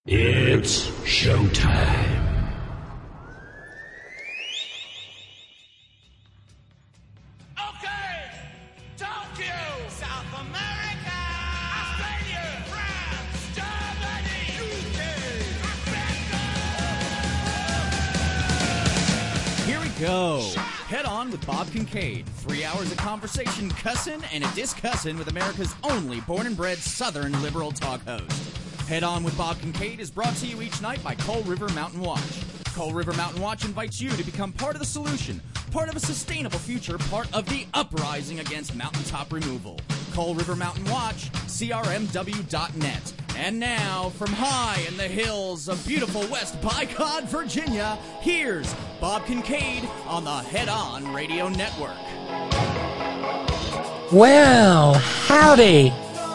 It's showtime. Okay, Tokyo, South America, Australia, France, Germany, UK, Here we go. Head On with Bob Kincaid. 3 hours of conversation, cussin' and a discussin' with America's only born and bred Southern liberal talk host. Head On with Bob Kincaid is brought to you each night by Coal River Mountain Watch. Coal River Mountain Watch invites you to become part of the solution, part of a sustainable future, part of the uprising against mountaintop removal. Coal River Mountain Watch, crmw.net. And now, from high in the hills of beautiful West Bicod, Virginia, here's Bob Kincaid on the Head On Radio Network. Well, howdy.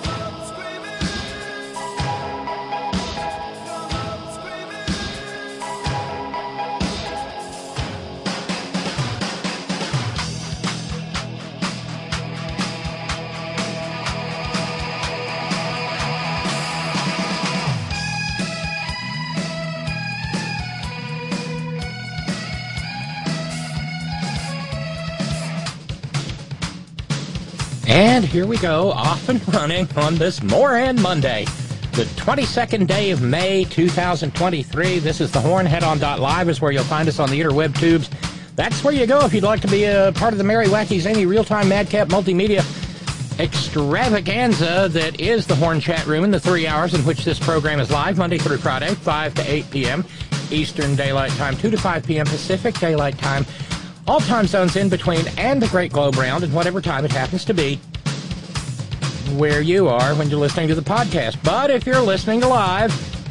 And here we go, off and running on this Moran Monday, the 22nd day of May, 2023. This is the Horn. HeadOn.live is where you'll find us on the interweb tubes. That's where you go if you'd like to be a part of the Merry Wacky Zany Real-Time Madcap Multimedia Extravaganza that is the Horn Chat Room in the 3 hours in which this program is live, Monday through Friday, 5 to 8 p.m. Eastern Daylight Time, 2 to 5 p.m. Pacific Daylight Time. All time zones in between and the Great Globe Round, and whatever time it happens to be where you are when you're listening to the podcast. But if you're listening live,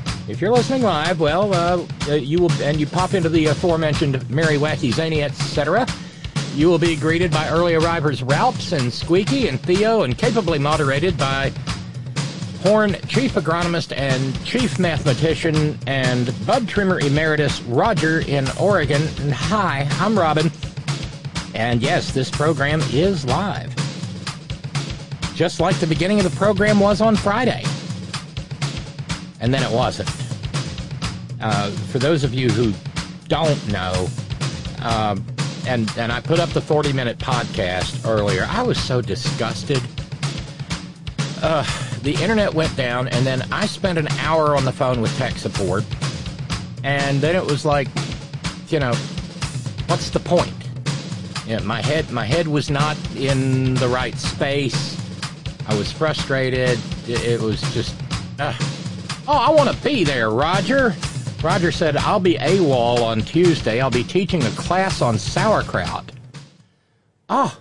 well, you will, and you pop into the aforementioned Merry Wacky Zany, etc., you will be greeted by early arrivers Ralphs and Squeaky and Theo, and capably moderated by Horn Chief Agronomist and Chief Mathematician and Bud Trimmer Emeritus Roger in Oregon. And hi, I'm Robin. And yes, this program is live. Just like the beginning of the program was on Friday. And then it wasn't. For those of you who don't know, and I put up the 40-minute podcast earlier, I was so disgusted. The internet went down, and then I spent an hour on the phone with tech support, and then it was like, you know, what's the point? You know, my head was not in the right space. I was frustrated. It was just, I want to be there, Roger. Roger said, I'll be AWOL on Tuesday. I'll be teaching a class on sauerkraut. I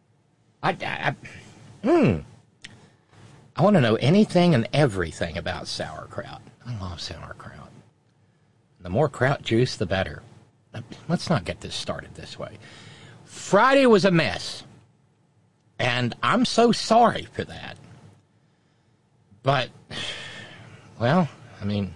want to know anything and everything about sauerkraut. I love sauerkraut. The more kraut juice, the better. Let's not get this started this way. Friday was a mess. And I'm so sorry for that. But, well, I mean,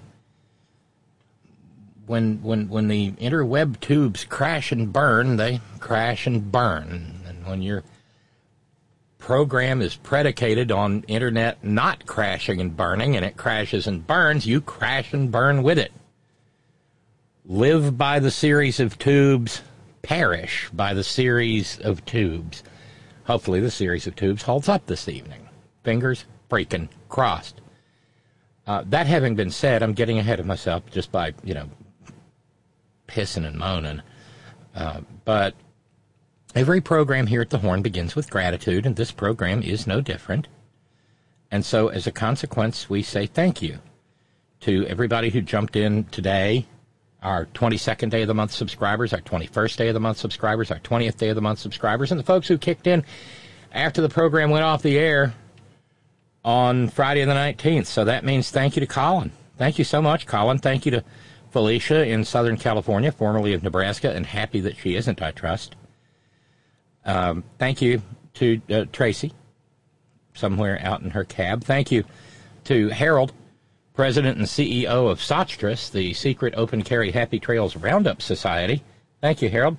when the interweb tubes crash and burn, they crash and burn. And when your program is predicated on internet not crashing and burning, and it crashes and burns, you crash and burn with it. Live by the series of tubes, perish by the series of tubes. Hopefully the series of tubes holds up this evening. Fingers freaking crossed. That having been said, I'm getting ahead of myself just by, pissing and moaning. But every program here at the Horn begins with gratitude, and this program is no different. And so, as a consequence, we say thank you to everybody who jumped in today, our 22nd day of the month subscribers, our 21st day of the month subscribers, our 20th day of the month subscribers, and the folks who kicked in after the program went off the air on Friday the 19th. So that means thank you to Colin. Thank you so much, Colin. Thank you to Felicia in Southern California, formerly of Nebraska, and happy that she isn't, I trust. Thank you to Tracy, somewhere out in her cab. Thank you to Harold, President and CEO of Sochtras, the secret open carry Happy Trails Roundup Society. Thank you, Harold.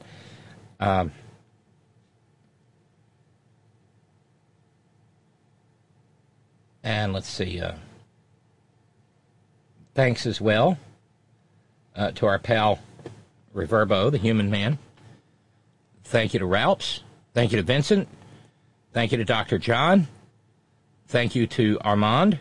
And let's see. thanks as well to our pal Reverbo, the human man. Thank you to Ralphs. Thank you to Vincent. Thank you to Dr. John. Thank you to Armand.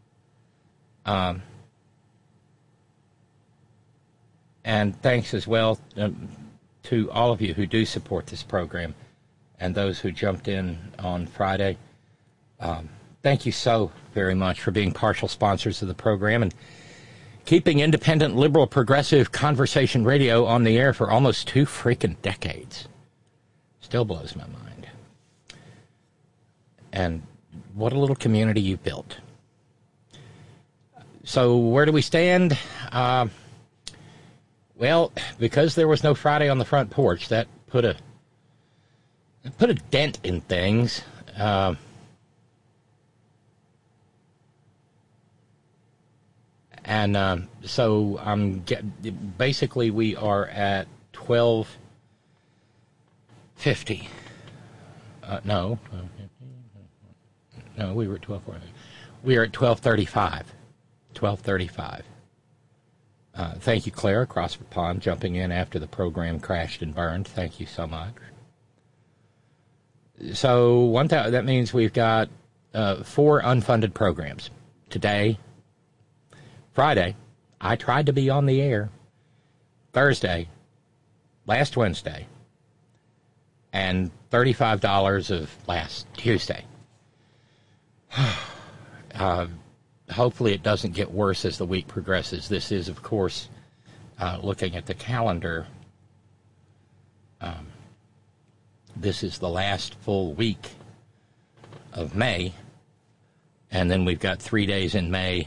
And thanks as well to all of you who do support this program and those who jumped in on Friday. Thank you so very much for being partial sponsors of the program and keeping independent, liberal, progressive conversation radio on the air for almost 2 freaking decades. Still blows my mind. And what a little community you've built. So where do we stand? Well, because there was no Friday on the front porch, that put a dent in things. So basically we are at 12:50. No, we were at 12:40. We are at 12:35. 12:35. Thank you, Claire, across the pond, jumping in after the program crashed and burned. Thank you so much. So that means we've got 4 unfunded programs. Today, Friday, I tried to be on the air. Thursday, last Wednesday, and $35 of last Tuesday. Hopefully it doesn't get worse as the week progresses. This is, of course, looking at the calendar, this is the last full week of May, and then we've got 3 days in May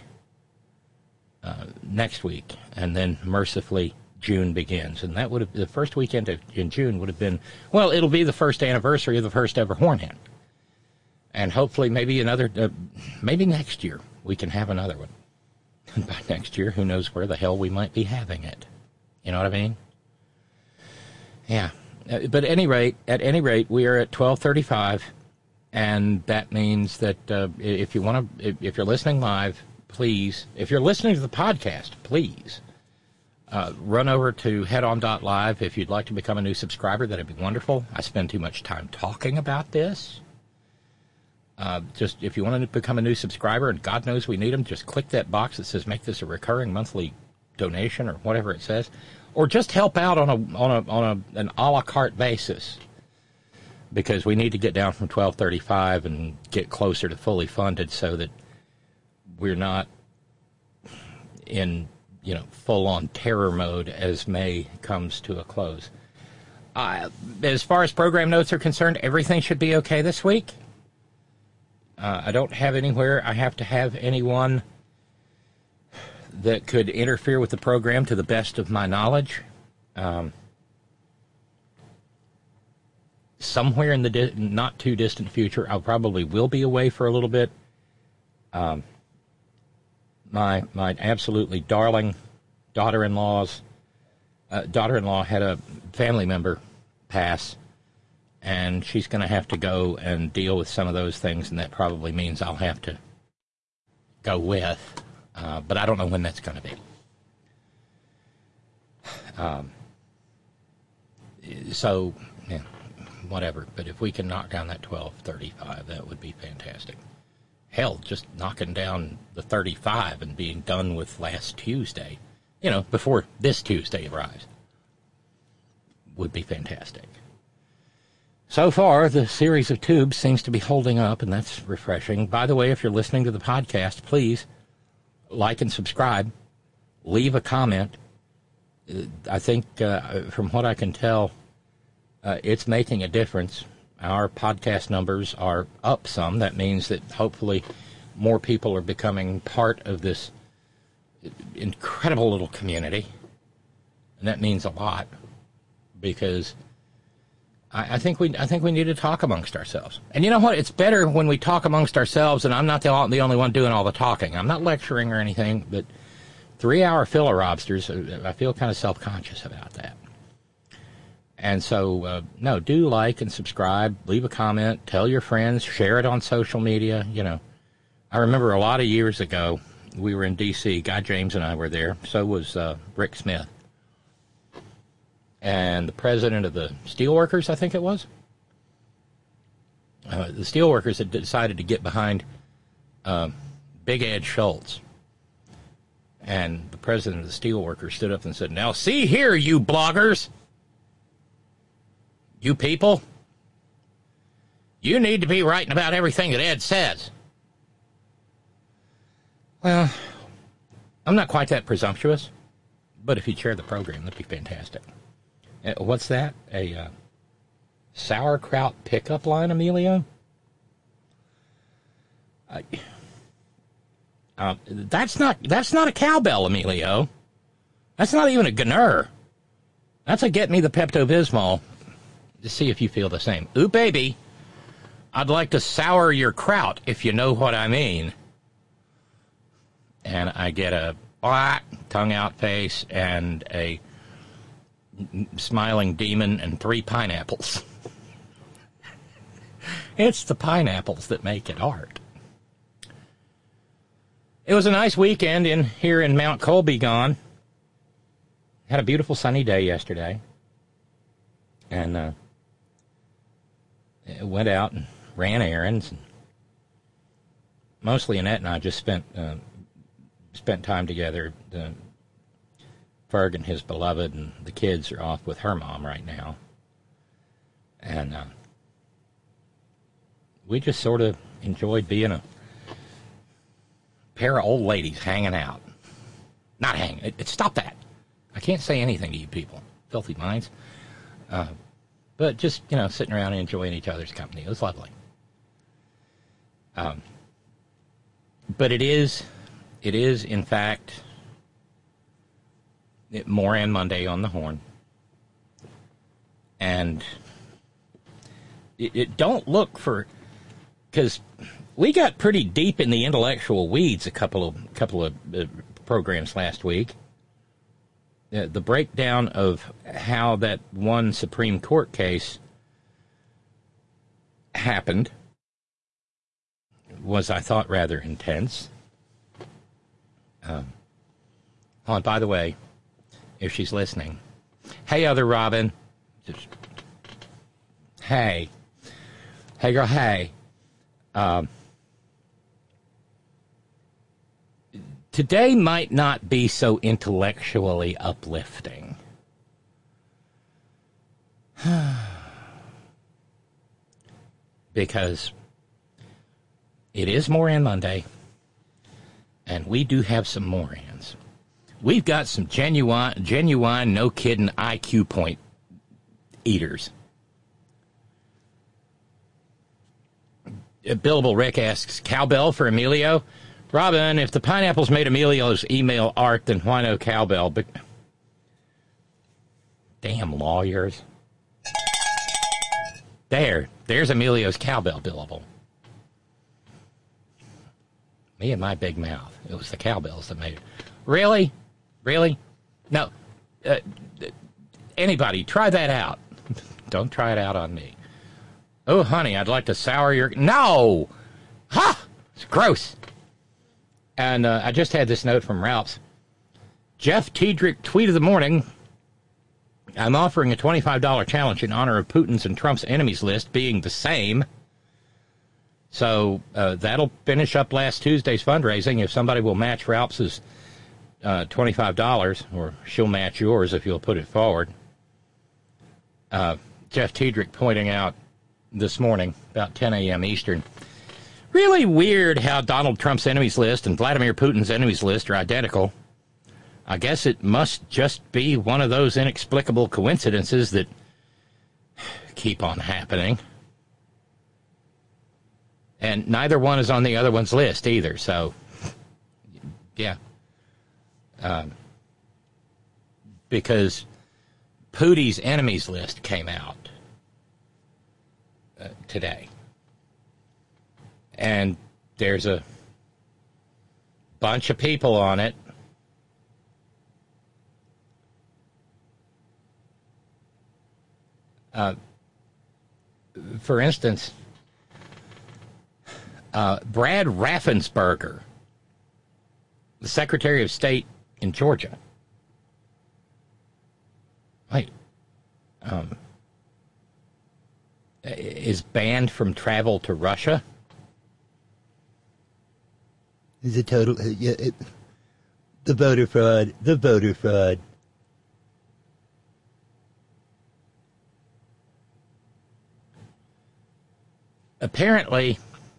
next week, and then mercifully June begins. And that would have, the first weekend in June would have been, well, it'll be the first anniversary of the first ever Hornhead. And hopefully maybe maybe next year we can have another one. And by next year, who knows where the hell we might be having it. You know what I mean? Yeah. But at any rate, we are at 12:35, and that means that if you're listening live, please, if you're listening to the podcast, please run over to headon.live. If you'd like to become a new subscriber, that'd be wonderful. I spend too much time talking about this. Just if you want to become a new subscriber, and God knows we need them, just click that box that says make this a recurring monthly donation or whatever it says, or just help out on an a la carte basis, because we need to get down from 12:35 and get closer to fully funded so that we're not in full on terror mode as May comes to a close. As far as program notes are concerned, everything should be okay this week. I don't have anywhere I have to have anyone that could interfere with the program to the best of my knowledge. Somewhere in the not too distant future, I probably will be away for a little bit. My absolutely darling daughter-in-law had a family member pass, and she's going to have to go and deal with some of those things, and that probably means I'll have to go with, but I don't know when that's going to be. So, yeah, whatever. But if we can knock down that 12:35, that would be fantastic. Hell, just knocking down the 35 and being done with last Tuesday, before this Tuesday arrives, would be fantastic. So far, the series of tubes seems to be holding up, and that's refreshing. By the way, if you're listening to the podcast, please like and subscribe. Leave a comment. I think, from what I can tell, it's making a difference. Our podcast numbers are up some. That means that hopefully more people are becoming part of this incredible little community. And that means a lot, because I think we need to talk amongst ourselves. And you know what? It's better when we talk amongst ourselves, and I'm not the only one doing all the talking. I'm not lecturing or anything, but 3-hour filler lobsters, I feel kind of self-conscious about that. And so, no, do like and subscribe, leave a comment, tell your friends, share it on social media. I remember a lot of years ago, we were in D.C. Guy James and I were there. So was Rick Smith. And the president of the Steelworkers, I think it was. The Steelworkers had decided to get behind Big Ed Schultz. And the president of the Steelworkers stood up and said, "Now see here, you bloggers, you people, you need to be writing about everything that Ed says." Well, I'm not quite that presumptuous, but if you'd share the program, that'd be fantastic. What's that? A sauerkraut pickup line, Emilio? That's not a cowbell, Emilio. That's not even a gnur. That's a get me the Pepto-Bismol to see if you feel the same. Ooh, baby, I'd like to sour your kraut, if you know what I mean. And I get a black tongue-out face and a smiling demon and 3 pineapples. It's the pineapples that make it art. It was a nice weekend here in Mount Colby-Gon. Had a beautiful sunny day yesterday. And went out and ran errands. And mostly Annette and I just spent time together. Ferg and his beloved and the kids are off with her mom right now. And we just sort of enjoyed being a pair of old ladies hanging out. Not hanging. Stop that. I can't say anything to you people. Filthy minds. But just, sitting around and enjoying each other's company. It was lovely. But it is, in fact, Moran Monday on the Horn. And it don't look for... Because we got pretty deep in the intellectual weeds a couple of programs last week. The breakdown of how that one Supreme Court case happened was, I thought, rather intense. Oh, and by the way, if she's listening, hey, other Robin. Hey girl, hey. Today might not be so intellectually uplifting. Because it is Moran Monday, and we do have some Morans. We've got some genuine, no-kidding IQ point eaters. Billable Rick asks, cowbell for Emilio? Robin, if the pineapples made Emilio's email art, then why no cowbell? But damn lawyers. There's Emilio's cowbell billable. Me and my big mouth. It was the cowbells that made it. Really? No. Anybody, try that out. Don't try it out on me. Oh, honey, I'd like to sour your... No! Ha! It's gross. And I just had this note from Ralph's. Jeff Tiedrick, tweet of the morning. I'm offering a $25 challenge in honor of Putin's and Trump's enemies list being the same. So that'll finish up last Tuesday's fundraising. If somebody will match Ralph's $25, or she'll match yours if you'll put it forward. Jeff Tiedrick pointing out this morning, about 10 a.m. Eastern, really weird how Donald Trump's enemies list and Vladimir Putin's enemies list are identical. I guess it must just be one of those inexplicable coincidences that keep on happening. And neither one is on the other one's list either, so, yeah. Because Putin's enemies list came out today. And there's a bunch of people on it. For instance, Brad Raffensperger the Secretary of State in Georgia. Wait. Is banned from travel to Russia? It's a total... the voter fraud. The voter fraud. Apparently,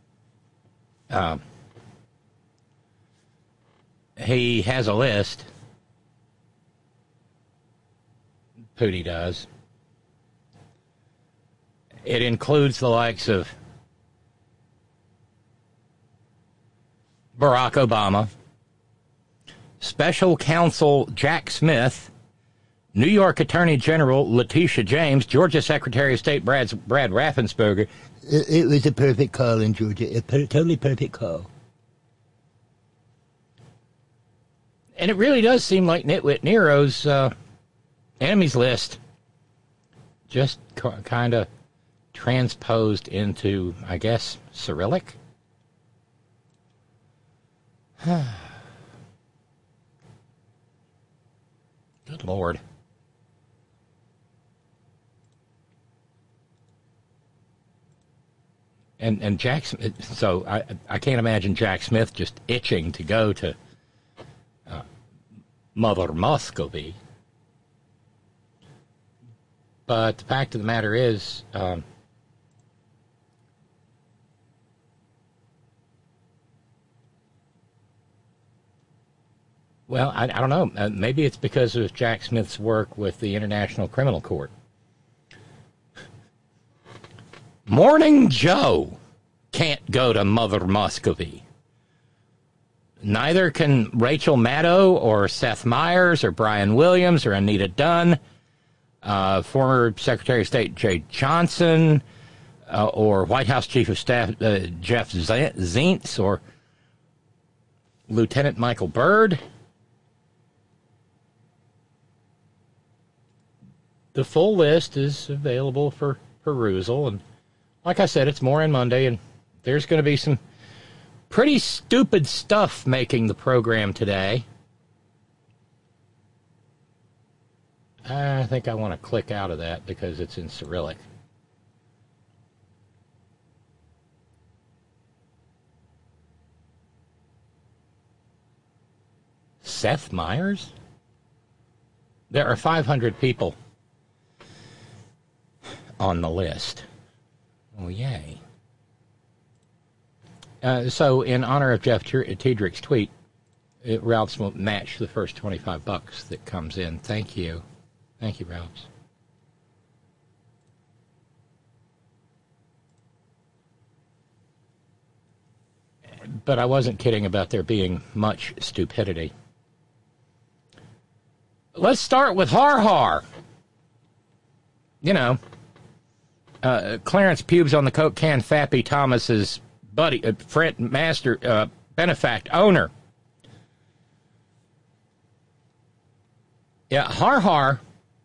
he has a list. Pooty does. It includes the likes of Barack Obama, Special Counsel Jack Smith, New York Attorney General Letitia James, Georgia Secretary of State Brad Raffensperger. It was a perfect call in Georgia. A totally perfect call. And it really does seem like Nitwit Nero's enemies list just kind of transposed into, I guess, Cyrillic. Good Lord. And Jack Smith, so I can't imagine Jack Smith just itching to go to Mother Muscovy. But the fact of the matter is, well, I don't know. Maybe it's because of Jack Smith's work with the International Criminal Court. Morning Joe can't go to Mother Muscovy. Neither can Rachel Maddow or Seth Meyers or Brian Williams or Anita Dunn, former Secretary of State Jay Johnson, or White House Chief of Staff Jeff Zients, or Lieutenant Michael Byrd. The full list is available for perusal, and like I said, it's Morin Monday, and there's going to be some pretty stupid stuff making the program today. I think I want to click out of that because it's in Cyrillic. Seth Meyers? There are 500 people on the list. Oh, yay. So, in honor of Jeff Tiedrich's tweet, Ralphs will match the first $25 that comes in. Thank you. Thank you, Ralphs. But I wasn't kidding about there being much stupidity. Let's start with Har Har. You know, Clarence Pubes on the Coke can, Fappy Thomas's buddy, friend, master, benefact, owner. Yeah, Har Har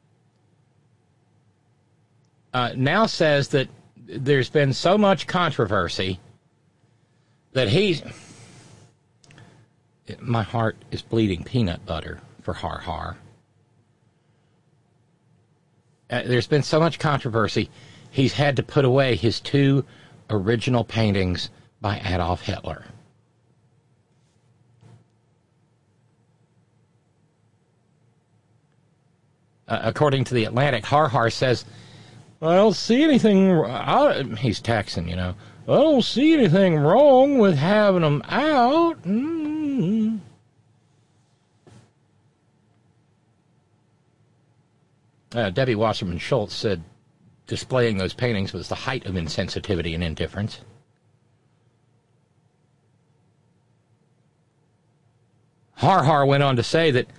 now says that there's been so much controversy that my heart is bleeding peanut butter for Har Har. There's been so much controversy, he's had to put away his 2 original paintings by Adolf Hitler. According to The Atlantic, Har Har says, I don't see anything, he's Texan, you know, I don't see anything wrong with having them out. Mm-hmm. Debbie Wasserman Schultz said displaying those paintings was the height of insensitivity and indifference. Har Har went on to say that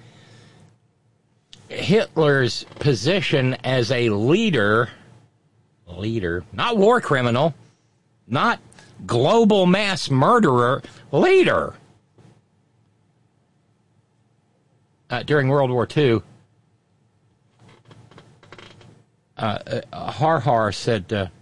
Hitler's position as a leader, not war criminal, not global mass murderer, leader, during World War II, Har Har said,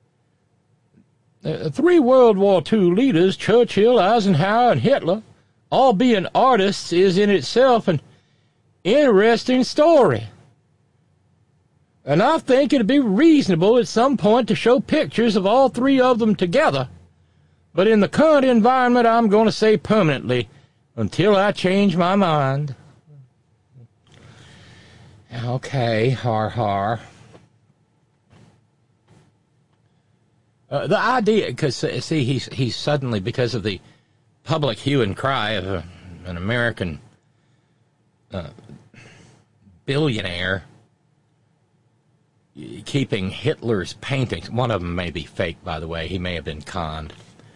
3 World War II leaders, Churchill, Eisenhower, and Hitler, all being artists is in itself an interesting story. And I think it'd be reasonable at some point to show pictures of all three of them together. But in the current environment, I'm going to say permanently, until I change my mind. Okay, har har. The idea, because, see, he's suddenly, because of the public hue and cry of an American billionaire keeping Hitler's paintings. One of them may be fake, by the way. He may have been conned.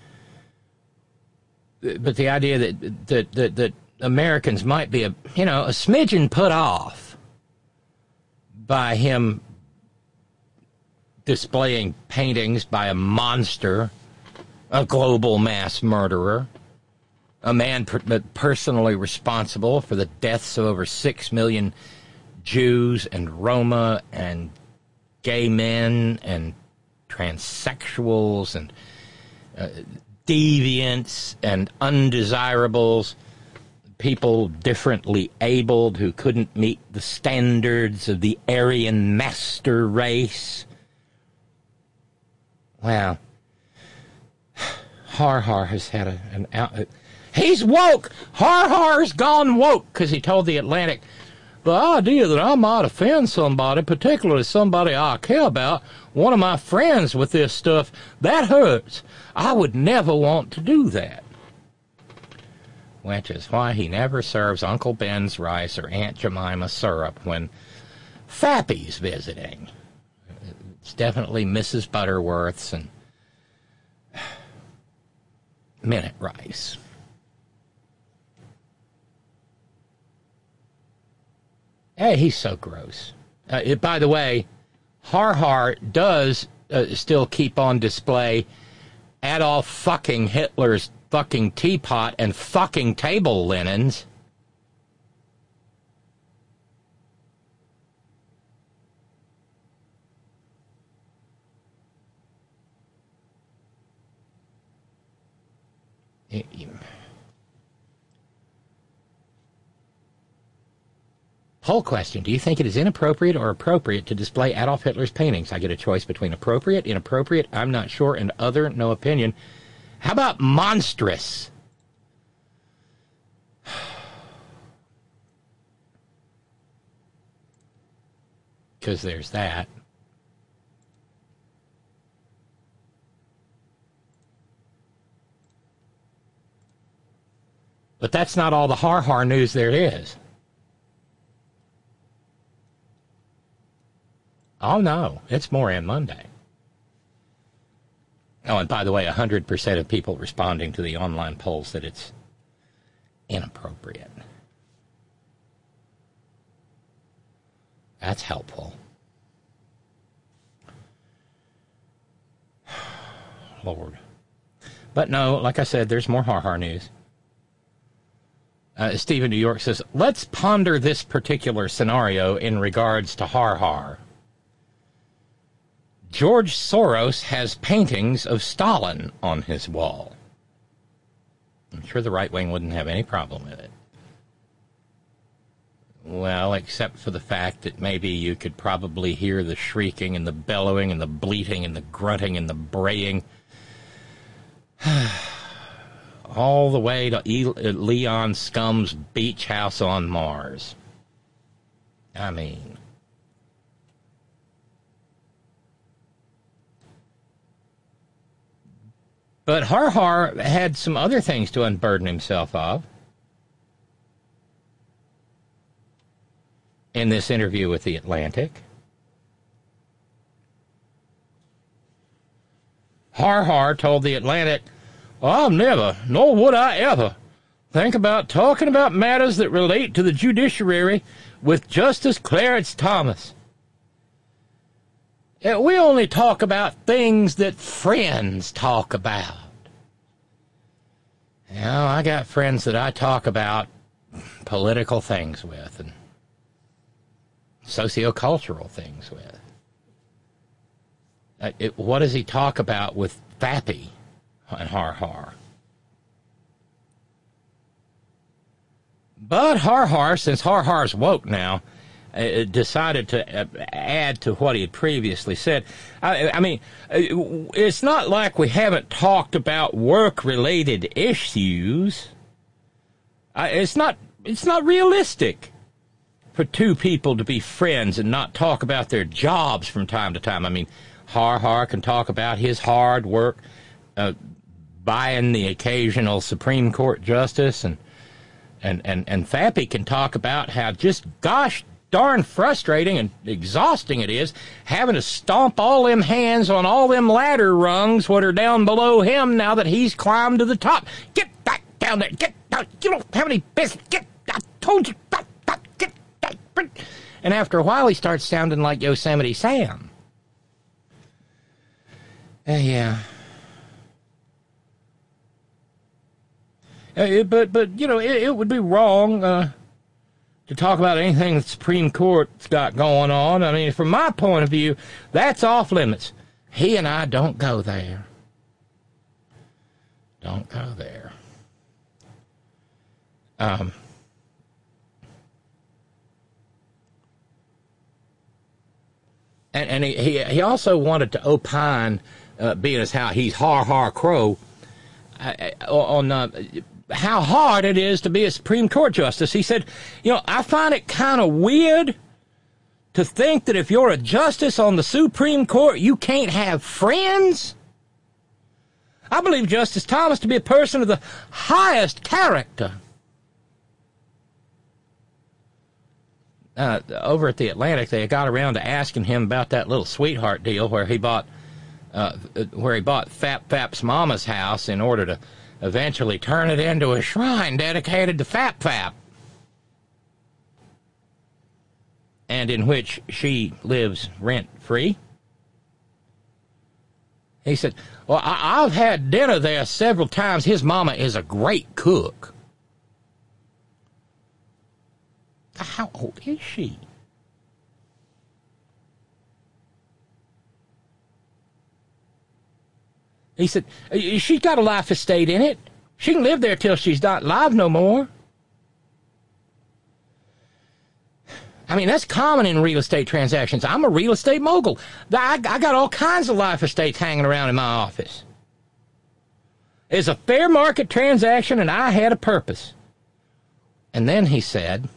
But the idea that Americans might be a smidgen put off by him displaying paintings by a monster, a global mass murderer, a man personally responsible for the deaths of over 6 million Jews and Roma and gay men and transsexuals and deviants and undesirables, people differently abled who couldn't meet the standards of the Aryan master race. Well, Har Har has had an out. He's woke. Har Har's gone woke because he told the Atlantic, the idea that I might offend somebody, particularly somebody I care about, one of my friends with this stuff, that hurts. I would never want to do that. Which is why he never serves Uncle Ben's rice or Aunt Jemima syrup when Fappy's visiting. It's definitely Mrs. Butterworth's and minute rice. Hey, he's so gross. By the way, Har Har does still keep on display Adolf fucking Hitler's fucking teapot and fucking table linens. Poll question. Do you think it is inappropriate or appropriate to display Adolf Hitler's paintings? I get a choice between appropriate, inappropriate, I'm not sure, and other, no opinion. How about monstrous? Because there's that. But that's not all the Har Har news there is. Oh, no, it's more on Monday. Oh, and by the way, 100% of people responding to the online polls that it's inappropriate. That's helpful. Lord. But no, like I said, there's more Har Har news. Stephen New York says, let's ponder this particular scenario in regards to Har Har. George Soros has paintings of Stalin on his wall. I'm sure the right wing wouldn't have any problem with it. Well, except for the fact that maybe you could probably hear the shrieking and the bellowing and the bleating and the grunting and the braying all the way to Leon Scum's beach house on Mars. I mean, but Har Har had some other things to unburden himself of in this interview with The Atlantic. Har Har told The Atlantic, I'll never, nor would I ever, think about talking about matters that relate to the judiciary with Justice Clarence Thomas. We only talk about things that friends talk about. You know, I got friends that I talk about political things with and sociocultural things with. What does he talk about with Fappy and Har Har? But Har, since Har's woke now, decided to add to what he had previously said. I mean, it's not like we haven't talked about work-related issues. It's not realistic for two people to be friends and not talk about their jobs from time to time. I mean, Har can talk about his hard work, buying the occasional Supreme Court justice, and Fappy can talk about how just gosh darn frustrating and exhausting it is having to stomp all them hands on all them ladder rungs what are down below him now that he's climbed to the top. Get back down there. Get down. You don't have any business. I told you. Get back. And after a while, he starts sounding like Yosemite Sam. Yeah. But you know, it would be wrong to talk about anything the Supreme Court's got going on. I mean, from my point of view, that's off limits. He and I don't go there. Don't go there. And he also wanted to opine, being as how he's Har Crow, on how hard it is to be a Supreme Court justice. He said, you know, I find it kind of weird to think that if you're a justice on the Supreme Court, you can't have friends. I believe Justice Thomas to be a person of the highest character. Over at the Atlantic, they got around to asking him about that little sweetheart deal where he bought Fap's mama's house in order to eventually turn it into a shrine dedicated to Fap, and in which she lives rent-free. He said, well, I've had dinner there several times. His mama is a great cook. How old is she? He said, she's got a life estate in it. She can live there till she's not alive no more. I mean, that's common in real estate transactions. I'm a real estate mogul. I got all kinds of life estates hanging around in my office. It's a fair market transaction, and I had a purpose. And then he said,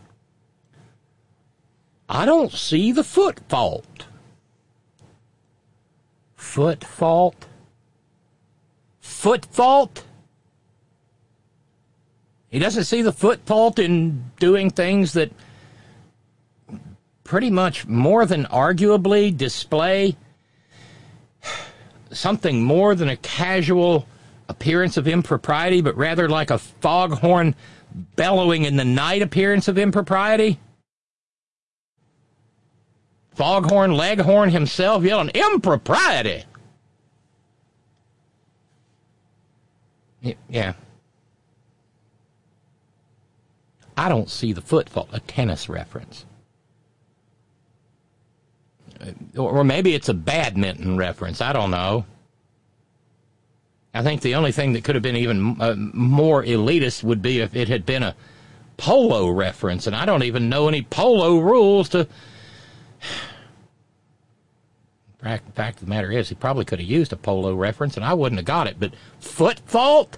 I don't see the foot fault. Foot fault? Foot fault? He doesn't see the foot fault in doing things that pretty much more than arguably display something more than a casual appearance of impropriety, but rather like a foghorn bellowing in the night appearance of impropriety. Foghorn Leghorn himself yelling, impropriety! Yeah. I don't see the foot fault. A tennis reference. Or maybe it's a badminton reference. I don't know. I think the only thing that could have been even more elitist would be if it had been a polo reference, and I don't even know any polo rules to... The fact of the matter is, he probably could have used a polo reference, and I wouldn't have got it. But foot fault?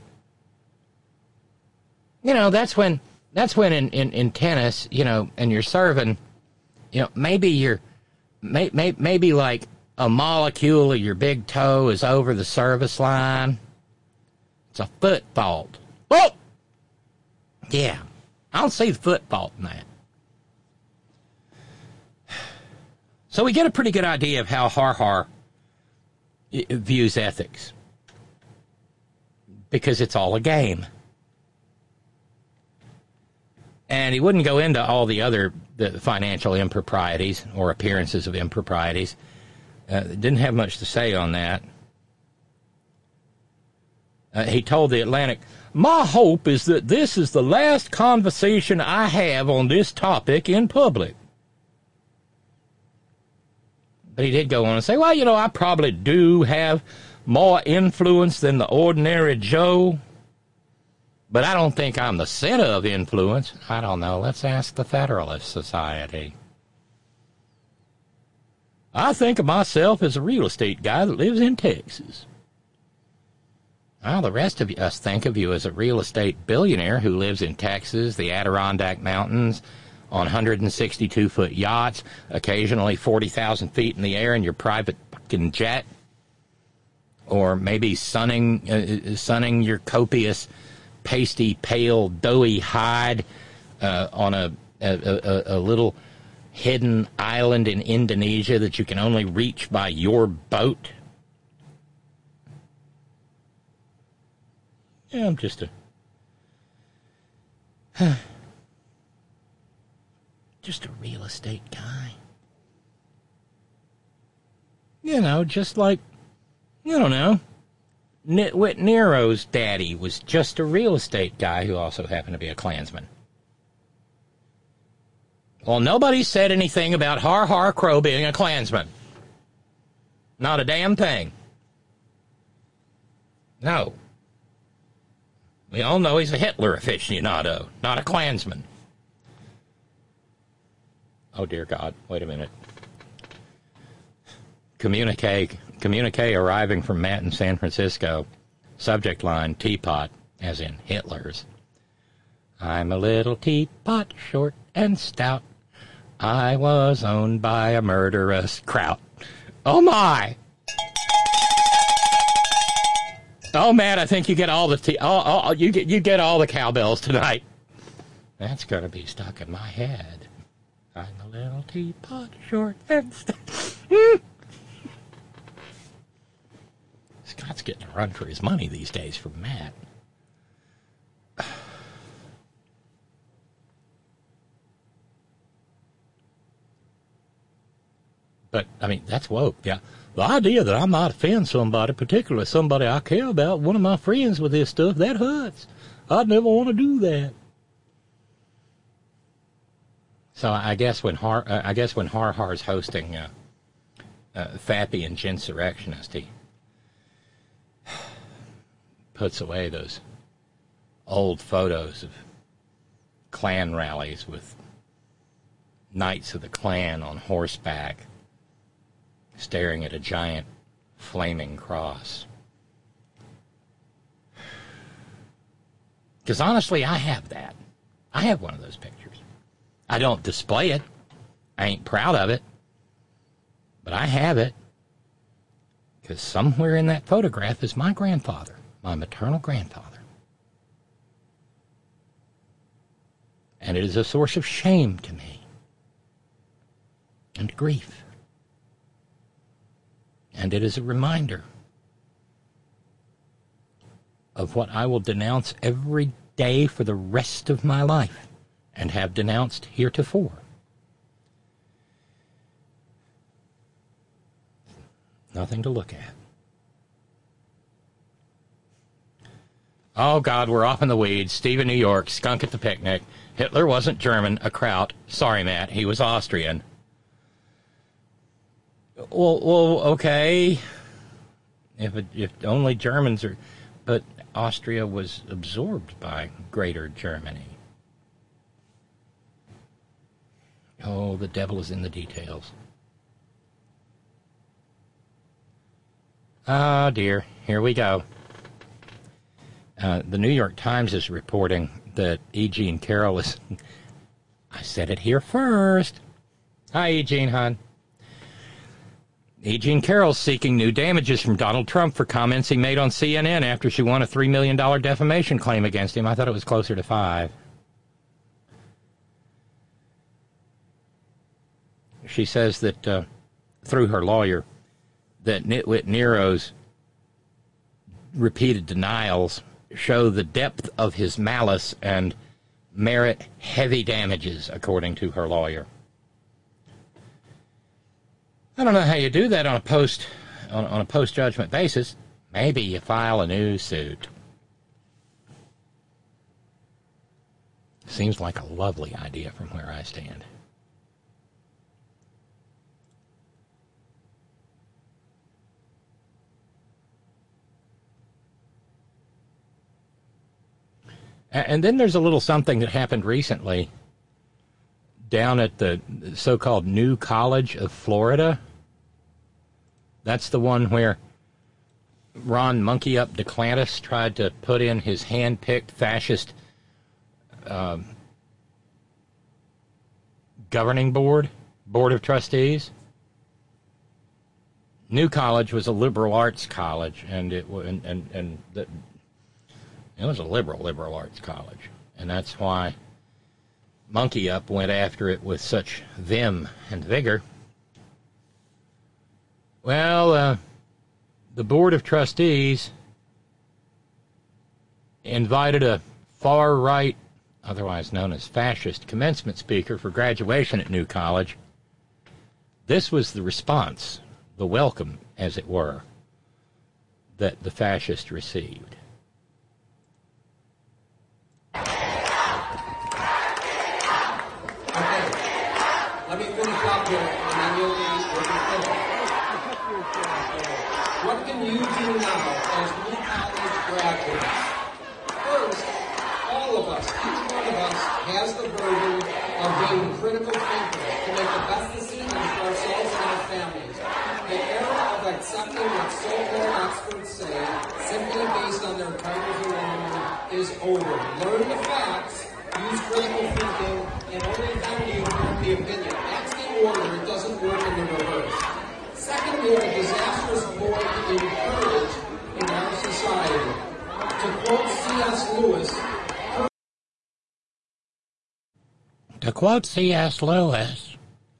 You know, that's when in tennis, you know, and you're serving, you know, maybe maybe like a molecule of your big toe is over the service line. It's a foot fault. Oh! Yeah, I don't see the foot fault in that. So we get a pretty good idea of how Har views ethics, because it's all a game. And he wouldn't go into all the financial improprieties or appearances of improprieties. Didn't have much to say on that. He told the Atlantic, my hope is that this is the last conversation I have on this topic in public. But he did go on and say, well, you know, I probably do have more influence than the ordinary Joe. But I don't think I'm the center of influence. I don't know. Let's ask the Federalist Society. I think of myself as a real estate guy that lives in Texas. Well, the rest of us think of you as a real estate billionaire who lives in Texas, the Adirondack Mountains, on 162-foot yachts, occasionally 40,000 feet in the air in your private fucking jet, or maybe sunning your copious, pasty, pale, doughy hide on a little hidden island in Indonesia that you can only reach by your boat. Yeah, I'm just a real estate guy. You know, just like, I don't know, Nitwit Nero's daddy was just a real estate guy who also happened to be a Klansman. Well, nobody said anything about Har Har Crow being a Klansman. Not a damn thing. No. We all know he's a Hitler aficionado, not a Klansman. Oh, dear God. Wait a minute. Communique arriving from Matt in San Francisco. Subject line, teapot, as in Hitler's. I'm a little teapot, short and stout. I was owned by a murderous kraut. Oh, my. Oh, Matt, I think you get all the you get all the cowbells tonight. That's going to be stuck in my head. I'm a little teapot, short and stout. Scott's getting a run for his money these days from Matt. But, I mean, that's woke, yeah. The idea that I might offend somebody, particularly somebody I care about, one of my friends with this stuff, that hurts. I'd never want to do that. So I guess when Har Har's hosting Fappy and Ginsurrectionist, he puts away those old photos of Klan rallies with Knights of the Klan on horseback staring at a giant flaming cross. Because honestly, I have that. I have one of those pictures. I don't display it. I ain't proud of it. But I have it. Because somewhere in that photograph is my grandfather, my maternal grandfather. And it is a source of shame to me. And grief. And it is a reminder of what I will denounce every day for the rest of my life and have denounced heretofore. Nothing to look at. Oh, God, we're off in the weeds. Steve in New York, skunk at the picnic. Hitler wasn't German, a kraut. Sorry, Matt, he was Austrian. Well, okay. If only Germans are... But Austria was absorbed by Greater Germany. Oh, the devil is in the details. Oh, dear. Here we go. The New York Times is reporting that E. Jean Carroll is... I said it here first. Hi, E. Jean, hon. E. Jean Carroll's seeking new damages from Donald Trump for comments he made on CNN after she won a $3 million defamation claim against him. I thought it was closer to $5 million. She says that, through her lawyer, that Nitwit Nero's repeated denials show the depth of his malice and merit heavy damages, according to her lawyer. I don't know how you do that on a post-judgment basis. Maybe you file a new suit. Seems like a lovely idea from where I stand. And then there's a little something that happened recently down at the so-called New College of Florida. That's the one where Ron Monkey Up DeClantis tried to put in his hand-picked fascist governing board of trustees. New College was a liberal arts college, and it was a liberal arts college, and that's why Monkey Up went after it with such vim and vigor. Well, the Board of Trustees invited a far-right, otherwise known as fascist, commencement speaker for graduation at New College. This was the response, the welcome, as it were, that the fascist received. Let me finish up here, and then you'll be finished. What can you do now as New College graduates? First, all of us, each one of us, has the burden of being critical thinkers to make the best decisions for ourselves and our families. The era of accepting what so-called experts say, simply based on their titles alone, is over. Learn the facts, use critical thinking, and only then do you form the opinion. That's the order. It doesn't work in the reverse. Second, we have a disastrous void in courage in our society. To quote C.S. Lewis,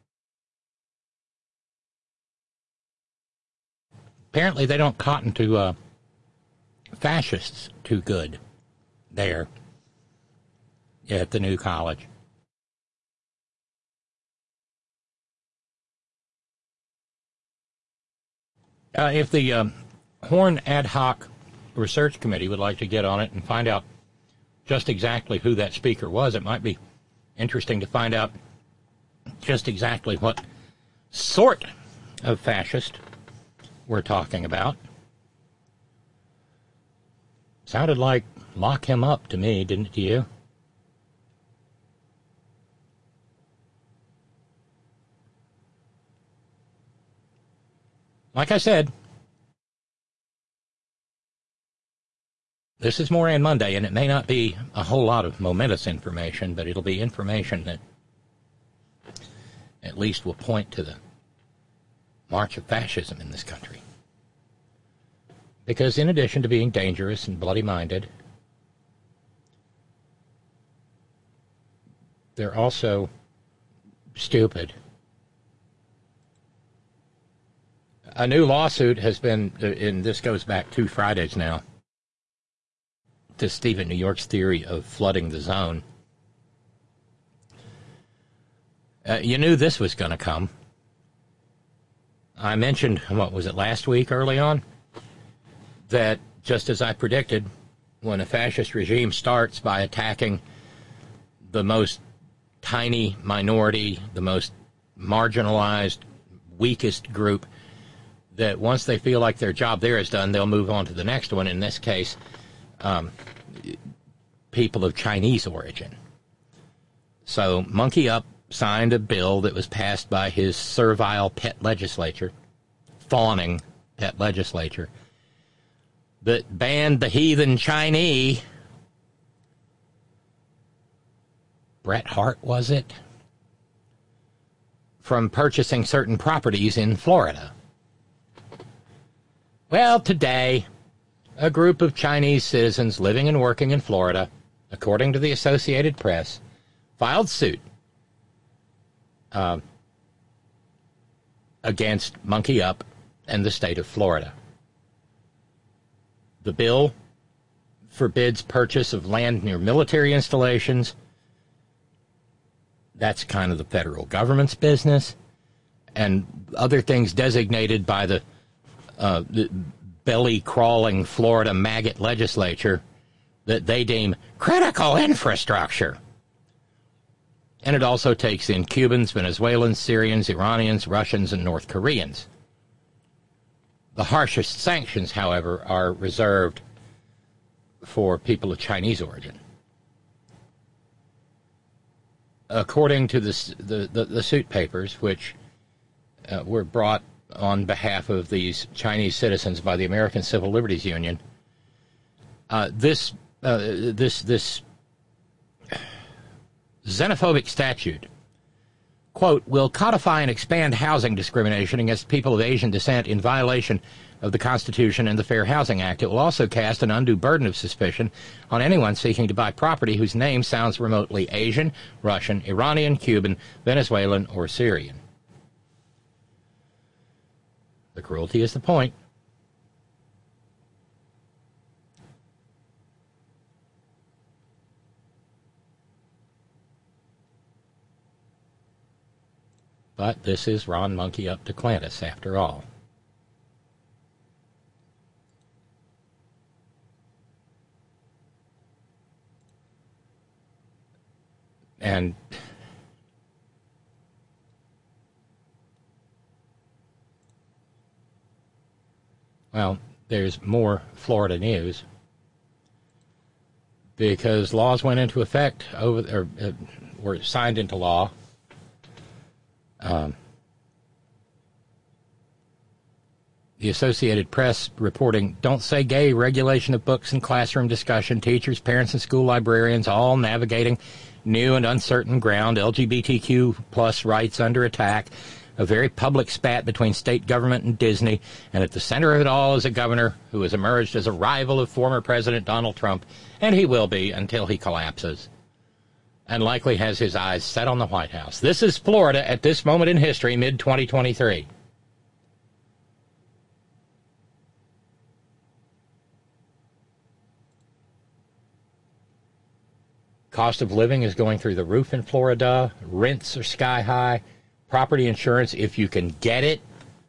apparently they don't cotton to fascists too good there at the New College. If the Horn Ad Hoc Research Committee would like to get on it and find out just exactly who that speaker was, it might be interesting to find out just exactly what sort of fascist we're talking about. Sounded like lock him up to me, didn't it to you? Like I said, this is Moran Monday, and it may not be a whole lot of momentous information, but it'll be information that at least will point to the march of fascism in this country. Because in addition to being dangerous and bloody-minded, they're also stupid. A new lawsuit has been, and this goes back 2 Fridays now, to Stephen New York's theory of flooding the zone. You knew this was going to come. I mentioned, what was it, last week early on? That just as I predicted, when a fascist regime starts by attacking the most tiny minority, the most marginalized, weakest group, that once they feel like their job there is done, they'll move on to the next one, in this case, people of Chinese origin. So Monkey Up signed a bill that was passed by his servile pet legislature, fawning pet legislature, that banned the heathen Chinese. Bret Hart, was it? From purchasing certain properties in Florida. Well, today, a group of Chinese citizens living and working in Florida, according to the Associated Press, filed suit against Monkey Up and the state of Florida. The bill forbids purchase of land near military installations. That's kind of the federal government's business. And other things designated by the belly-crawling Florida maggot legislature that they deem critical infrastructure. And it also takes in Cubans, Venezuelans, Syrians, Iranians, Russians, and North Koreans. The harshest sanctions, however, are reserved for people of Chinese origin. according to the suit papers, which were brought on behalf of these Chinese citizens by the American Civil Liberties Union, this xenophobic statute, quote, will codify and expand housing discrimination against people of Asian descent in violation of the Constitution and the Fair Housing Act. It will also cast an undue burden of suspicion on anyone seeking to buy property whose name sounds remotely Asian, Russian, Iranian, Cuban, Venezuelan, or Syrian. The cruelty is the point. But this is Ron Monkey up to Clantis, after all. And well, there's more Florida news, because laws went into effect were signed into law. The Associated Press reporting, "Don't Say Gay regulation of books and classroom discussion, teachers, parents, and school librarians all navigating new and uncertain ground, LGBTQ plus rights under attack, a very public spat between state government and Disney, and at the center of it all is a governor who has emerged as a rival of former President Donald Trump, and he will be until he collapses, and likely has his eyes set on the White House." This is Florida at this moment in history, mid-2023. Cost of living is going through the roof in Florida. Rents are sky high. Property insurance, if you can get it,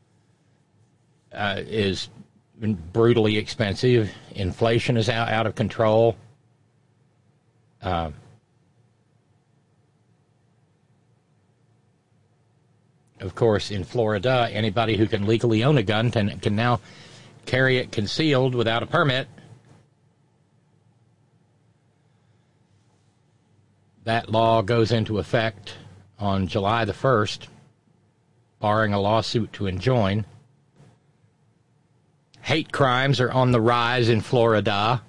is brutally expensive. Inflation is out of control. Of course, in Florida, anybody who can legally own a gun can now carry it concealed without a permit. That law goes into effect on July the 1st, barring a lawsuit to enjoin. Hate crimes are on the rise in Florida.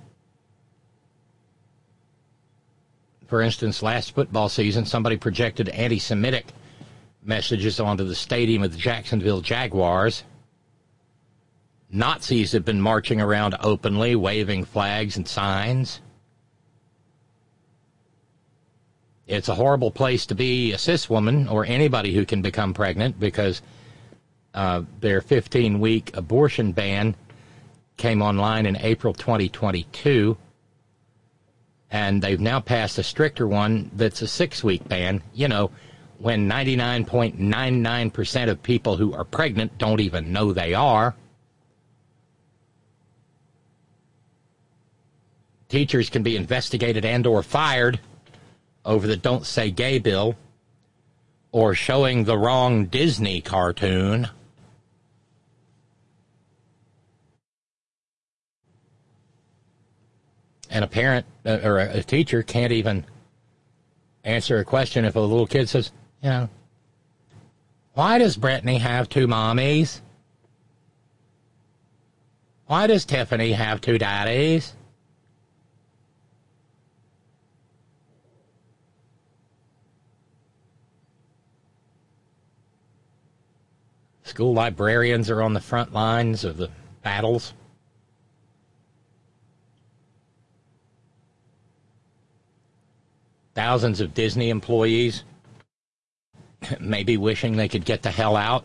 For instance, last football season, somebody projected anti-Semitic messages onto the stadium of the Jacksonville Jaguars. Nazis have been marching around openly, waving flags and signs. It's a horrible place to be a cis woman or anybody who can become pregnant, because their 15-week abortion ban came online in April 2022, and they've now passed a stricter one that's a 6-week ban. You know, when 99.99% of people who are pregnant don't even know they are. Teachers can be investigated and or fired over the Don't Say Gay bill, or showing the wrong Disney cartoon. And a parent or a teacher can't even answer a question if a little kid says, you know, why does Brittany have 2 mommies? Why does Tiffany have 2 daddies? School librarians are on the front lines of the battles. Thousands of Disney employees may be wishing they could get the hell out.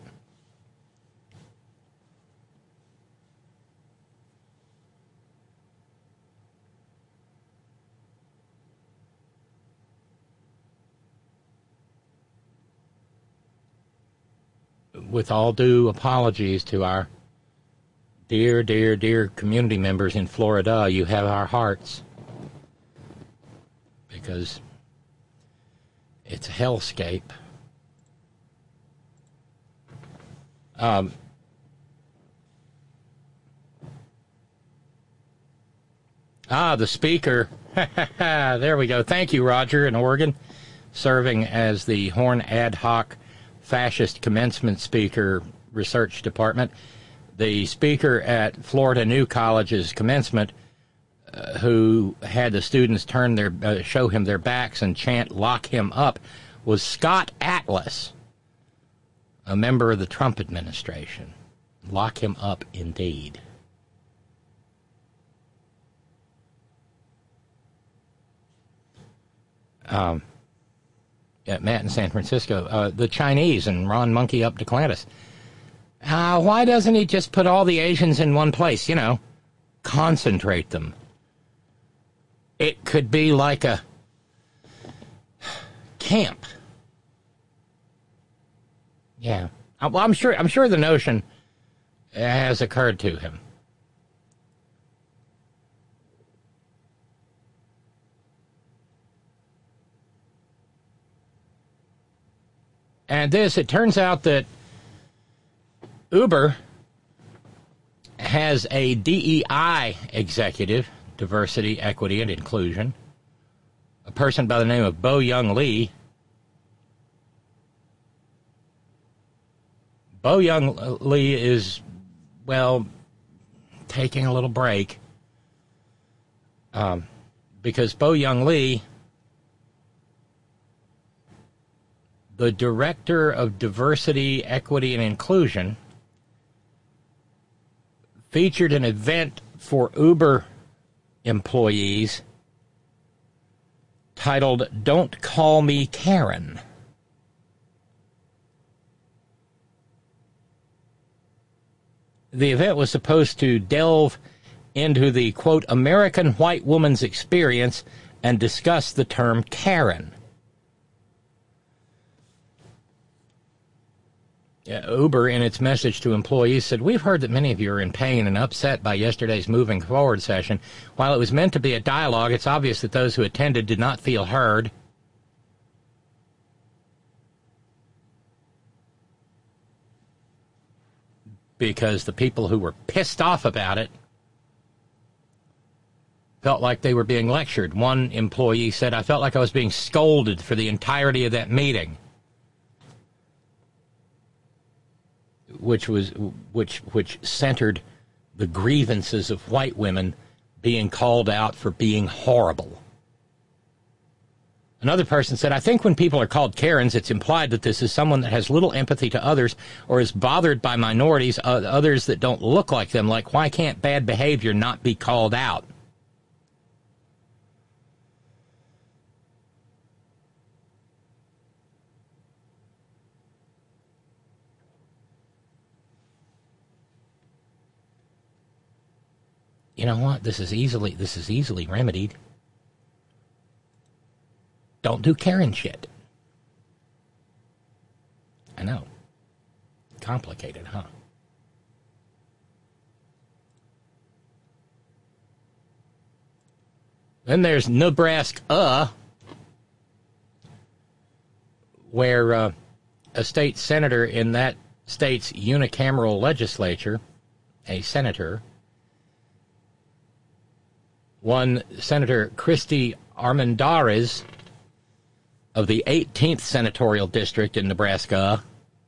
With all due apologies to our dear, dear, dear community members in Florida, you have our hearts, because it's a hellscape. The speaker. There we go. Thank you, Roger, in Oregon. serving as the Horn Ad Hoc Fascist Commencement Speaker Research Department. The speaker at Florida New College's commencement, who had the students show him their backs and chant "Lock him up," was Scott Atlas, a member of the Trump administration. Lock him up, indeed. Matt in San Francisco, the Chinese and Ron Monkey up DeClantis. Why doesn't he just put all the Asians in one place? You know, concentrate them. It could be like a camp. Yeah. Well, I'm sure the notion has occurred to him. And it turns out that Uber has a DEI executive, diversity, equity, and inclusion, a person by the name of Bo-Young Lee. Bo-Young Lee is, well, taking a little break because Bo-Young Lee, the director of diversity, equity, and inclusion, featured an event for Uber employees titled "Don't Call Me Karen." The event was supposed to delve into the, quote, American white woman's experience and discuss the term Karen. Uber, in its message to employees, said, "We've heard that many of you are in pain and upset by yesterday's Moving Forward session. While it was meant to be a dialogue, it's obvious that those who attended did not feel heard. Because the people who were pissed off about it felt like they were being lectured." One employee said, "I felt like I was being scolded for the entirety of that meeting," which centered the grievances of white women being called out for being horrible. Another person said, "I think when people are called Karens, it's implied that this is someone that has little empathy to others or is bothered by minorities, others that don't look like them. Like, why can't bad behavior not be called out?" You know what? This is easily remedied. Don't do Karen shit. I know. Complicated, huh? Then there's Nebraska, where a state senator in that state's unicameral legislature, a senator, one Senator Christy Armendariz of the 18th Senatorial District in Nebraska,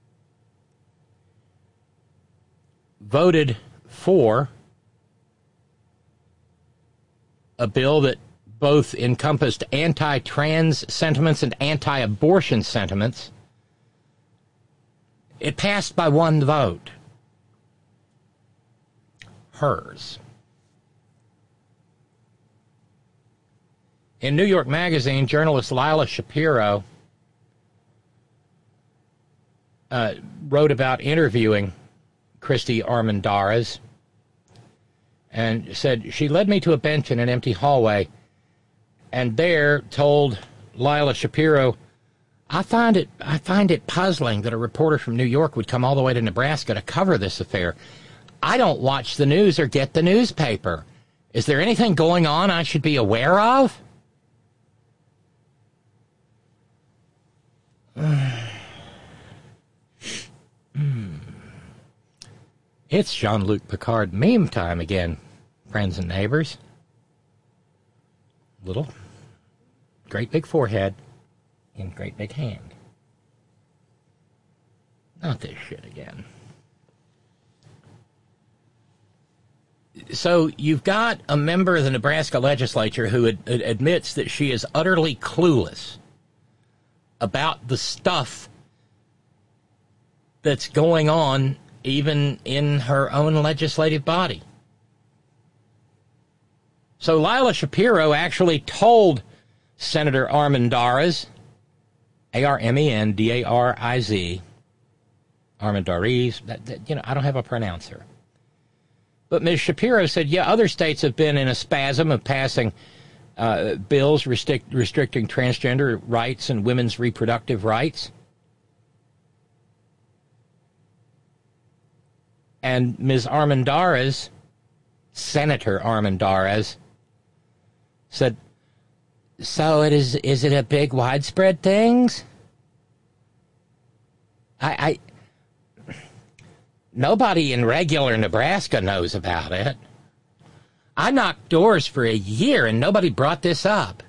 voted for a bill that both encompassed anti-trans sentiments and anti-abortion sentiments. It passed by one vote. Hers. In New York Magazine, journalist Lila Shapiro wrote about interviewing Christy Armendariz and said, "She led me to a bench in an empty hallway and there told Lila Shapiro, I find it puzzling that a reporter from New York would come all the way to Nebraska to cover this affair. I don't watch the news or get the newspaper. Is there anything going on I should be aware of?" It's Jean-Luc Picard meme time again, friends and neighbors. Little, great big forehead, in great big hand. Not this shit again. So you've got a member of the Nebraska legislature who admits that she is utterly clueless about the stuff that's going on even in her own legislative body. So Lila Shapiro actually told Senator Armendariz, Armendariz, Armendariz, I don't have a pronouncer. But Ms. Shapiro said, yeah, other states have been in a spasm of passing bills restricting transgender rights and women's reproductive rights. And Ms. Armendariz, Senator Armendariz, said, so is it a big widespread thing? Nobody in regular Nebraska knows about it. I knocked doors for a year and nobody brought this up.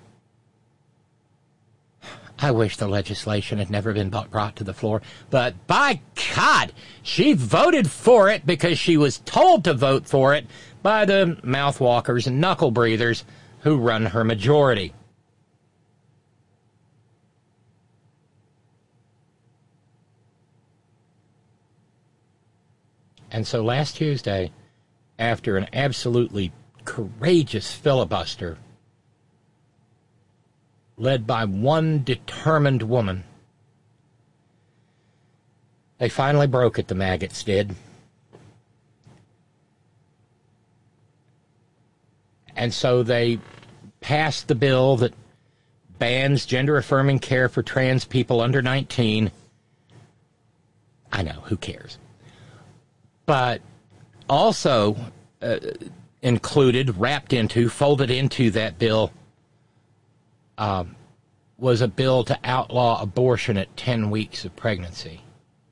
I wish the legislation had never been brought to the floor, but by God, she voted for it because she was told to vote for it by the mouthwalkers and knuckle breathers who run her majority. And so last Tuesday, after an absolutely courageous filibuster led by one determined woman, they finally broke it, the maggots did. And so they passed the bill that bans gender-affirming care for trans people under 19. I know, who cares? But also included, wrapped into, folded into that bill was a bill to outlaw abortion at 10 weeks of pregnancy.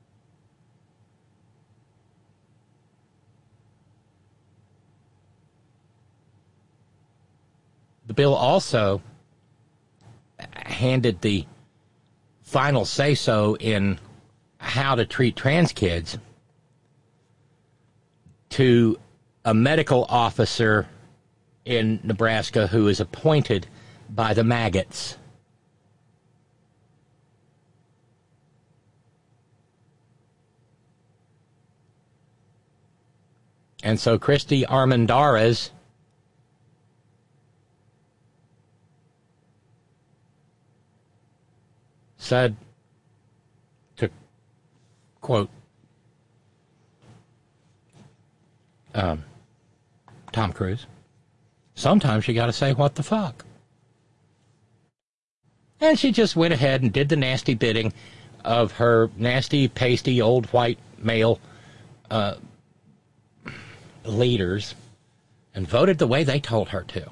The bill also handed the final say-so in how to treat trans kids to a medical officer in Nebraska who is appointed by the maggots. And so Christy Armendariz said, to quote Tom Cruise, sometimes you got to say what the fuck. And she just went ahead and did the nasty bidding of her nasty, pasty, old white male leaders and voted the way they told her to.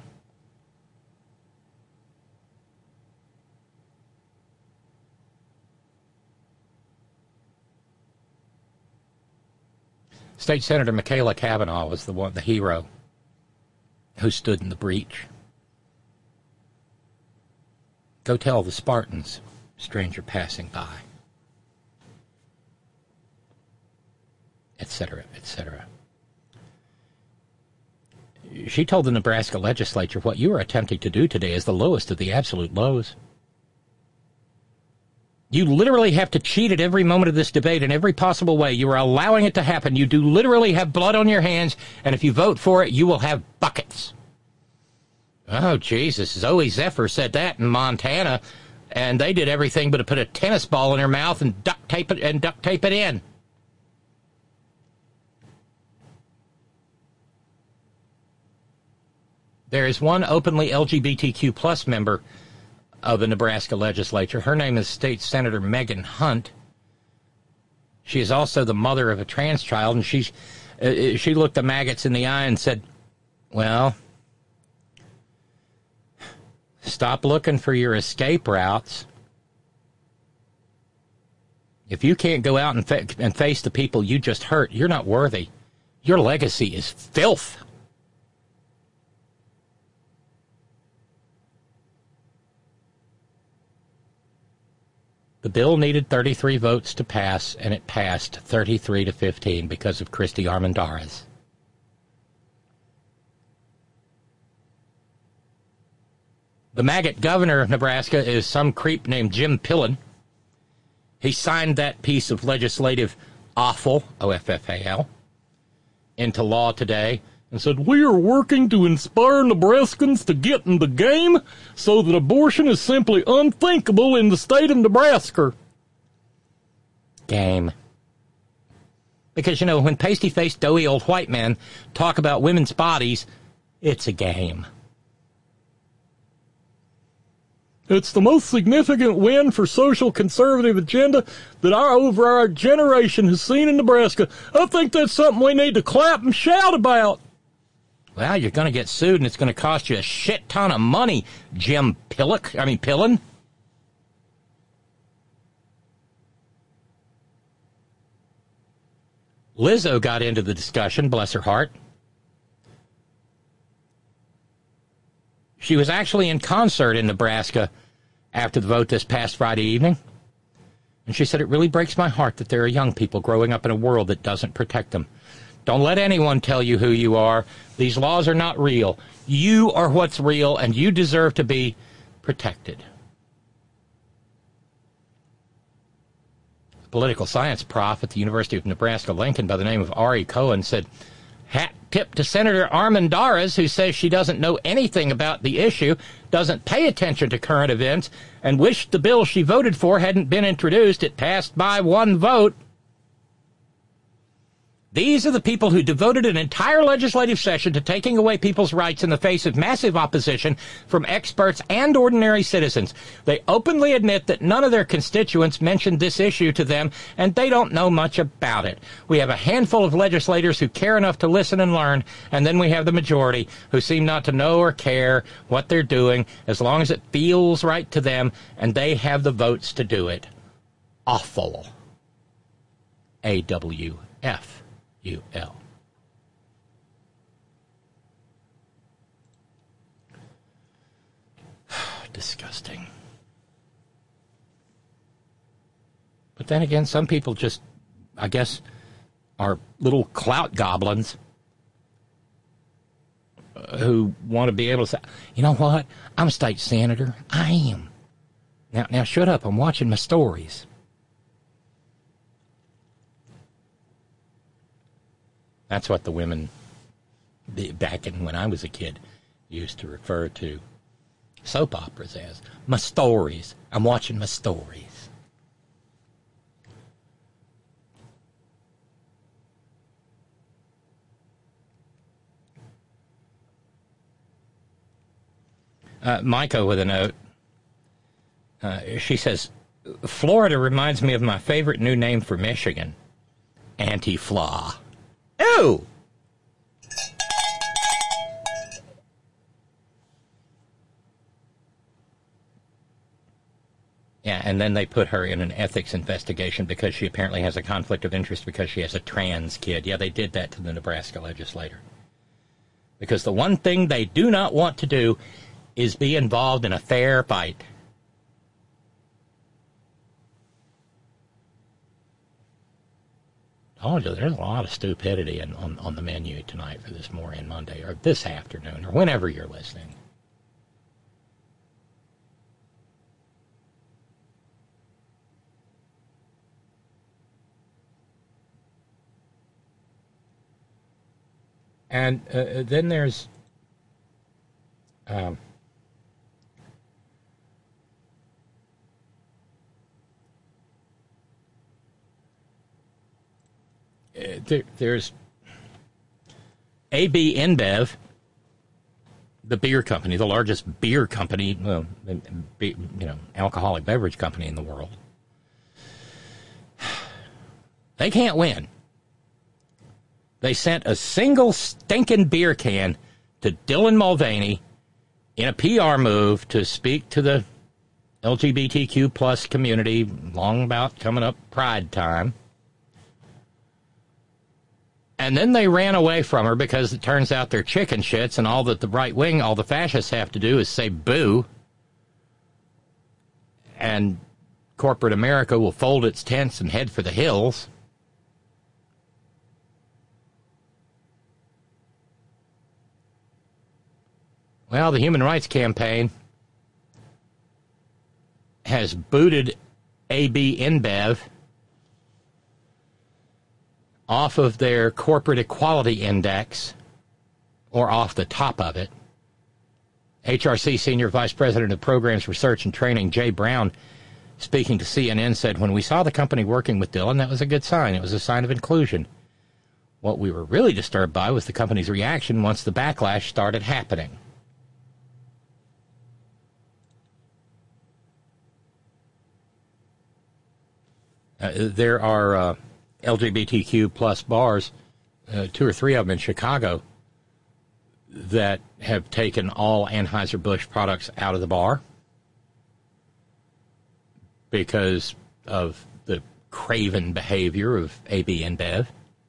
State Senator Michaela Cavanaugh was the hero who stood in the breach. Go tell the Spartans, stranger passing by, etc., etc. She told the Nebraska legislature, what you are attempting to do today is the lowest of the absolute lows. You literally have to cheat at every moment of this debate in every possible way. You are allowing it to happen. You do literally have blood on your hands, and if you vote for it, you will have buckets. Oh, Jesus. Zoe Zephyr said that in Montana, and they did everything but to put a tennis ball in her mouth and duct tape it in. There is one openly LGBTQ plus member of the Nebraska legislature. Her name is State Senator Megan Hunt. She is also the mother of a trans child, and she looked the maggots in the eye and said, well, stop looking for your escape routes. If you can't go out and face the people you just hurt, you're not worthy. Your legacy is filth. The bill needed 33 votes to pass, and it passed 33-15 because of Christy Armendariz. The maggot governor of Nebraska is some creep named Jim Pillen. He signed that piece of legislative offal, O-F-F-A-L, into law today and said, "We are working to inspire Nebraskans to get in the game so that abortion is simply unthinkable in the state of Nebraska." Game. Because, when pasty-faced, doughy old white men talk about women's bodies, it's a game. It's the most significant win for social conservative agenda that our generation has seen in Nebraska. I think that's something we need to clap and shout about. Well, you're going to get sued, and it's going to cost you a shit ton of money, Jim Pillen. Lizzo got into the discussion, bless her heart. She was actually in concert in Nebraska after the vote this past Friday evening. And she said, "It really breaks my heart that there are young people growing up in a world that doesn't protect them. Don't let anyone tell you who you are. These laws are not real. You are what's real, and you deserve to be protected." A political science prof at the University of Nebraska-Lincoln by the name of Ari Cohen said, "Hat tip to Senator Armendariz, who says she doesn't know anything about the issue, doesn't pay attention to current events, and wished the bill she voted for hadn't been introduced. It passed by one vote." These are the people who devoted an entire legislative session to taking away people's rights in the face of massive opposition from experts and ordinary citizens. They openly admit that none of their constituents mentioned this issue to them, and they don't know much about it. We have a handful of legislators who care enough to listen and learn, and then we have the majority who seem not to know or care what they're doing as long as it feels right to them, and they have the votes to do it. Awful. AWF. UL. Disgusting. But then again, some people just, I guess, are little clout goblins who want to be able to say, "You know what? I'm a state senator. I am. Now shut up. I'm watching my stories." That's what the women, back when I was a kid, used to refer to soap operas as. My stories. I'm watching my stories. Micah with a note. She says, "Florida reminds me of my favorite new name for Michigan, Anti-Flaw." Ew! Yeah, and then they put her in an ethics investigation because she apparently has a conflict of interest because she has a trans kid. Yeah, they did that to the Nebraska legislator. Because the one thing they do not want to do is be involved in a fair fight. Told you, there's a lot of stupidity on the menu tonight for this Moran Monday, or this afternoon, or whenever you're listening. And then there's there's AB InBev, the beer company, the largest beer company, alcoholic beverage company in the world. They can't win. They sent a single stinking beer can to Dylan Mulvaney in a PR move to speak to the LGBTQ plus community long about coming up Pride time. And then they ran away from her because it turns out they're chicken shits, and all that the right wing, all the fascists have to do is say boo and corporate America will fold its tents and head for the hills. Well, the Human Rights Campaign has booted AB InBev off of their corporate equality index, or off the top of it. HRC Senior Vice President of Programs, Research, and Training, Jay Brown, speaking to CNN, said, "When we saw the company working with Dylan, that was a good sign. It was a sign of inclusion. What we were really disturbed by was the company's reaction once the backlash started happening." There are LGBTQ plus bars, 2 or 3 of them in Chicago, that have taken all Anheuser-Busch products out of the bar because of the craven behavior of AB InBev.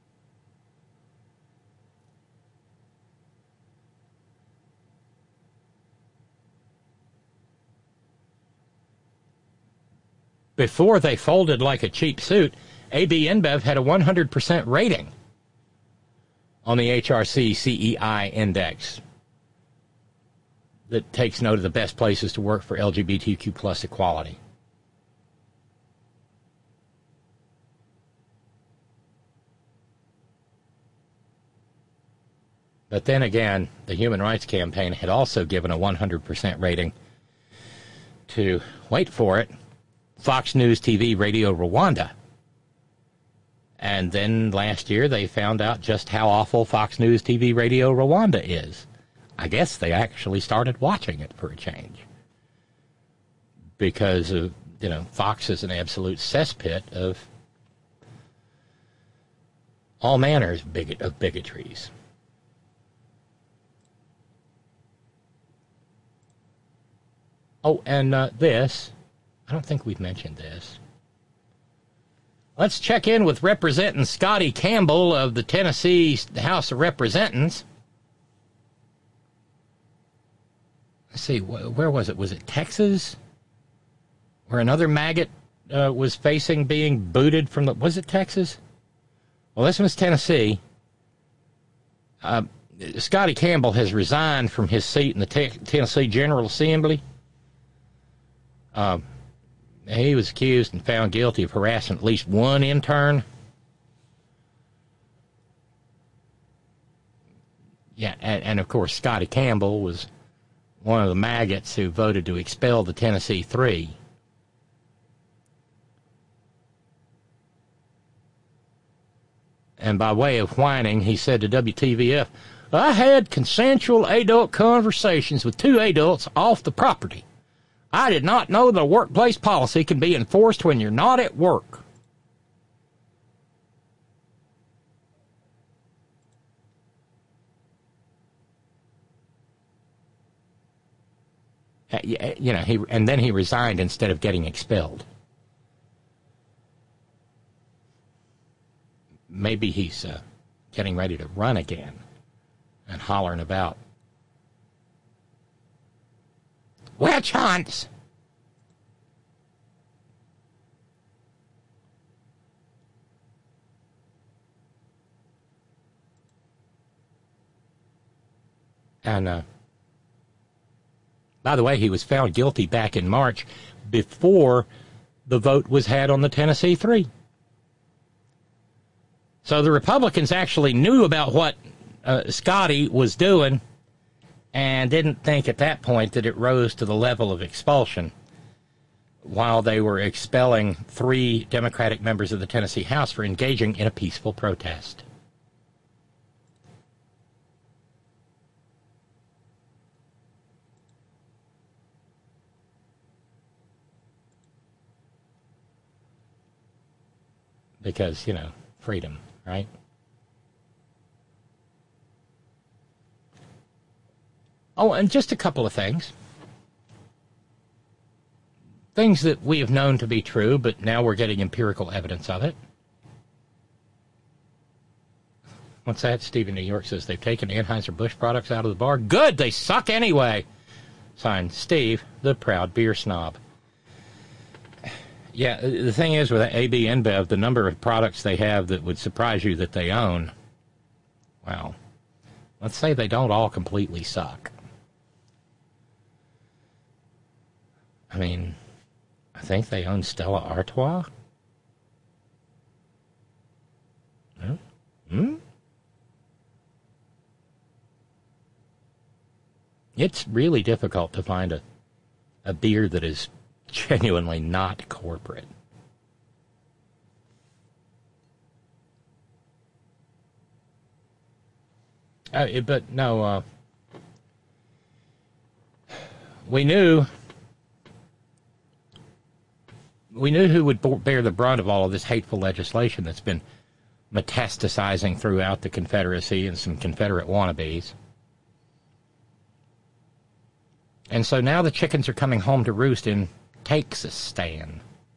Before they folded like a cheap suit, AB InBev had a 100% rating on the HRC CEI index that takes note of the best places to work for LGBTQ plus equality. But then again, the Human Rights Campaign had also given a 100% rating to, wait for it, Fox News TV Radio Rwanda. And then last year they found out just how awful Fox News TV Radio Rwanda is. I guess they actually started watching it for a change. Because, Fox is an absolute cesspit of all manners of bigotries. Oh, and this, I don't think we've mentioned this. Let's check in with Representative Scotty Campbell of the Tennessee House of Representatives. Let's see, where was it? Was it Texas? Where another maggot was facing being booted from the... Was it Texas? Well, this was Tennessee. Scotty Campbell has resigned from his seat in the Tennessee General Assembly. He was accused and found guilty of harassing at least one intern. Yeah, and of course, Scotty Campbell was one of the maggots who voted to expel the Tennessee Three. And by way of whining, he said to WTVF, "I had consensual adult conversations with 2 adults off the property. I did not know that a workplace policy can be enforced when you're not at work." And then he resigned instead of getting expelled. Maybe he's getting ready to run again and hollering about witch hunts. And, by the way, he was found guilty back in March before the vote was had on the Tennessee Three. So the Republicans actually knew about what Scotty was doing and didn't think at that point that it rose to the level of expulsion while they were expelling 3 Democratic members of the Tennessee House for engaging in a peaceful protest. Because, freedom, right? Oh, and just a couple of things. Things that we have known to be true, but now we're getting empirical evidence of it. What's that? Steve in New York says they've taken Anheuser-Busch products out of the bar. Good, they suck anyway. Signed, Steve, the proud beer snob. Yeah, the thing is with AB InBev, the number of products they have that would surprise you that they own, well, let's say they don't all completely suck. I mean, I think they own Stella Artois. It's really difficult to find a beer that is genuinely not corporate. But no, we knew who would bear the brunt of all of this hateful legislation that's been metastasizing throughout the Confederacy and some Confederate wannabes. And so now the chickens are coming home to roost in Texastan.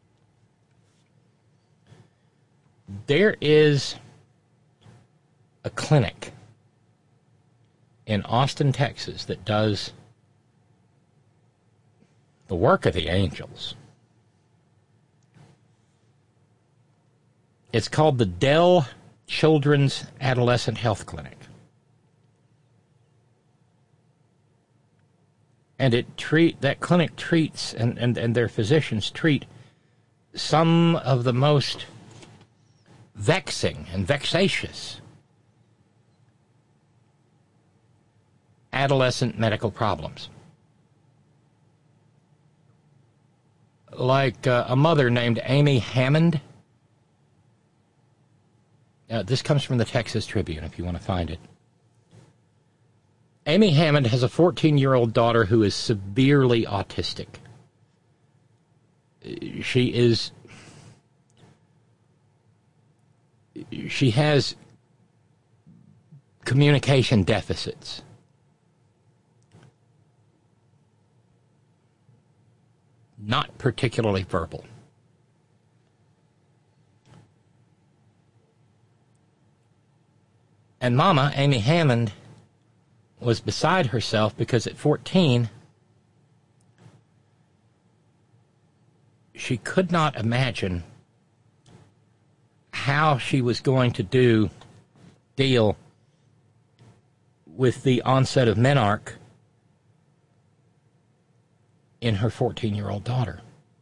There is a clinic in Austin, Texas that does the work of the angels. It's called the Dell Children's Adolescent Health Clinic. And that clinic treats, and their physicians treat some of the most vexing and vexatious adolescent medical problems. Like a mother named Amy Hammond. This comes from the Texas Tribune, if you want to find it. Amy Hammond has a 14-year-old daughter who is severely autistic. She has communication deficits. Not particularly verbal. And Mama, Amy Hammond, was beside herself because at 14, she could not imagine how she was going to deal with the onset of menarche in her 14-year-old daughter,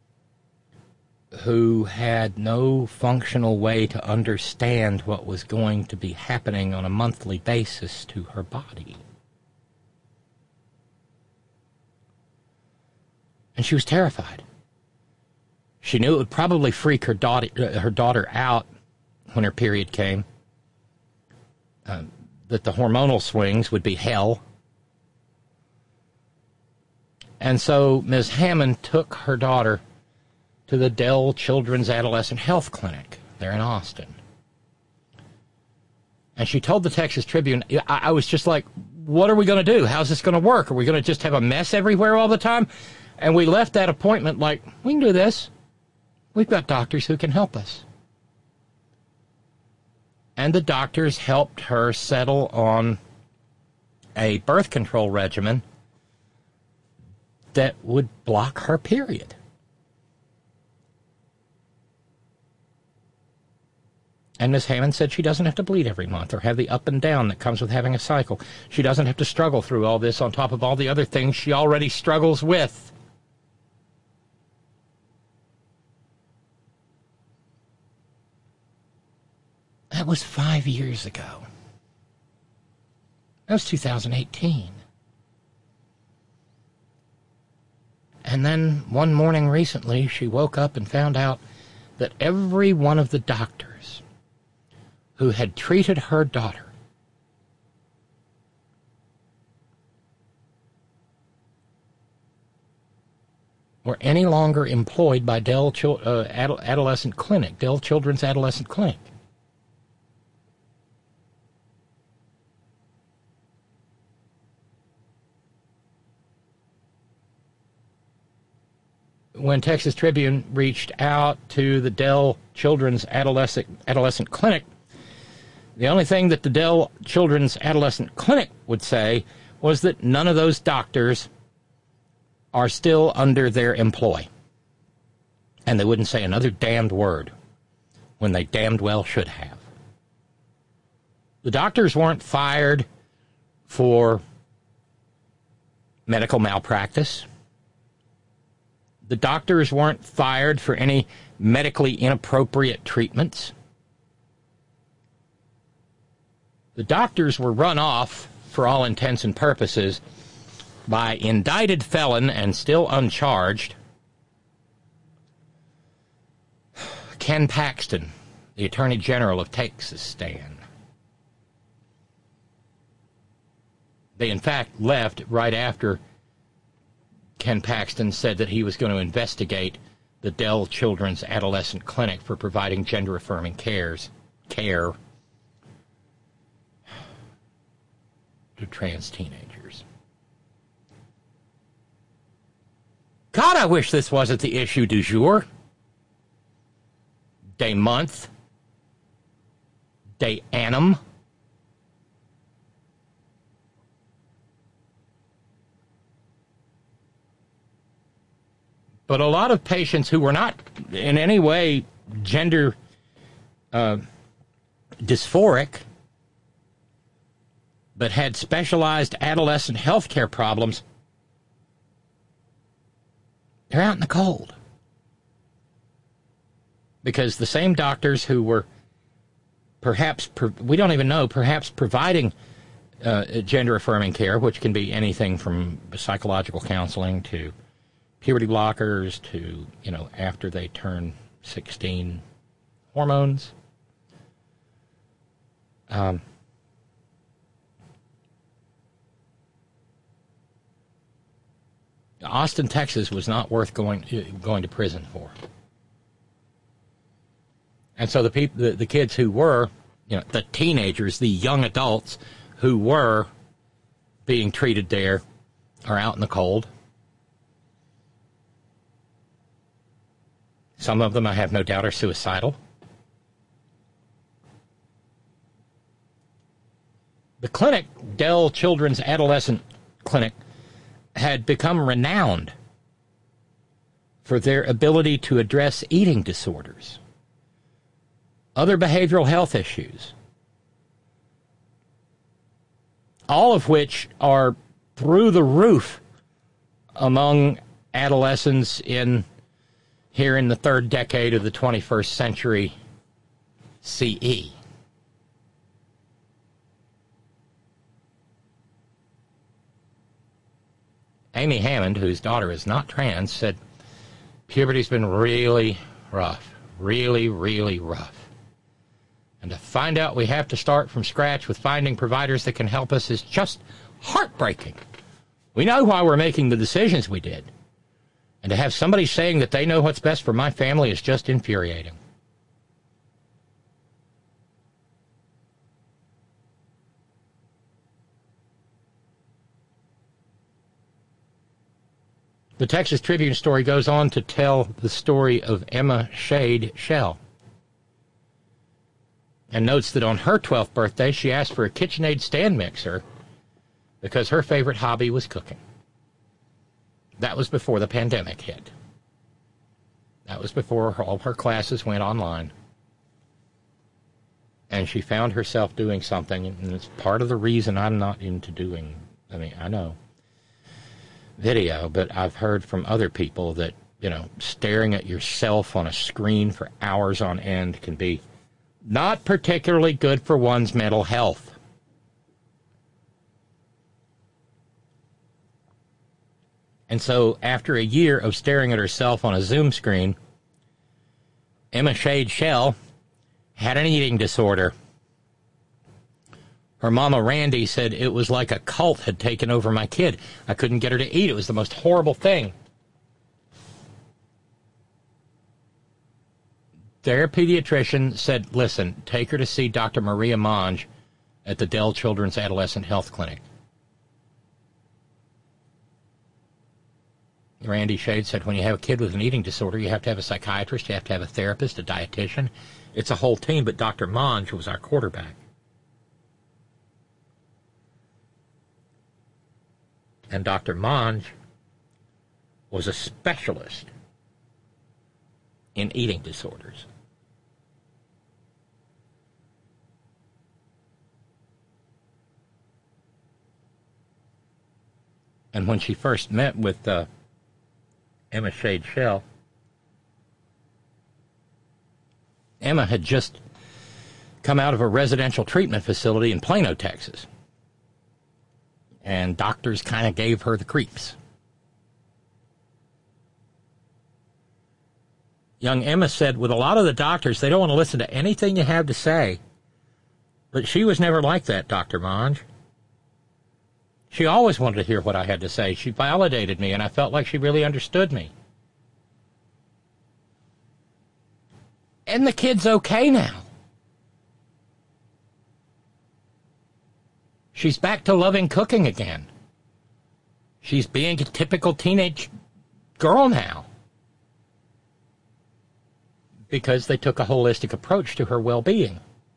who had no functional way to understand what was going to be happening on a monthly basis to her body. And she was terrified. She knew it would probably freak her daughter out when her period came, that the hormonal swings would be hell. And so Ms. Hammond took her daughter to the Dell Children's Adolescent Health Clinic there in Austin. And she told the Texas Tribune, I was just like, what are we going to do? How's this going to work? Are we going to just have a mess everywhere all the time? And we left that appointment like, we can do this. We've got doctors who can help us. And the doctors helped her settle on a birth control regimen that would block her period. And Ms. Hammond said she doesn't have to bleed every month or have the up and down that comes with having a cycle. She doesn't have to struggle through all this on top of all the other things she already struggles with. That was 5 years ago. That was 2018. And then one morning recently, she woke up and found out that every one of the doctors who had treated her daughter were any longer employed by Dell Adolescent Clinic, Dell Children's Adolescent Clinic. When Texas Tribune reached out to the Dell Children's Adolescent Clinic, the only thing that the Dell Children's Adolescent Clinic would say was that none of those doctors are still under their employ. And they wouldn't say another damned word when they damned well should have. The doctors weren't fired for medical malpractice. The doctors weren't fired for any medically inappropriate treatments. The doctors were run off, for all intents and purposes, by indicted felon and still uncharged Ken Paxton, the Attorney General of Texas-stan. They, in fact, left right after Ken Paxton said that he was going to investigate the Dell Children's Adolescent Clinic for providing gender-affirming care to trans teenagers. God, I wish this wasn't the issue du jour. Day month. Day annum. But a lot of patients who were not in any way gender dysphoric, but had specialized adolescent health care problems, they're out in the cold. Because the same doctors who were perhaps, we don't even know, perhaps providing gender-affirming care, which can be anything from psychological counseling to puberty blockers to, after they turn 16, hormones. Austin, Texas was not worth going to prison for. And so the kids who were, the teenagers, the young adults who were being treated there are out in the cold. Some of them, I have no doubt, are suicidal. The clinic, Dell Children's Adolescent Clinic, had become renowned for their ability to address eating disorders, other behavioral health issues, all of which are through the roof among adolescents here in the third decade of the 21st century CE. Amy Hammond, whose daughter is not trans, said, puberty's been really rough, really, really rough. And to find out we have to start from scratch with finding providers that can help us is just heartbreaking. We know why we're making the decisions we did. And to have somebody saying that they know what's best for my family is just infuriating. The Texas Tribune story goes on to tell the story of Emma Shade Shell, and notes that on her 12th birthday, she asked for a KitchenAid stand mixer because her favorite hobby was cooking. That was before the pandemic hit. That was before all her classes went online. And she found herself doing something, and it's part of the reason I'm not into doing, I know, video, but I've heard from other people that, staring at yourself on a screen for hours on end can be not particularly good for one's mental health. And so after a year of staring at herself on a Zoom screen, Emma Shade Shell had an eating disorder. Her mama, Randy, said it was like a cult had taken over my kid. I couldn't get her to eat. It was the most horrible thing. Their pediatrician said, listen, take her to see Dr. Maria Monge at the Dell Children's Adolescent Health Clinic. Randy Shade said, when you have a kid with an eating disorder, you have to have a psychiatrist, you have to have a therapist, a dietitian. It's a whole team, but Dr. Monge was our quarterback. And Dr. Monge was a specialist in eating disorders. And when she first met with Emma Shade Shell, Emma had just come out of a residential treatment facility in Plano, Texas. And doctors kind of gave her the creeps. Young Emma said, with a lot of the doctors, they don't want to listen to anything you have to say. But she was never like that, Dr. Monge. She always wanted to hear what I had to say. She validated me, and I felt like she really understood me. And the kid's okay now. She's back to loving cooking again. She's being a typical teenage girl now. Because they took a holistic approach to her well-being.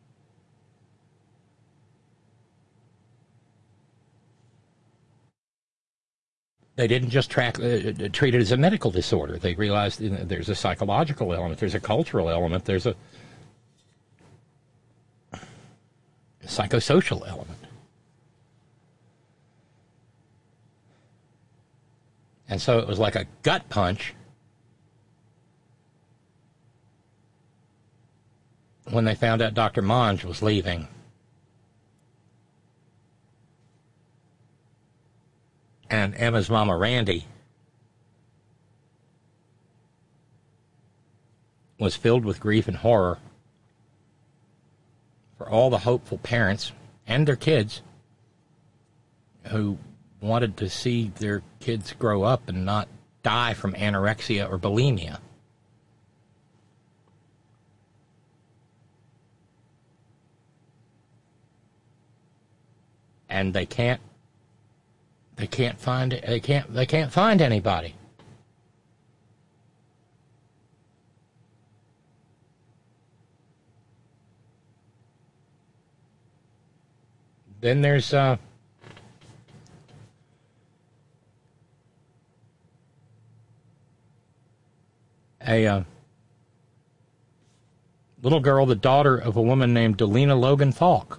They didn't just treat it as a medical disorder. They realized there's a psychological element, there's a cultural element, there's a psychosocial element. And so it was like a gut punch when they found out Dr. Monge was leaving. And Emma's mama, Randy, was filled with grief and horror for all the hopeful parents and their kids who wanted to see their kids grow up and not die from anorexia or bulimia. And they can't find anybody. Then there's a little girl, the daughter of a woman named Delina Logan Falk,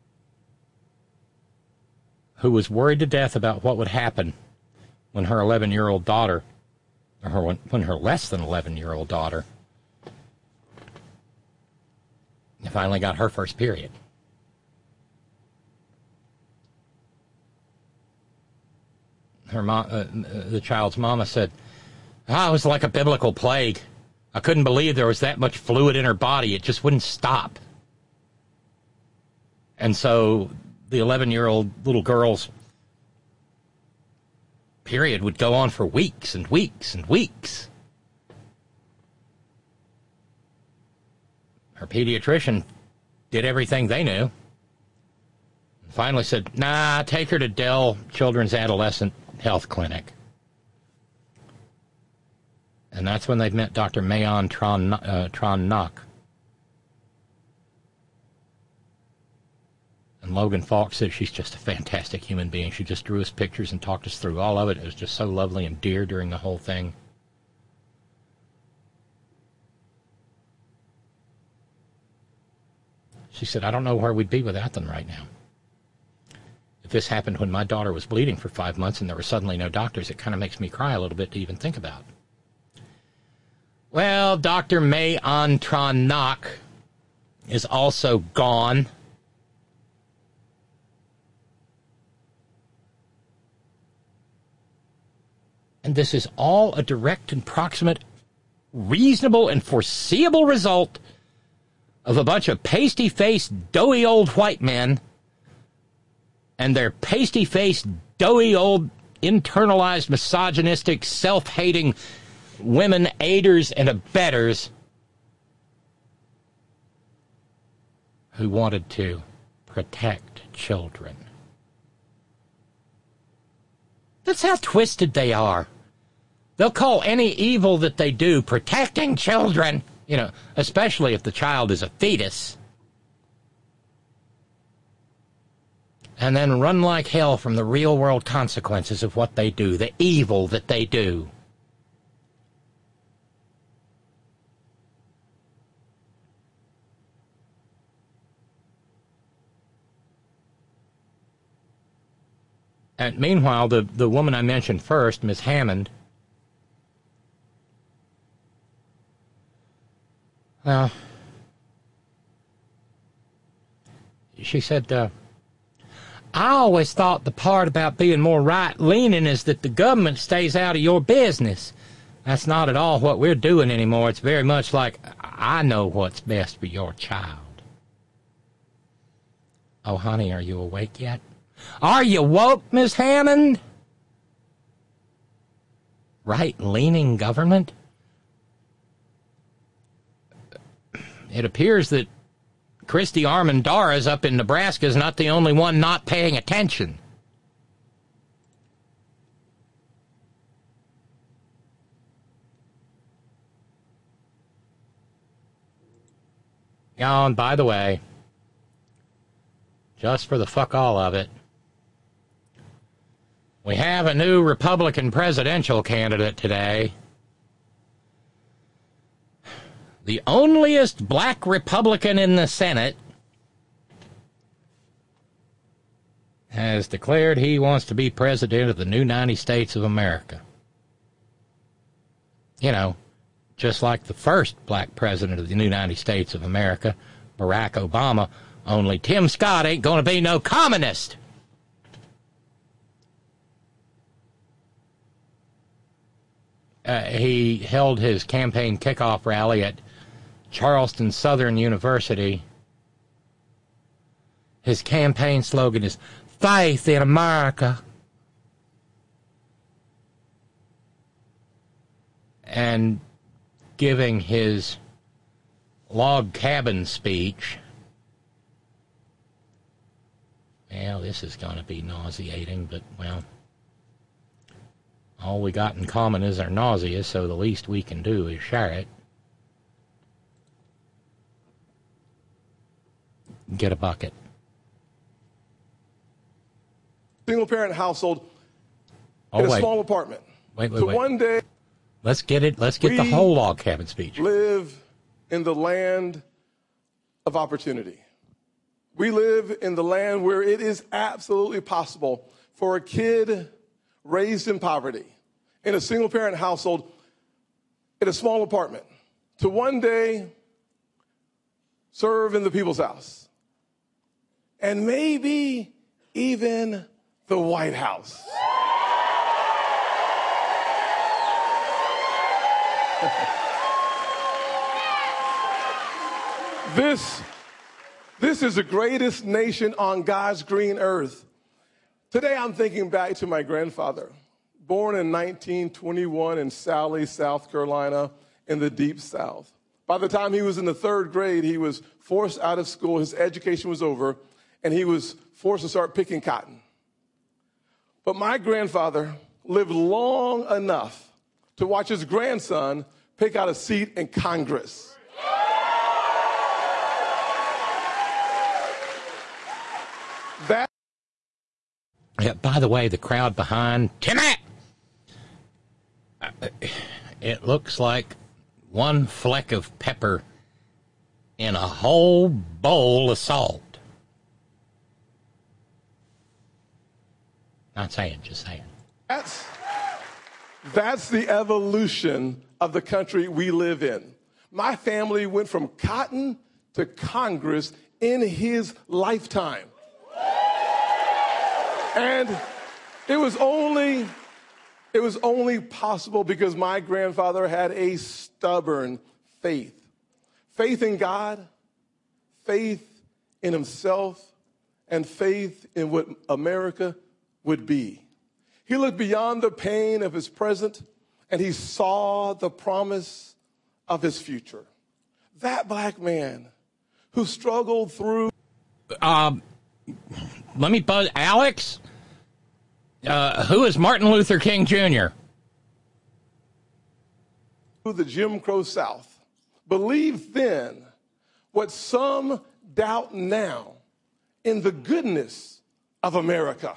who was worried to death about what would happen when her 11-year-old daughter, or when her less than 11-year-old daughter finally got her first period. Her the child's mama said, it was like a biblical plague. I couldn't believe there was that much fluid in her body. It just wouldn't stop. And so the 11-year-old little girl's period would go on for weeks and weeks and weeks. Her pediatrician did everything they knew. Finally said, nah, take her to Dell Children's Adolescent Health Clinic. And that's when they met Dr. Mayon Tron Knock. And Logan Falk said she's just a fantastic human being. She just drew us pictures and talked us through all of it. It was just so lovely and dear during the whole thing. She said, I don't know where we'd be without them right now. If this happened when my daughter was bleeding for 5 months and there were suddenly no doctors, it kind of makes me cry a little bit to even think about. Well, Dr. Mayon Tron Knock is also gone. And this is all a direct and proximate, reasonable and foreseeable result of a bunch of pasty-faced, doughy old white men and their pasty-faced, doughy old, internalized, misogynistic, self-hating women aiders and abettors who wanted to protect children. That's how twisted they are. They'll call any evil that they do protecting children, especially if the child is a fetus, and then run like hell from the real-world consequences of what they do, the evil that they do. And meanwhile, the woman I mentioned first, Ms. Hammond, well, she said, I always thought the part about being more right-leaning is that the government stays out of your business. That's not at all what we're doing anymore. It's very much like, I know what's best for your child. Oh, honey, are you awake yet? Are you woke, Miss Hammond? Right-leaning government? It appears that Christy Armendariz up in Nebraska is not the only one not paying attention. Oh, and by the way, just for the fuck all of it, we have a new Republican presidential candidate today. The onlyest black Republican in the Senate has declared he wants to be president of the new 90 states of America. You know, just like the first black president of the new 90 states of America, Barack Obama, only Tim Scott ain't going to be no communist. He held his campaign kickoff rally at Charleston Southern University. His campaign slogan is Faith in America. And giving his log cabin speech, well, this is going to be nauseating, but, well, all we got in common is our nausea, so the least we can do is share it. Get a bucket. Single-parent household in a small apartment. Wait. One day, let's get the whole log cabin speech. Live in the land of opportunity. We live in the land where it is absolutely possible for a kid raised in poverty in a single-parent household in a small apartment to one day serve in the People's House and maybe even the White House. This is the greatest nation on God's green earth. Today I'm thinking back to my grandfather, born in 1921 in Sally, South Carolina, in the Deep South. By the time he was in the third grade, he was forced out of school, his education was over, and he was forced to start picking cotton. But my grandfather lived long enough to watch his grandson pick out a seat in Congress. Yeah, by the way, the crowd behind Timmy, it looks like one fleck of pepper in a whole bowl of salt. Not saying, just saying. That's the evolution of the country we live in. My family went from cotton to Congress in his lifetime. And it was only possible because my grandfather had a stubborn faith. Faith in God, faith in himself, and faith in what America would be. He looked beyond the pain of his present, and he saw the promise of his future. That black man who struggled through... Let me buzz Alex. Who is Martin Luther King Jr.? The Jim Crow South believed then what some doubt now in the goodness of America.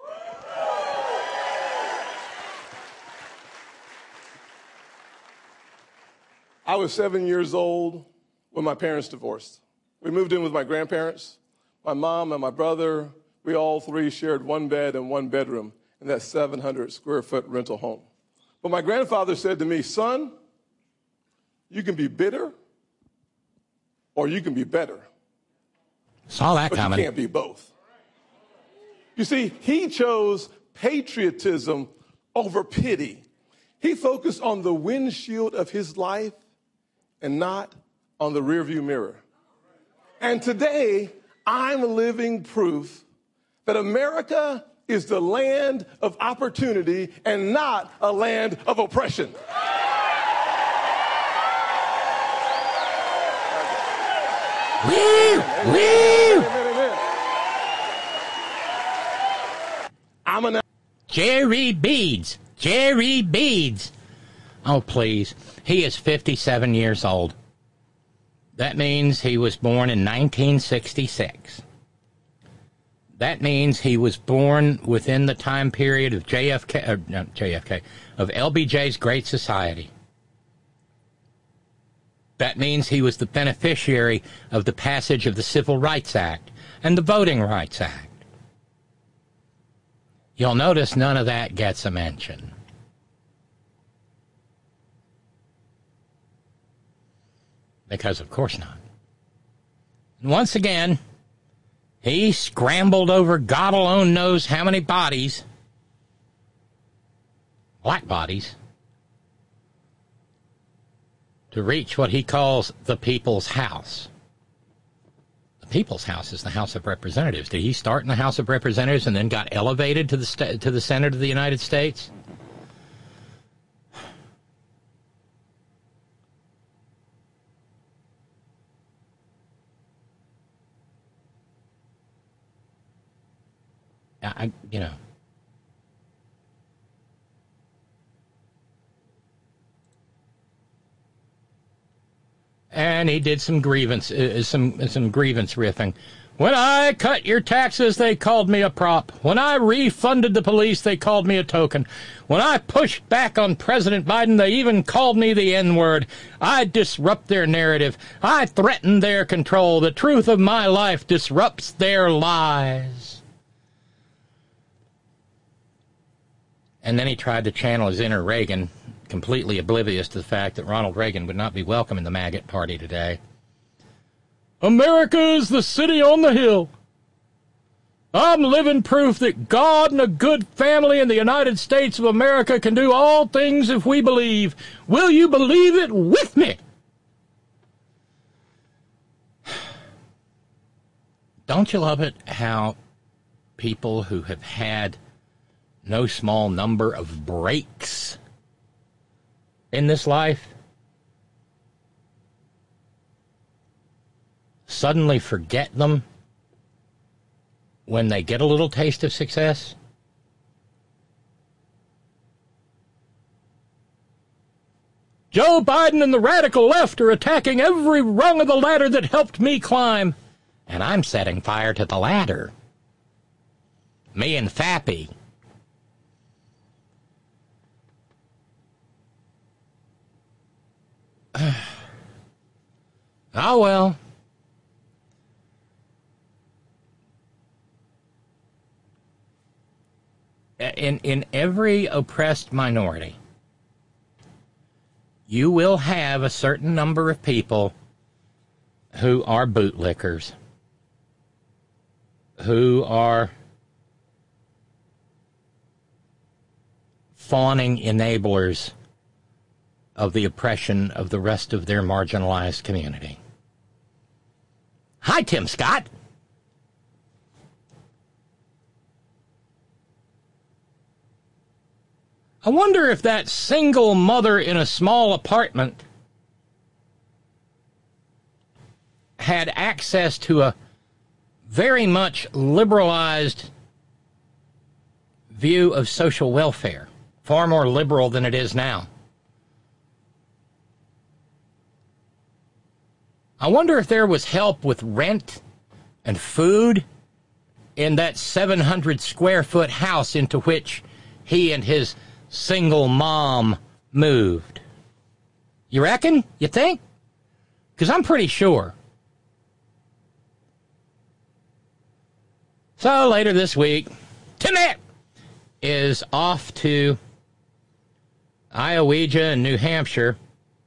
I was 7 years old when my parents divorced. We moved in with my grandparents. My mom and my brother, we all three shared one bed and one bedroom. in that 700 square foot rental home. But my grandfather said to me, son, you can be bitter or you can be better. Saw that But coming. you can't be both. You see, he chose patriotism over pity. He focused on the windshield of his life and not on the rearview mirror. And today, I'm living proof that America is the land of opportunity and not a land of oppression. Woo! Woo! Amen. I'm an Jerry Beads. Jerry Beads. Oh, please. He is 57 years old. That means he was born in 1966. That means he was born within the time period of of LBJ's Great Society. That means he was the beneficiary of the passage of the Civil Rights Act and the Voting Rights Act. You'll notice none of that gets a mention. Because of course not. And once again, he scrambled over God alone knows how many bodies, black bodies, to reach what he calls the People's House. The People's House is the House of Representatives. Did he start in the House of Representatives and then got elevated to the Senate of the United States? You know. And he did some grievance riffing. When I cut your taxes, they called me a prop. When I refunded the police, they called me a token. When I pushed back on President Biden, they even called me the N-word. I disrupt their narrative. I threaten their control. The truth of my life disrupts their lies. And then he tried to channel his inner Reagan, completely oblivious to the fact that Ronald Reagan would not be welcome in the maggot party today. America is the city on the hill. I'm living proof that God and a good family in the United States of America can do all things if we believe. Will you believe it with me? Don't you love it how people who have had no small number of breaks in this life suddenly forget them when they get a little taste of success? Joe Biden and the radical left are attacking every rung of the ladder that helped me climb, and I'm setting fire to the ladder. Me and Fappy. Oh, well. In every oppressed minority, you will have a certain number of people who are bootlickers, who are fawning enablers of the oppression of the rest of their marginalized community. Hi, Tim Scott. I wonder if that single mother in a small apartment had access to a very much liberalized view of social welfare, far more liberal than it is now. I wonder if there was help with rent and food in that 700 square foot house into which he and his single mom moved. You reckon? You think? Because I'm pretty sure. So later this week, tonight, is off to Iowa and New Hampshire,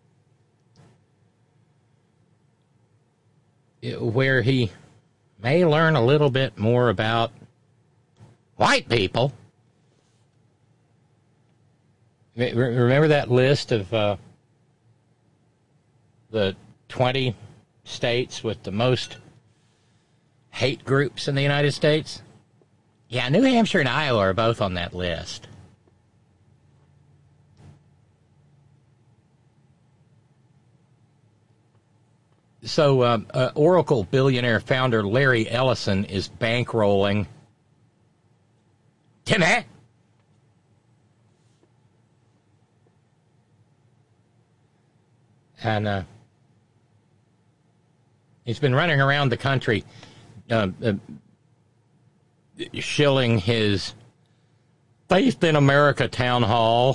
where he may learn a little bit more about white people. Remember that list of the 20 states with the most hate groups in the United States? Yeah, New Hampshire and Iowa are both on that list. So, Oracle billionaire founder Larry Ellison is bankrolling Timmy. And he's been running around the country shilling his Faith in America town hall.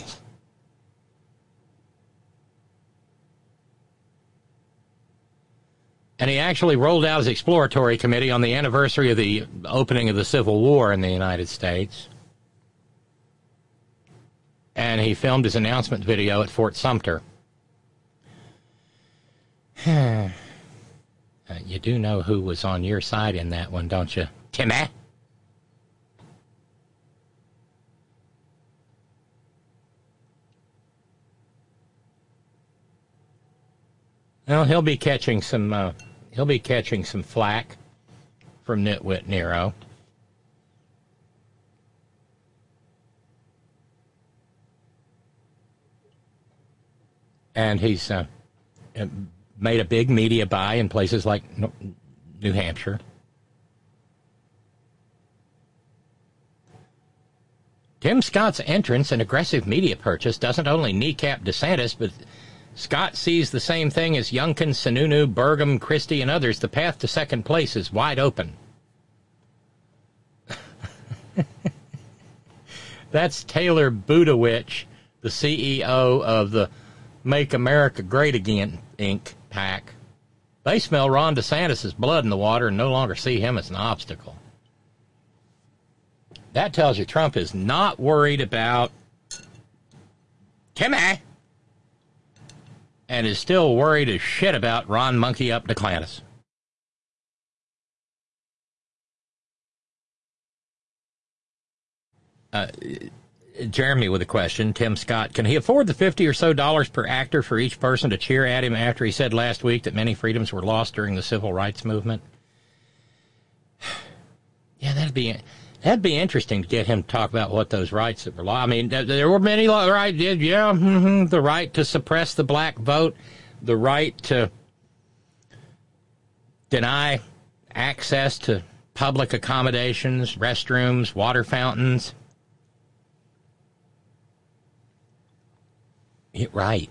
And he actually rolled out his exploratory committee on the anniversary of the opening of the Civil War in the United States. And he filmed his announcement video at Fort Sumter. You do know who was on your side in that one, don't you, Timmy? Well, he'll be catching some flack from Nitwit Nero. And he's made a big media buy in places like New Hampshire. Tim Scott's entrance and aggressive media purchase doesn't only kneecap DeSantis, but Scott sees the same thing as Youngkin, Sununu, Burgum, Christie, and others. The path to second place is wide open. That's Taylor Budowich, the CEO of the Make America Great Again, Inc. PAC. They smell Ron DeSantis' blood in the water and no longer see him as an obstacle. That tells you Trump is not worried about Timmy and is still worried as shit about Ron Monkey Up DeClantis. Jeremy with a question. Tim Scott, can he afford the $50 or so per actor for each person to cheer at him after he said last week that many freedoms were lost during the civil rights movement? Yeah, that'd be interesting to get him to talk about what those rights that were lost. I mean, there were many rights. Yeah, the right to suppress the black vote, the right to deny access to public accommodations, restrooms, water fountains. Right.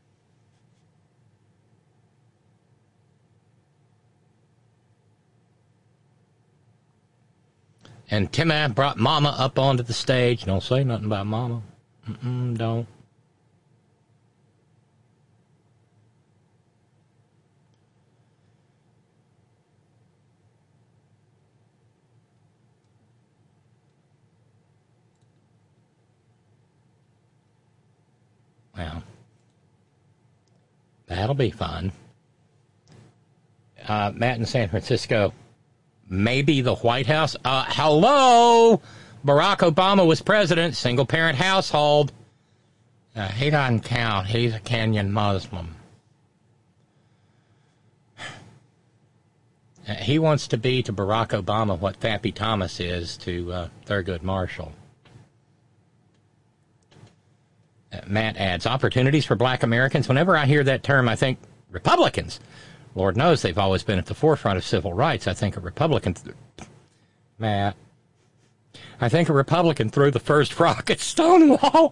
And Timmy brought Mama up onto the stage. Don't say nothing about Mama. Don't. Well, that'll be fun. Matt in San Francisco. Maybe the White House. Hello! Barack Obama was president, single-parent household. He doesn't count. He's a Kenyan Muslim. He wants to be to Barack Obama what Fappy Thomas is to Thurgood Marshall. Matt adds, opportunities for black Americans. Whenever I hear that term, I think Republicans. Lord knows they've always been at the forefront of civil rights. I think a Republican... Matt. I think a Republican threw the first rock at Stonewall.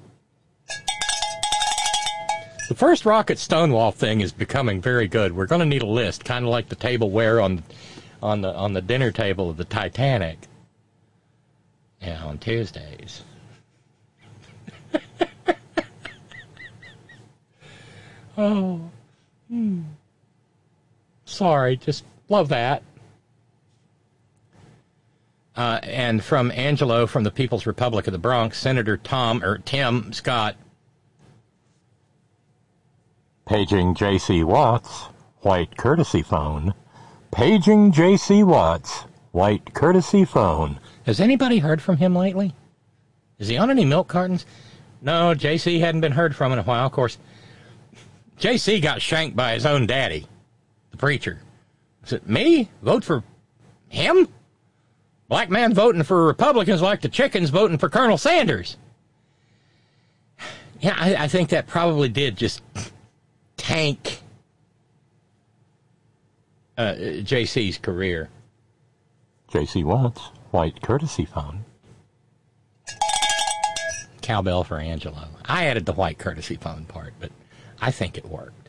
The first rock at Stonewall thing is becoming very good. We're going to need a list, kind of like the tableware on the dinner table of the Titanic. Yeah, on Tuesdays. Oh, sorry, just love that. And from Angelo from the People's Republic of the Bronx, Senator Tim Scott. Paging J.C. Watts, white courtesy phone. Paging J.C. Watts, white courtesy phone. Has anybody heard from him lately? Is he on any milk cartons? No, J.C. hadn't been heard from in a while. Of course, J.C. got shanked by his own daddy, the preacher. Is it me? Vote for him? Black man voting for Republicans like the chickens voting for Colonel Sanders. Yeah, I think that probably did just tank J.C.'s career. J.C. Watts, white courtesy phone. Cowbell for Angelo. I added the white courtesy phone part, but I think it worked.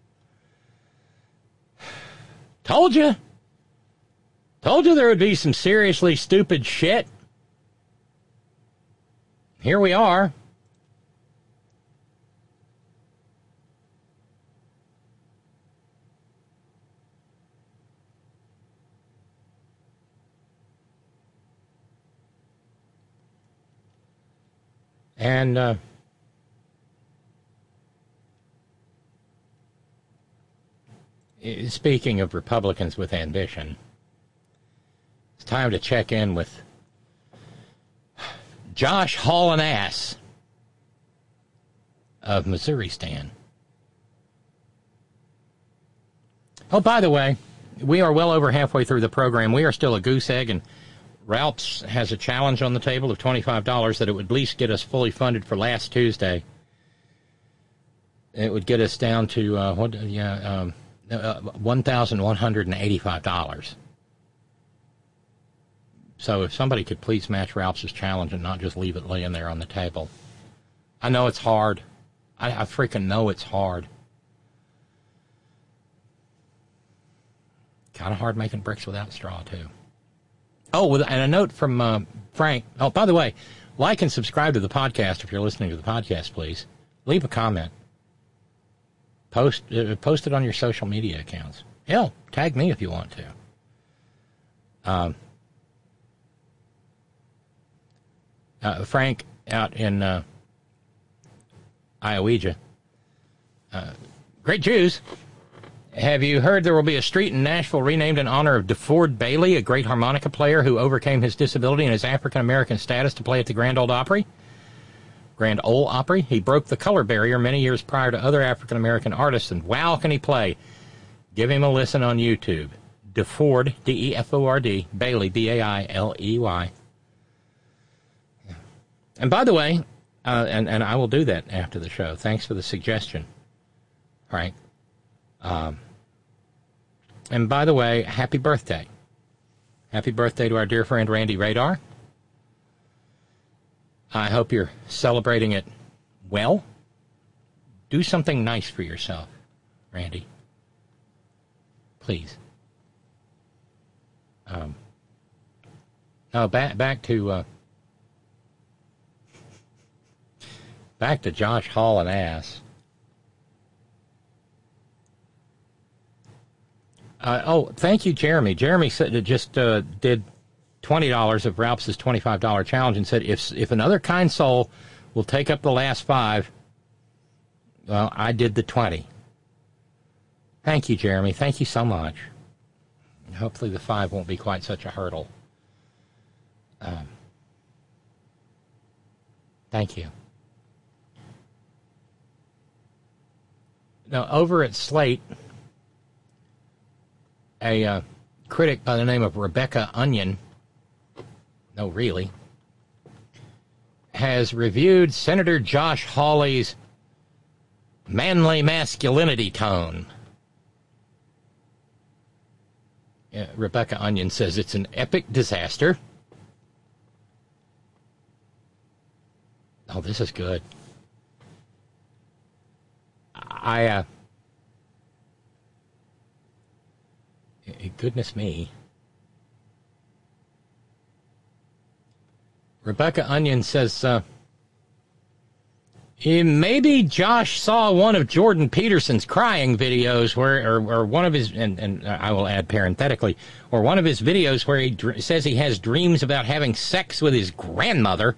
Told you. Told you there would be some seriously stupid shit. Here we are. And speaking of Republicans with ambition, it's time to check in with Josh Hauling Ass of Missouri Stan. Oh, by the way, we are well over halfway through the program. We are still a goose egg, and Ralph's has a challenge on the table of $25 that it would at least get us fully funded for last Tuesday. It would get us down to $1,185. So if somebody could please match Ralph's challenge and not just leave it laying there on the table. I know it's hard. I freaking know it's hard. Kind of hard making bricks without straw, too. Oh, and a note from Frank. Oh, by the way, like and subscribe to the podcast if you're listening to the podcast, please. Leave a comment. Post it on your social media accounts. Hell, tag me if you want to. Frank out in Ioweja. Great Jews. Have you heard there will be a street in Nashville renamed in honor of DeFord Bailey, a great harmonica player who overcame his disability and his African-American status to play at the Grand Ole Opry? He broke the color barrier many years prior to other African-American artists, and wow, can he play. Give him a listen on YouTube. DeFord, D-E-F-O-R-D, Bailey, B-A-I-L-E-Y. And by the way, and I will do that after the show. Thanks for the suggestion, Frank. And by the way, happy birthday. Happy birthday to our dear friend Randy Radar. I hope you're celebrating it well. Do something nice for yourself, Randy. Please. Back to Josh Hauling Ass. Thank you, Jeremy. Jeremy said it just did $20 of Ralph's $25 challenge and said if another kind soul will take up the last 5, well, I did the 20. Thank you, Jeremy. Thank you so much. Hopefully the 5 won't be quite such a hurdle. Thank you. Now, over at Slate, a critic by the name of Rebecca Onion, no, really, has reviewed Senator Josh Hawley's manly masculinity tone. Rebecca Onion says it's an epic disaster. Oh, this is good. Goodness me. Rebecca Onion says, Maybe Josh saw one of Jordan Peterson's crying videos or one of his, and I will add parenthetically, or one of his videos where he says he has dreams about having sex with his grandmother.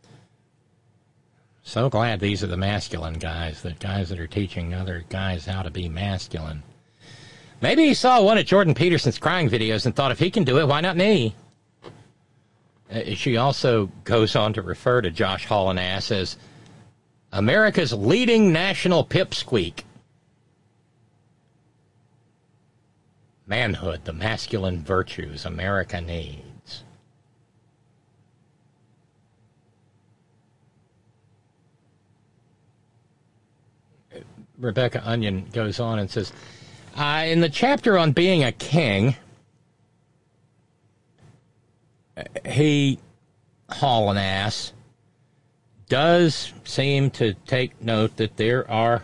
So glad these are the masculine guys, the guys that are teaching other guys how to be masculine. Maybe he saw one of Jordan Peterson's crying videos and thought, if he can do it, why not me? She also goes on to refer to Josh Hall-and-Ass as America's leading national pipsqueak. Manhood, the masculine virtues America needs. Rebecca Onion goes on and says, in the chapter on being a king, Hall-and-Ass, does seem to take note that there are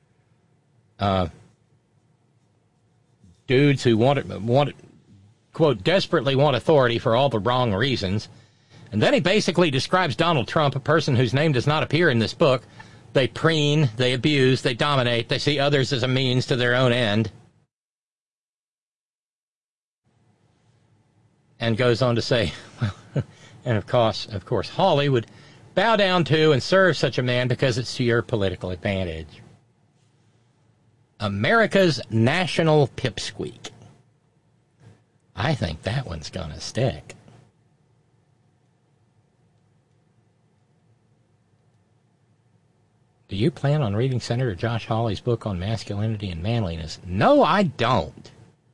dudes who want, quote, desperately want authority for all the wrong reasons. And then he basically describes Donald Trump, a person whose name does not appear in this book. They preen, they abuse, they dominate, they see others as a means to their own end. And goes on to say, and of course, Hawley would bow down to and serve such a man because it's to your political advantage. America's national pipsqueak. I think that one's going to stick. Do you plan on reading Senator Josh Hawley's book on masculinity and manliness? No, I don't.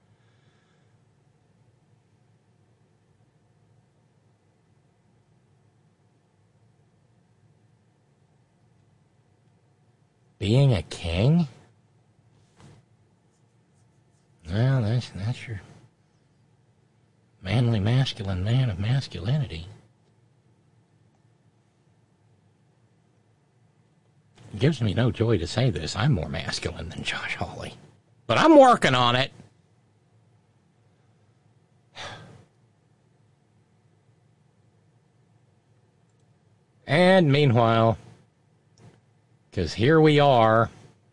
Being a king? Well, that's your manly, masculine man of masculinity. It gives me no joy to say this. I'm more masculine than Josh Hawley. But I'm working on it. And meanwhile, because here we are,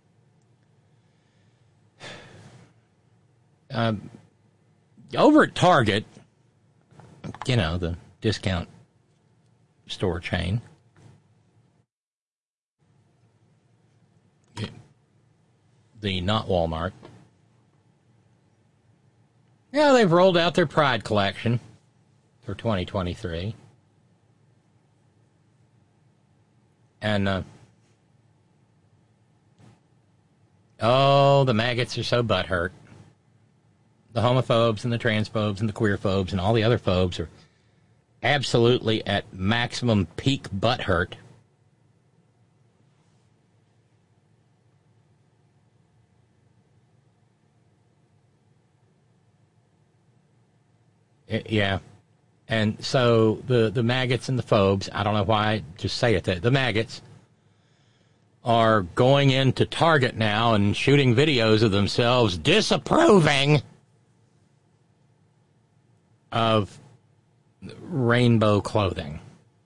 over at Target, you know, the discount store chain, the not Walmart. Yeah, they've rolled out their Pride collection for 2023. And, the maggots are so butthurt. The homophobes and the transphobes and the queerphobes and all the other phobes are absolutely at maximum peak butthurt. Yeah. And so the maggots and the phobes, I don't know why I just say it, the maggots are going into Target now and shooting videos of themselves disapproving of rainbow clothing.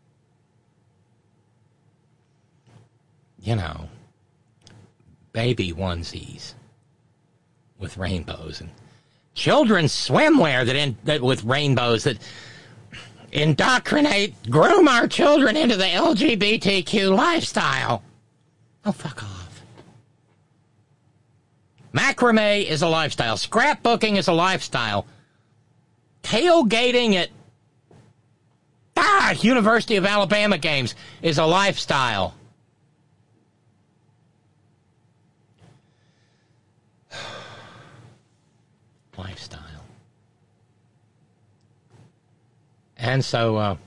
You know, baby onesies with rainbows and children's swimwear that with rainbows that indoctrinate, groom our children into the LGBTQ lifestyle. Oh, fuck off. Macrame is a lifestyle. Scrapbooking is a lifestyle. Tailgating at University of Alabama games is a lifestyle. Lifestyle. And so,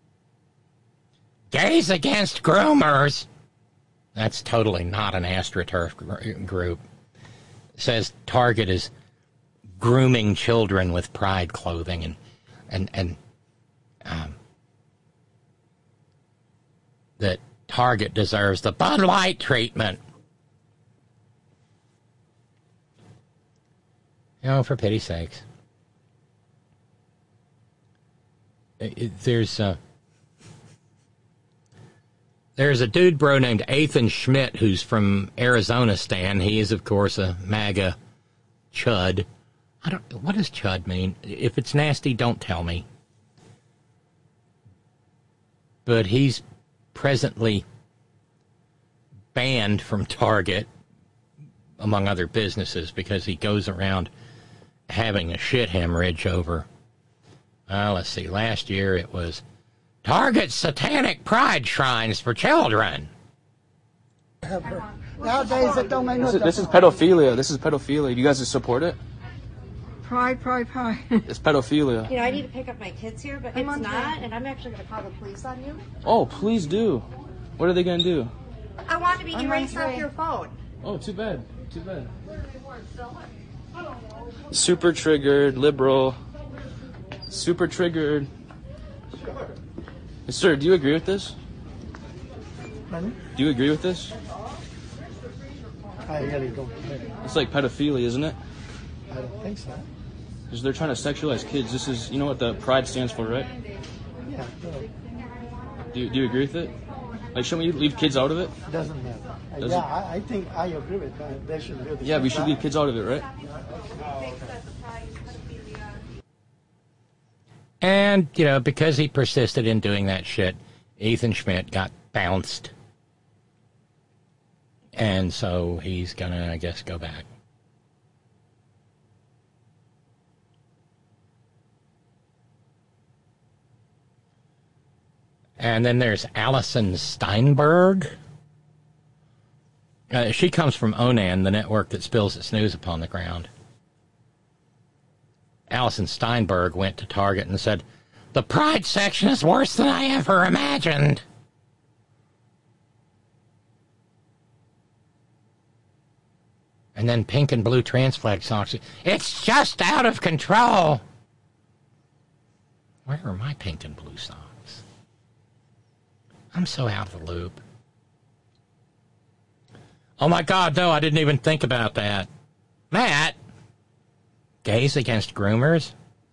gays against groomers. That's totally not an AstroTurf group. It says Target is grooming children with Pride clothing and that Target deserves the Bud Light treatment. You know, for pity's sakes. There's There's a dude bro named Ethan Schmidt who's from Arizona, Stan. He is, of course, a MAGA chud. What does chud mean? If it's nasty, don't tell me. But he's presently banned from Target, among other businesses, because he goes around having a shit hemorrhage over, let's see, last year it was Target satanic pride shrines for children. Nowadays, it don't make no This is pedophilia. This is pedophilia. Do you guys just support it? Pride. It's pedophilia. You know, I need to pick up my kids here, but it's not, and I'm actually going to call the police on you. Oh, please do. What are they going to do? I want to be erased off your phone. Oh, too bad. Too bad. Super triggered, liberal. Super triggered. Sir, do you agree with this? Pardon? Do you agree with this? I really don't. It's like pedophilia, isn't it? I don't think so. Because they're trying to sexualize kids. This is, you know what the pride stands for, right? Yeah. Do you agree with it? Like, shouldn't we leave kids out of it? Doesn't matter. Doesn't- I think I agree with that. They should do the Yeah, we should leave kids out of it, right? And, you know, because he persisted in doing that shit, Ethan Schmidt got bounced. And so he's gonna, I guess, go back. And then there's Allison Steinberg. She comes from Onan, the network that spills its news upon the ground. Allison Steinberg went to Target and said, "The pride section is worse than I ever imagined." And then pink and blue trans flag socks. It's just out of control. Where are my pink and blue socks? I'm so out of the loop. Oh my God, no, I didn't even think about that. Matt, gays against groomers?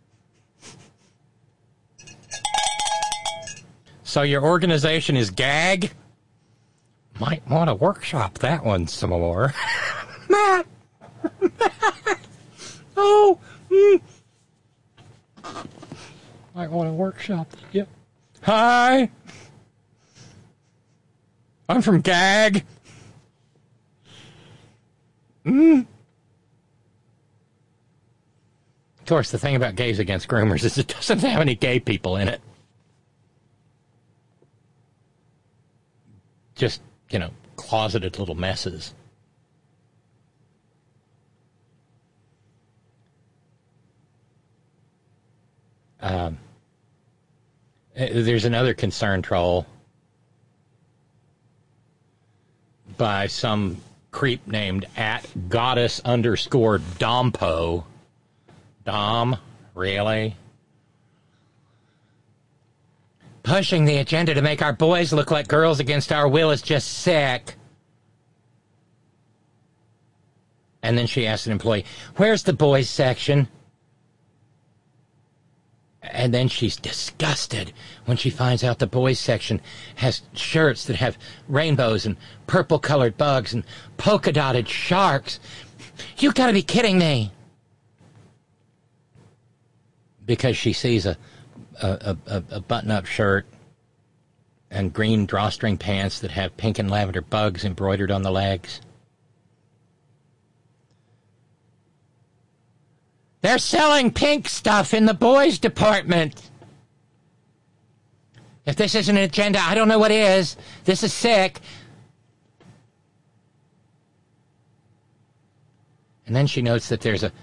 So your organization is GAG? Might want to workshop that one some more. Matt! Oh! Might want to workshop that. Yep. Hi! I'm from GAG. Of course, the thing about Gays Against Groomers is it doesn't have any gay people in it. Just, you know, closeted little messes. There's another concern troll by some creep named @goddess_Dompo. Dom? Really? Pushing the agenda to make our boys look like girls against our will is just sick. And then she asked an employee, "Where's the boys section?" And then she's disgusted when she finds out the boys section has shirts that have rainbows and purple-colored bugs and polka-dotted sharks. You gotta be kidding me. Because she sees a button-up shirt and green drawstring pants that have pink and lavender bugs embroidered on the legs. They're selling pink stuff in the boys department. If this isn't an agenda, I don't know what is. This is sick. And then she notes that there's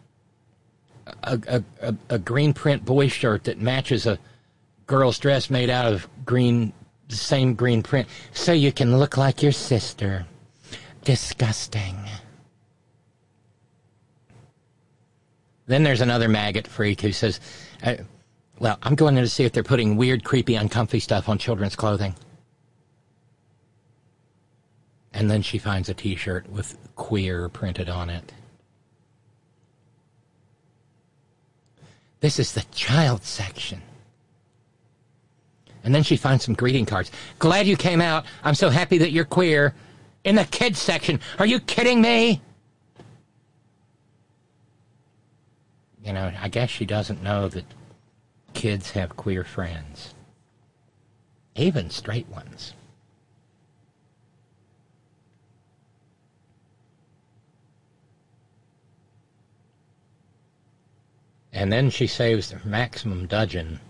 a green print boy shirt that matches a girl's dress made out of green, the same green print, so you can look like your sister. Disgusting. Then there's another maggot freak who says, well, I'm going in to see if they're putting weird, creepy, uncomfy stuff on children's clothing. And then she finds a t-shirt with queer printed on it. This is the child section. And then she finds some greeting cards. Glad you came out. I'm so happy that you're queer. In the kids section. Are you kidding me? You know, I guess she doesn't know that kids have queer friends. Even straight ones. And then she saves the maximum dudgeon.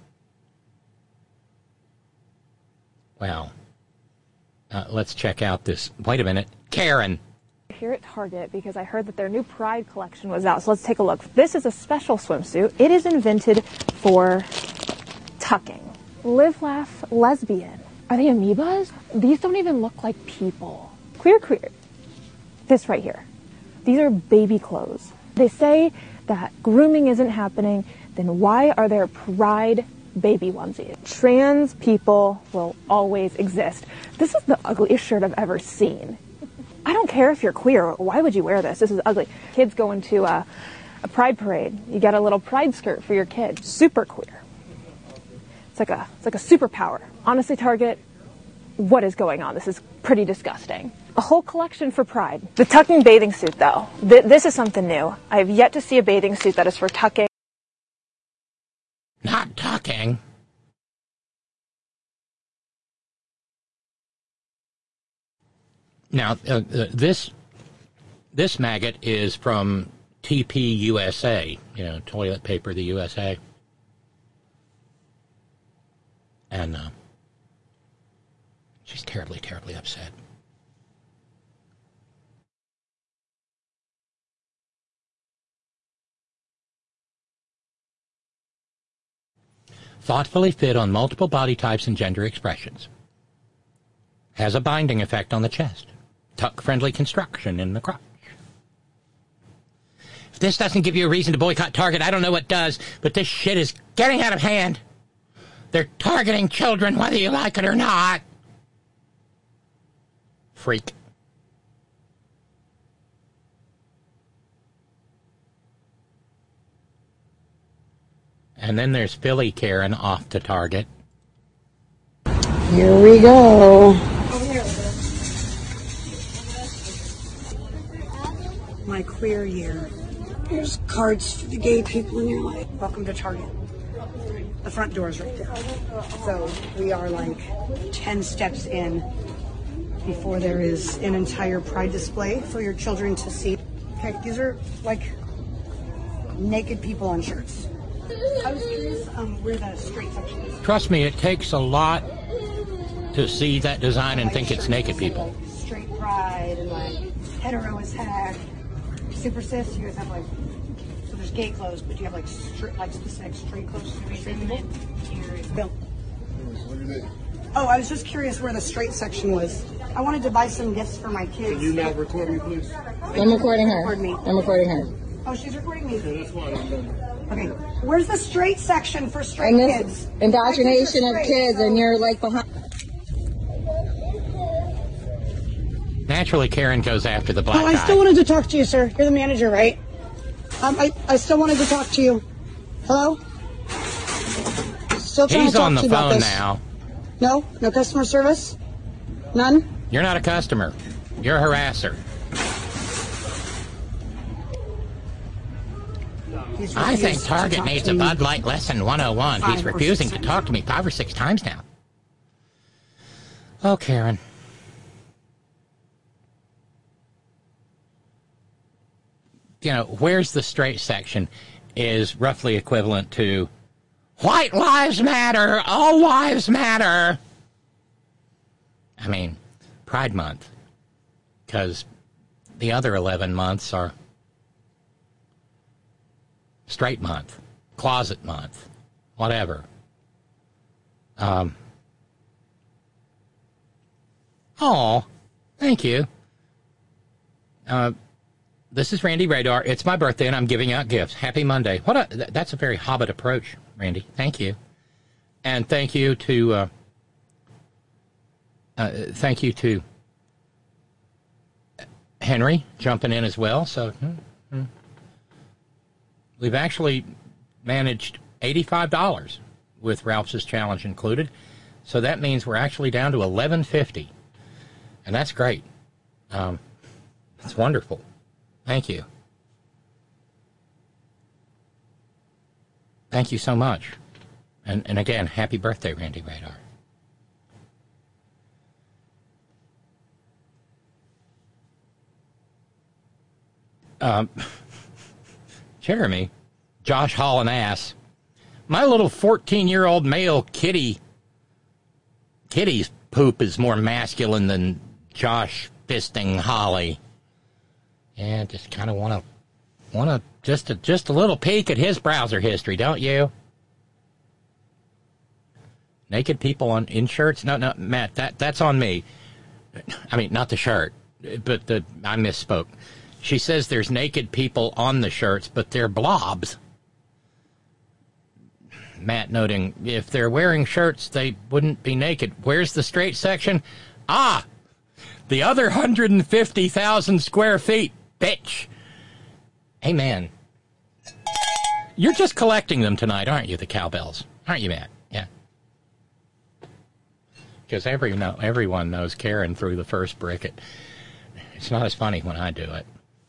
Well, let's check out this. Wait a minute. Karen. Here at Target because I heard that their new Pride collection was out. So let's take a look. This is a special swimsuit. It is invented for tucking. Live, laugh, lesbian. Are they amoebas? These don't even look like people. Queer. This right here. These are baby clothes. They say that grooming isn't happening, then why are there Pride baby onesies? Trans people will always exist. This is the ugliest shirt I've ever seen. I don't care if you're queer. Why would you wear this? This is ugly. Kids going to a Pride parade. You get a little Pride skirt for your kid. Super queer. It's like a superpower. Honestly, Target, what is going on? This is pretty disgusting. A whole collection for Pride. The tucking bathing suit, though. This is something new. I have yet to see a bathing suit that is for tucking. Not tucking. Now, this maggot is from TP USA, you know, Toilet Paper the USA. And she's terribly, terribly upset. Thoughtfully fit on multiple body types and gender expressions. Has a binding effect on the chest. Tuck-friendly construction in the crotch. If this doesn't give you a reason to boycott Target, I don't know what does, but this shit is getting out of hand. They're targeting children whether you like it or not. Freak. And then there's Philly Karen off to Target. Here we go. My queer year. There's cards for the gay people in your life. Welcome to Target. The front door is right there. So we are like 10 steps in before there is an entire Pride display for your children to see. Okay, these are like naked people on shirts. I was curious where the straight section is. Trust me, it takes a lot to see that design and think it's naked people. Straight pride and like hetero as heck. Super cis, you guys have like, so there's gay clothes, but you have like specific straight clothes for straight people? Bill. Oh, I was just curious where the straight section was. I wanted to buy some gifts for my kids. Can you not record me, please? I'm recording her. Record me. I'm recording her. Oh, she's recording me. Yeah, that's fine. Okay, where's the straight section for straight kids? Indoctrination of kids, and you're like behind. Naturally, Karen goes after the black guy. I still wanted to talk to you, sir. You're the manager, right? I still wanted to talk to you. Hello? Still trying He's to talk on the to you about phone this. now. No? No customer service? None? You're not a customer. You're a harasser. I think Target needs a Bud Light Lesson 101. He's refusing to talk to me 5 or 6 times now. Oh, Karen. You know, where's the straight section is roughly equivalent to White Lives Matter, all lives matter. I mean, Pride Month, because the other 11 months are straight month, closet month, whatever. Oh, thank you. This is Randy Radar. It's my birthday, and I'm giving out gifts. Happy Monday. That's a very Hobbit approach, Randy. Thank you. And thank you to Henry jumping in as well. So we've actually managed $85 with Ralph's Challenge included. So that means we're actually down to 1150. And that's great. It's wonderful. Thank you. Thank you so much. And again, happy birthday, Randy Radar. Jeremy, Josh Hall and ass. My little 14-year-old male kitty's poop is more masculine than Josh fisting Holly. Yeah, just kind of want to just a little peek at his browser history, don't you? Naked people in shirts? No, Matt, that's on me. I mean, not the shirt, but I misspoke. She says there's naked people on the shirts, but they're blobs. Matt noting, if they're wearing shirts, they wouldn't be naked. Where's the straight section? Ah, the other 150,000 square feet, bitch. Hey, man. You're just collecting them tonight, aren't you, the cowbells? Aren't you, Matt? Yeah. Because everyone knows Karen threw the first brick. It's not as funny when I do it.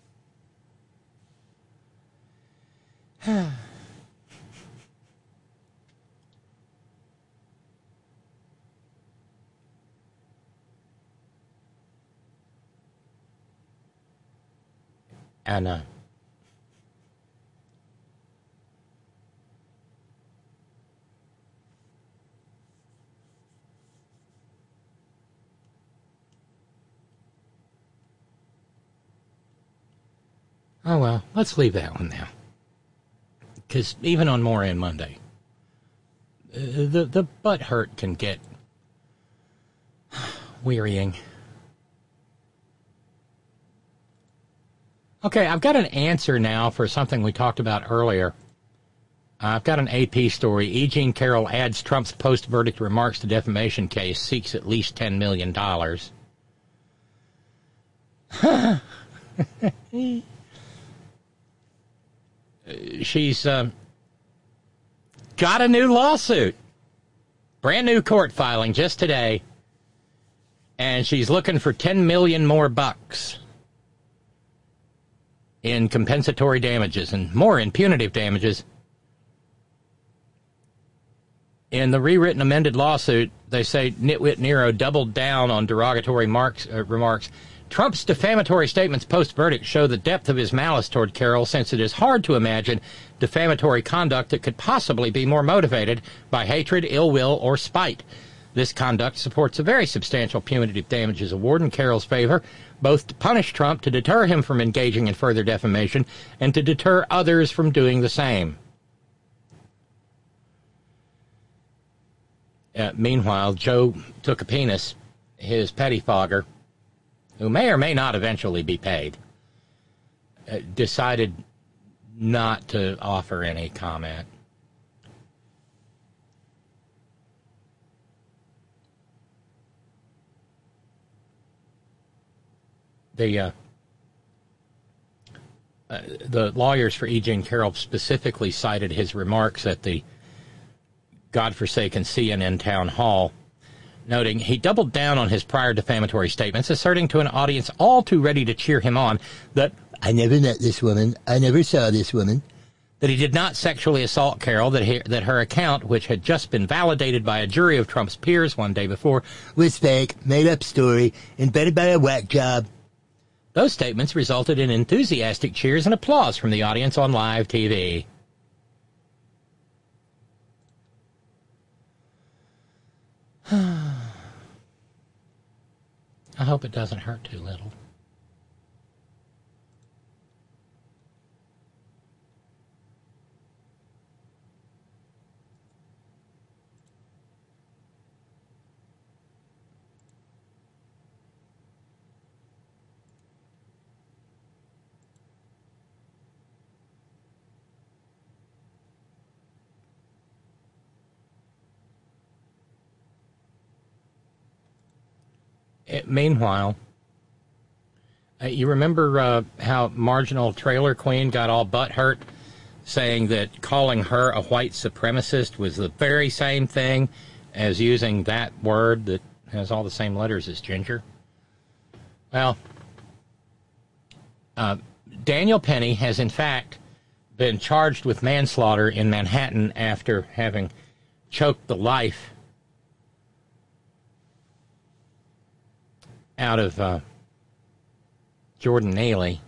And oh well, let's leave that one now. Because even on Moran Monday, the butt hurt can get wearying. Okay, I've got an answer now for something we talked about earlier. I've got an AP story. E. Jean Carroll adds Trump's post-verdict remarks to defamation case, seeks at least $10 million. She's got a new lawsuit. Brand new court filing just today. And she's looking for 10 million more bucks in compensatory damages and more in punitive damages. In the rewritten amended lawsuit, they say Nitwit Nero doubled down on derogatory remarks. Trump's defamatory statements post-verdict show the depth of his malice toward Carroll, since it is hard to imagine defamatory conduct that could possibly be more motivated by hatred, ill will, or spite. This conduct supports a very substantial punitive damages award in Carroll's favor, both to punish Trump, to deter him from engaging in further defamation, and to deter others from doing the same. Meanwhile, Joe Tookapenis, his pettifogger, who may or may not eventually be paid, decided not to offer any comment. The lawyers for E. Jean Carroll specifically cited his remarks at the godforsaken CNN town hall, noting he doubled down on his prior defamatory statements, asserting to an audience all too ready to cheer him on that I never met this woman, I never saw this woman, that he did not sexually assault Carroll, that her account, which had just been validated by a jury of Trump's peers one day before, was fake, made-up story, invented by a whack job. Those statements resulted in enthusiastic cheers and applause from the audience on live TV. I hope it doesn't hurt too little. Meanwhile, you remember how Marginal Trailer Queen got all butthurt, saying that calling her a white supremacist was the very same thing as using that word that has all the same letters as ginger. Well, Daniel Penny has in fact been charged with manslaughter in Manhattan after having choked the life out of Jordan Neely.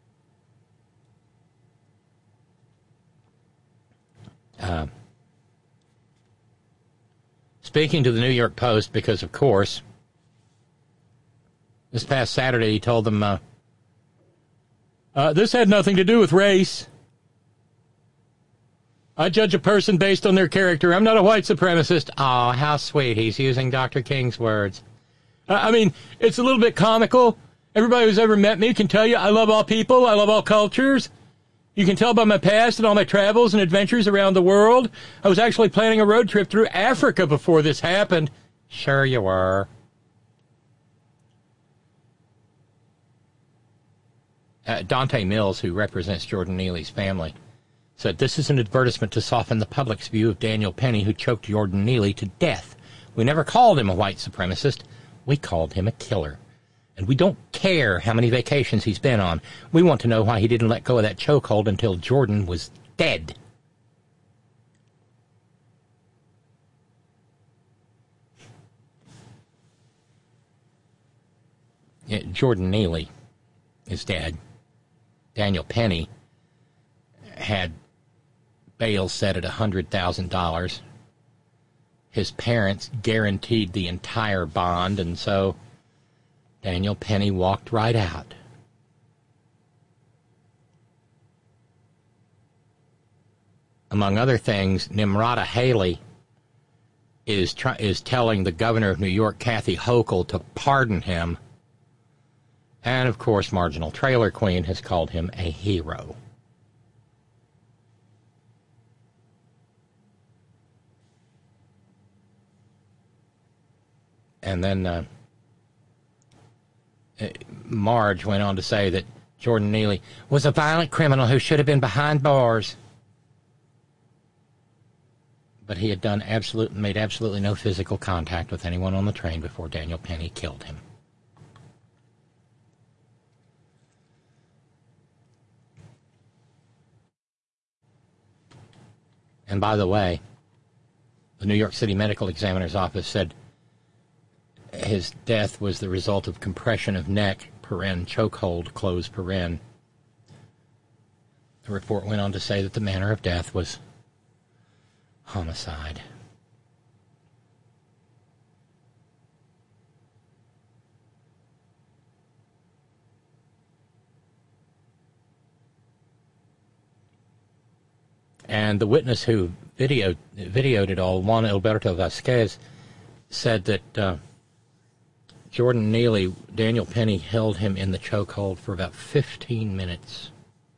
Speaking to the New York Post, because of course, this past Saturday he told them, this had nothing to do with race. I judge a person based on their character. I'm not a white supremacist. Oh, how sweet. He's using Dr. King's words. I mean, it's a little bit comical. Everybody who's ever met me can tell you I love all people. I love all cultures. You can tell by my past and all my travels and adventures around the world. I was actually planning a road trip through Africa before this happened. Sure you were. Dante Mills, who represents Jordan Neely's family, said, this is an advertisement to soften the public's view of Daniel Penny, who choked Jordan Neely to death. We never called him a white supremacist. We called him a killer. And we don't care how many vacations he's been on. We want to know why he didn't let go of that chokehold until Jordan was dead. Yeah, Jordan Neely is dead. Daniel Penny had bail set at $100,000. His parents guaranteed the entire bond, and so Daniel Penny walked right out. Among other things, Nimrata Haley is telling the governor of New York, Kathy Hochul, to pardon him. And, of course, Marginal Trailer Queen has called him a hero. And then Marge went on to say that Jordan Neely was a violent criminal who should have been behind bars. But he had made absolutely no physical contact with anyone on the train before Daniel Penny killed him. And by the way, the New York City Medical Examiner's Office said his death was the result of compression of neck, chokehold, close paren. The report went on to say that the manner of death was homicide. And the witness who videoed it all, Juan Alberto Vasquez, said that Jordan Neely, Daniel Penny, held him in the chokehold for about 15 minutes,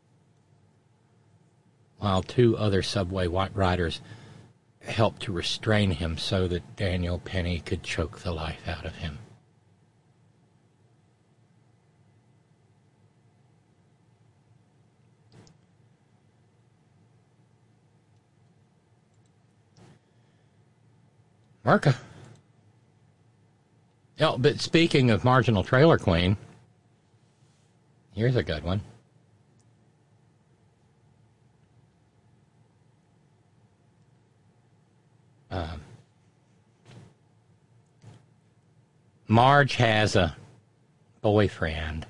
while two other subway riders helped to restrain him so that Daniel Penny could choke the life out of him. Marka. Oh, but speaking of Marginal Trailer Queen, here's a good one. Marge has a boyfriend.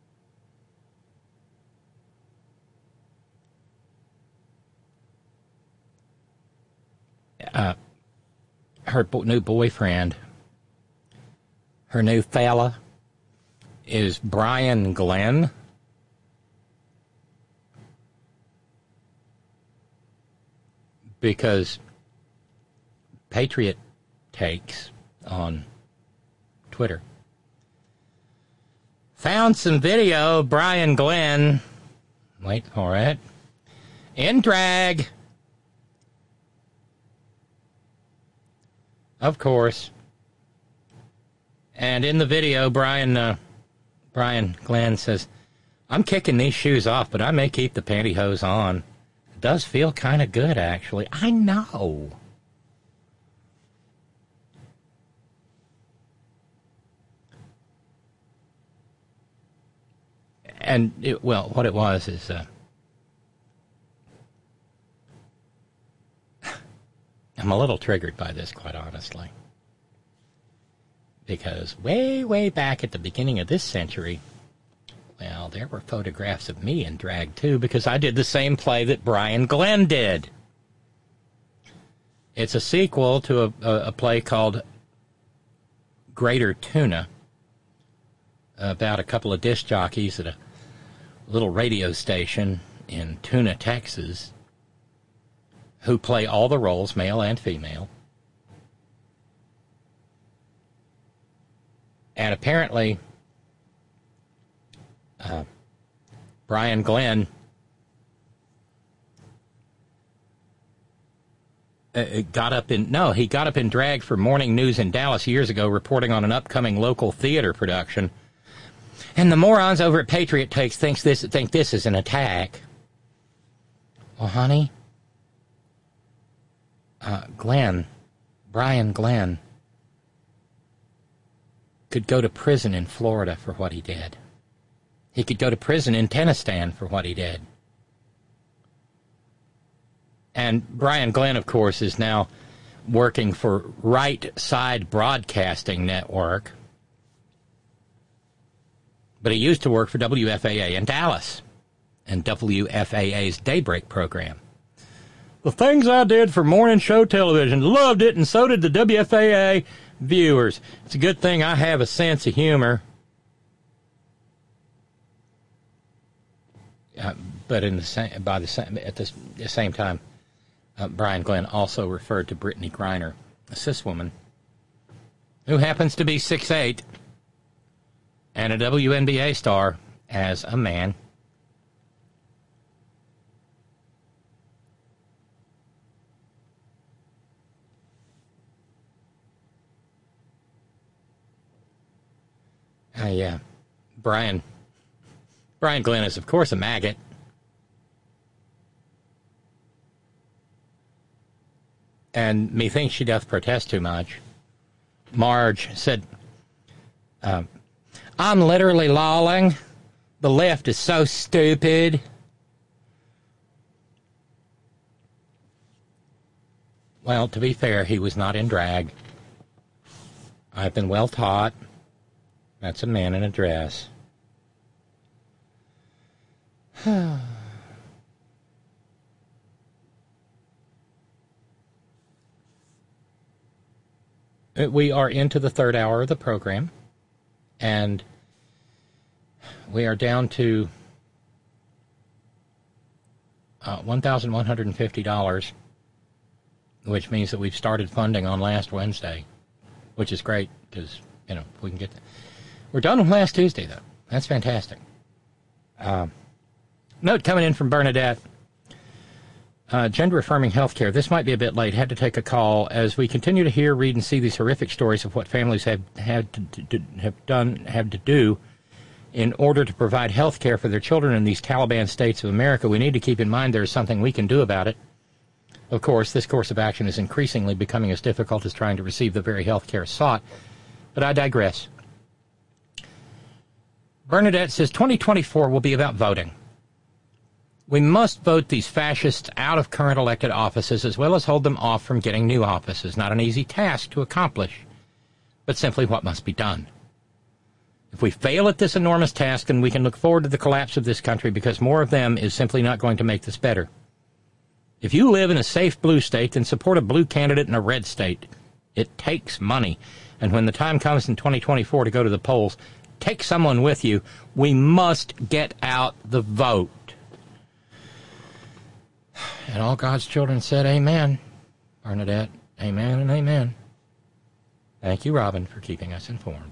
Her new boyfriend, her new fella, is Brian Glenn. Because Patriot Takes on Twitter found some video of Brian Glenn, wait for it, in drag. Of course. And in the video, Brian Glenn says, I'm kicking these shoes off, but I may keep the pantyhose on. It does feel kind of good, actually. I know. And, what it was is... I'm a little triggered by this, quite honestly. Because way, way back at the beginning of this century, well, there were photographs of me in drag, too, because I did the same play that Brian Glenn did. It's a sequel to a play called Greater Tuna, about a couple of disc jockeys at a little radio station in Tuna, Texas, who play all the roles, male and female. And apparently, Brian Glenn got up in drag for Morning News in Dallas years ago, reporting on an upcoming local theater production. And the morons over at Patriot Takes think this is an attack. Well, honey, Brian Glenn, could go to prison in Florida for what he did. He could go to prison in Tennessee for what he did. And Brian Glenn, of course, is now working for Right Side Broadcasting Network. But he used to work for WFAA in Dallas and WFAA's Daybreak program. The things I did for morning show television, loved it, and so did the WFAA viewers. It's a good thing I have a sense of humor. But at the same time, Brian Glenn also referred to Brittany Griner, a cis woman, who happens to be 6'8", and a WNBA star, as a man. Brian Glenn is, of course, a maggot. And methinks she doth protest too much. Marge said, I'm literally lolling. The left is so stupid. Well, to be fair, he was not in drag. I've been well taught. That's a man in a dress. We are into the third hour of the program, and we are down to $1,150, which means that we've started funding on last Wednesday, which is great because, we can get that. We're done with last Tuesday, though. That's fantastic. Note coming in from Bernadette. Gender-affirming healthcare. This might be a bit late. Had to take a call. As we continue to hear, read, and see these horrific stories of what families have to do in order to provide health care for their children in these Taliban states of America, we need to keep in mind there is something we can do about it. Of course, this course of action is increasingly becoming as difficult as trying to receive the very health care sought. But I digress. Bernadette says 2024 will be about voting. We must vote these fascists out of current elected offices as well as hold them off from getting new offices. Not an easy task to accomplish, but simply what must be done. If we fail at this enormous task, then we can look forward to the collapse of this country because more of them is simply not going to make this better. If you live in a safe blue state, then support a blue candidate in a red state. It takes money. And when the time comes in 2024 to go to the polls, take someone with you. We must get out the vote. And all God's children said, amen. Bernadette, amen and amen. Thank you, Robin, for keeping us informed.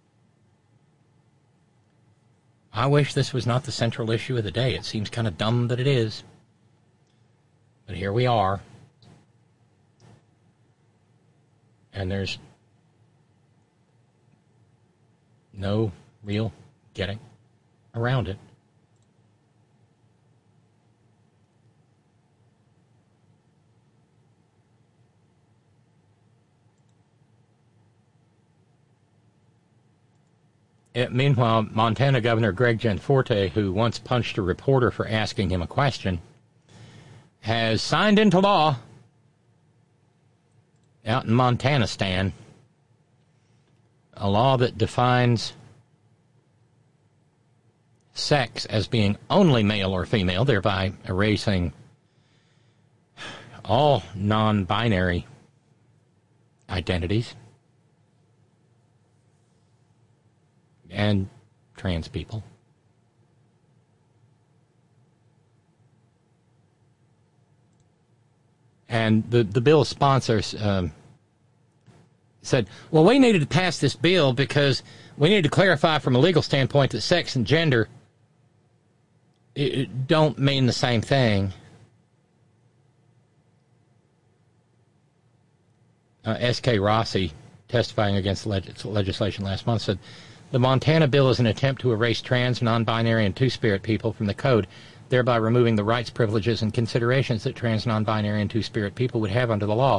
I wish this was not the central issue of the day. It seems kind of dumb that it is. But here we are. And there's no real getting around it. Meanwhile, Montana Governor Greg Gianforte, who once punched a reporter for asking him a question, has signed into law out in Montanistan a law that defines sex as being only male or female, thereby erasing all non-binary identities and trans people. And the bill's sponsors said, well, we needed to pass this bill because we needed to clarify from a legal standpoint that sex and gender don't mean the same thing. S.K. Rossi, testifying against the legislation last month, said, the Montana bill is an attempt to erase trans, non-binary, and two-spirit people from the code, thereby removing the rights, privileges, and considerations that trans, non-binary, and two-spirit people would have under the law.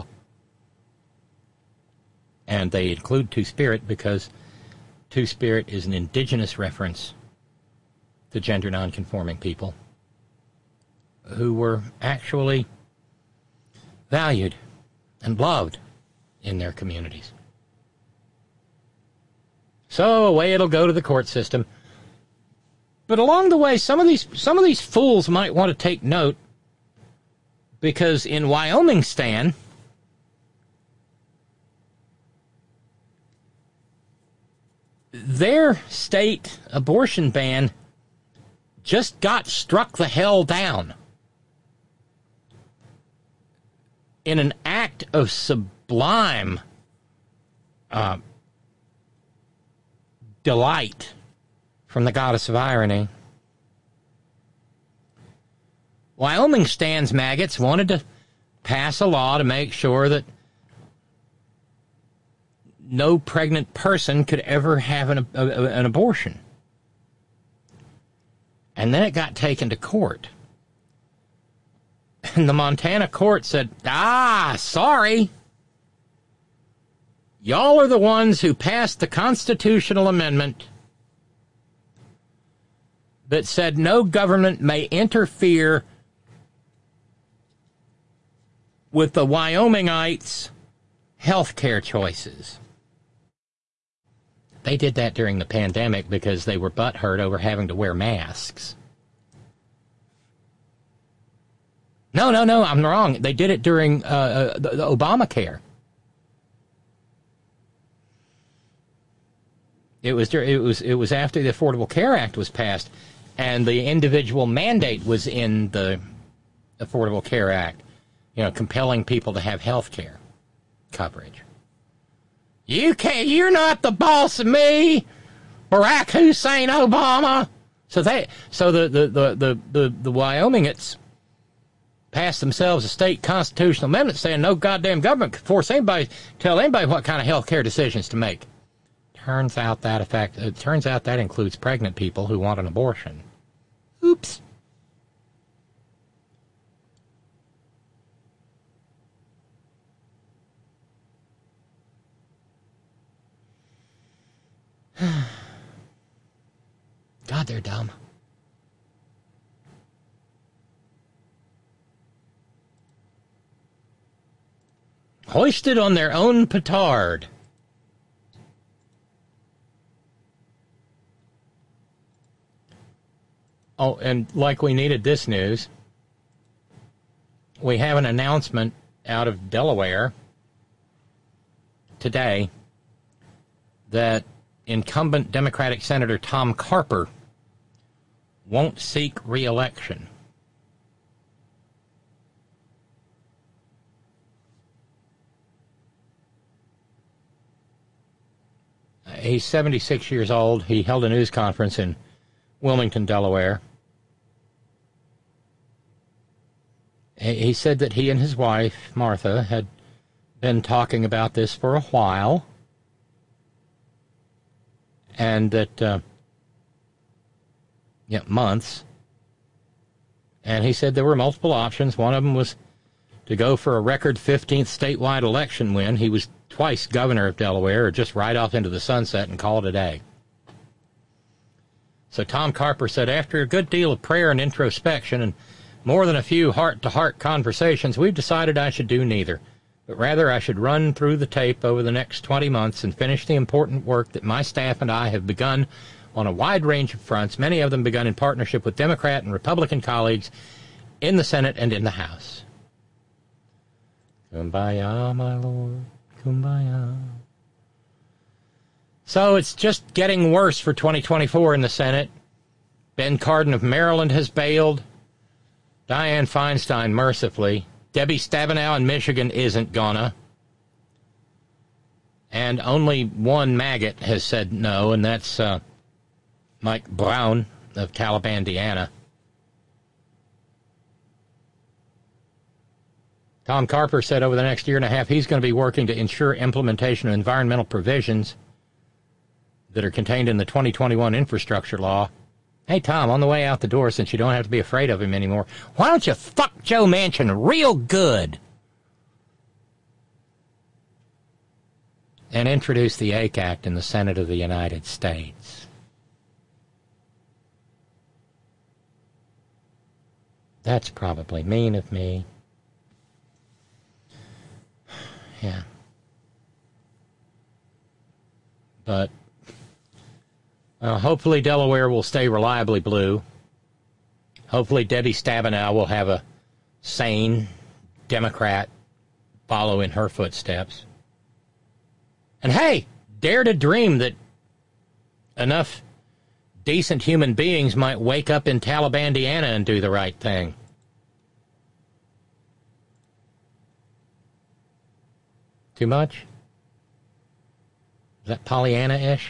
And they include two-spirit because two-spirit is an indigenous reference to gender non-conforming people who were actually valued and loved in their communities. So away it'll go to the court system. But along the way, some of these fools might want to take note, because in Wyoming, Stan, their state abortion ban just got struck the hell down in an act of sublime delight from the goddess of irony. Wyoming Stan's maggots wanted to pass a law to make sure that no pregnant person could ever have an abortion. And then it got taken to court. And the Montana court said, sorry. Y'all are the ones who passed the constitutional amendment that said no government may interfere with the Wyomingites' health care choices. They did that during the pandemic because they were butthurt over having to wear masks. No, I'm wrong. They did it during the Obamacare. It was after the Affordable Care Act was passed, and the individual mandate was in the Affordable Care Act, compelling people to have health care coverage. You're not the boss of me, Barack Hussein Obama. So the Wyomingites passed themselves a state constitutional amendment saying no goddamn government could force anybody, tell anybody what kind of health care decisions to make. Turns out that includes pregnant people who want an abortion. Oops. God, they're dumb. Hoisted on their own petard. Oh, and like we needed this news, we have an announcement out of Delaware today that incumbent Democratic Senator Tom Carper won't seek re-election. He's 76 years old. He held a news conference in Wilmington, Delaware. He said that he and his wife, Martha, had been talking about this for a while, and that, months. And he said there were multiple options. One of them was to go for a record 15th statewide election win. He was twice governor of Delaware, or just ride off into the sunset and call it a day. So Tom Carper said, after a good deal of prayer and introspection and more than a few heart-to-heart conversations, we've decided I should do neither, but rather I should run through the tape over the next 20 months and finish the important work that my staff and I have begun on a wide range of fronts, many of them begun in partnership with Democrat and Republican colleagues in the Senate and in the House. Kumbaya, my Lord, kumbaya. So it's just getting worse for 2024 in the Senate. Ben Cardin of Maryland has bailed. Dianne Feinstein, mercifully. Debbie Stabenow in Michigan isn't gonna. And only one maggot has said no, and that's Mike Brown of Talibandiana. Tom Carper said over the next year and a half he's going to be working to ensure implementation of environmental provisions that are contained in the 2021 infrastructure law. Hey, Tom, on the way out the door, since you don't have to be afraid of him anymore, why don't you fuck Joe Manchin real good and introduce the AIC Act in the Senate of the United States? That's probably mean of me. Yeah. But hopefully Delaware will stay reliably blue. Hopefully Debbie Stabenow will have a sane Democrat follow in her footsteps. And hey, dare to dream that enough decent human beings might wake up in Talibandiana and do the right thing. Too much? Is that Pollyanna-ish?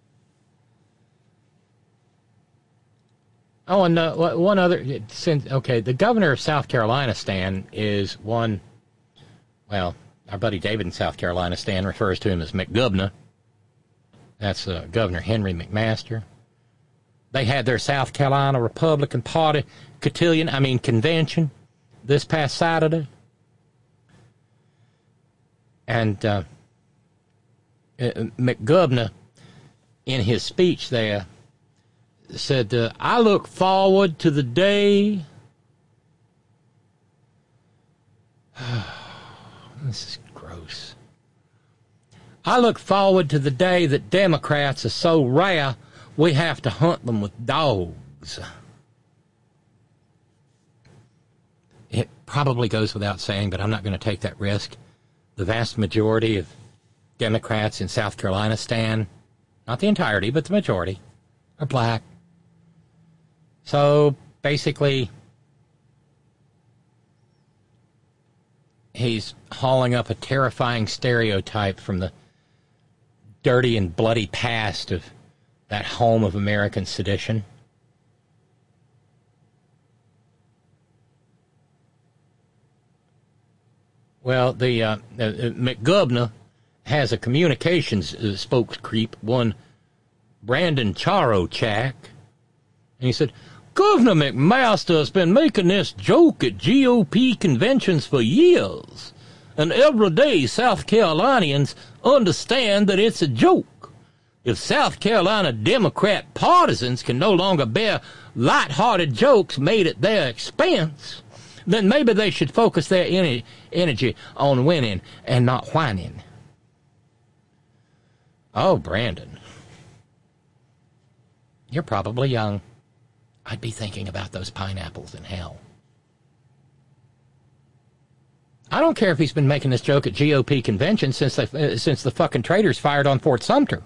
Oh, and one other, the governor of South Carolina, Stan, is one, well, our buddy David in South Carolina, Stan, refers to him as McGovernor. That's Governor Henry McMaster. They had their South Carolina Republican Party convention this past Saturday. And McGovernor, in his speech there, said, I look forward to the day. This is gross. I look forward to the day that Democrats are so rare we have to hunt them with dogs. It probably goes without saying, but I'm not going to take that risk. The vast majority of Democrats in South Carolina, Stan, not the entirety, but the majority, are black. So, basically, he's hauling up a terrifying stereotype from the dirty and bloody past of that home of American sedition. Well, the McGovernor has a communications spokescreep, one Brandon Charochak, and he said, Governor McMaster has been making this joke at GOP conventions for years, and every day South Carolinians understand that it's a joke. If South Carolina Democrat partisans can no longer bear light-hearted jokes made at their expense, then maybe they should focus their energy on winning and not whining. Oh, Brandon, you're probably young. I'd be thinking about those pineapples in hell. I don't care if he's been making this joke at GOP conventions since the fucking traitors fired on Fort Sumter.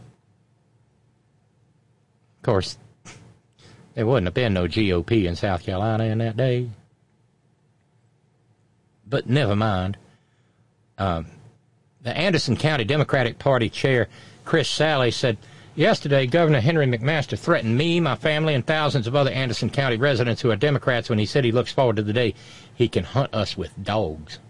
Of course, there wouldn't have been no GOP in South Carolina in that day. But never mind. The Anderson County Democratic Party Chair Chris Sally said, yesterday, Governor Henry McMaster threatened me, my family, and thousands of other Anderson County residents who are Democrats when he said he looks forward to the day he can hunt us with dogs.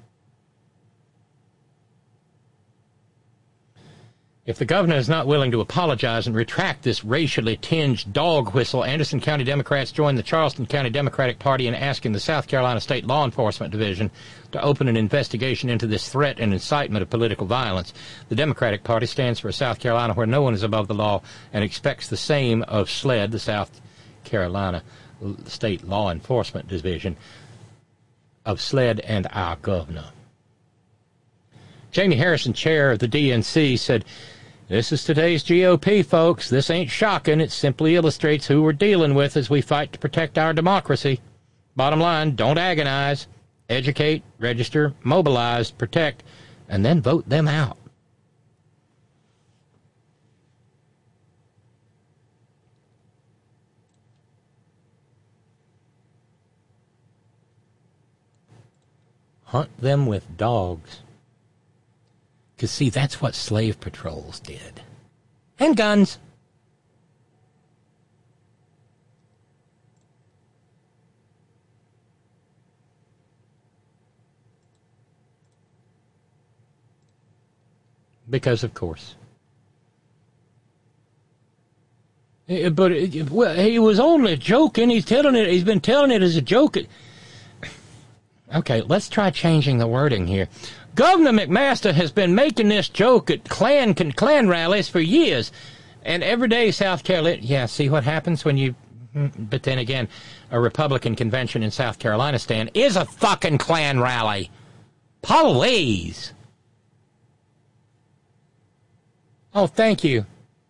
If the governor is not willing to apologize and retract this racially tinged dog whistle, Anderson County Democrats joined the Charleston County Democratic Party in asking the South Carolina State Law Enforcement Division to open an investigation into this threat and incitement of political violence. The Democratic Party stands for a South Carolina where no one is above the law and expects the same of SLED, the South Carolina State Law Enforcement Division of SLED and our governor. Jamie Harrison, chair of the DNC, said, "This is today's GOP, folks. This ain't shocking. It simply illustrates who we're dealing with as we fight to protect our democracy. Bottom line, don't agonize. Educate, register, mobilize, protect, and then vote them out." Hunt them with dogs. Because, see, that's what slave patrols did. And guns. Because, of course. But, well, he was only joking. He's been telling it as a joke. Okay, let's try changing the wording here. Governor McMaster has been making this joke at Klan rallies for years. And every day South Carolina... Yeah, see what happens when you... But then again, a Republican convention in South Carolina, Stan, is a fucking Klan rally. Please. Oh, thank you.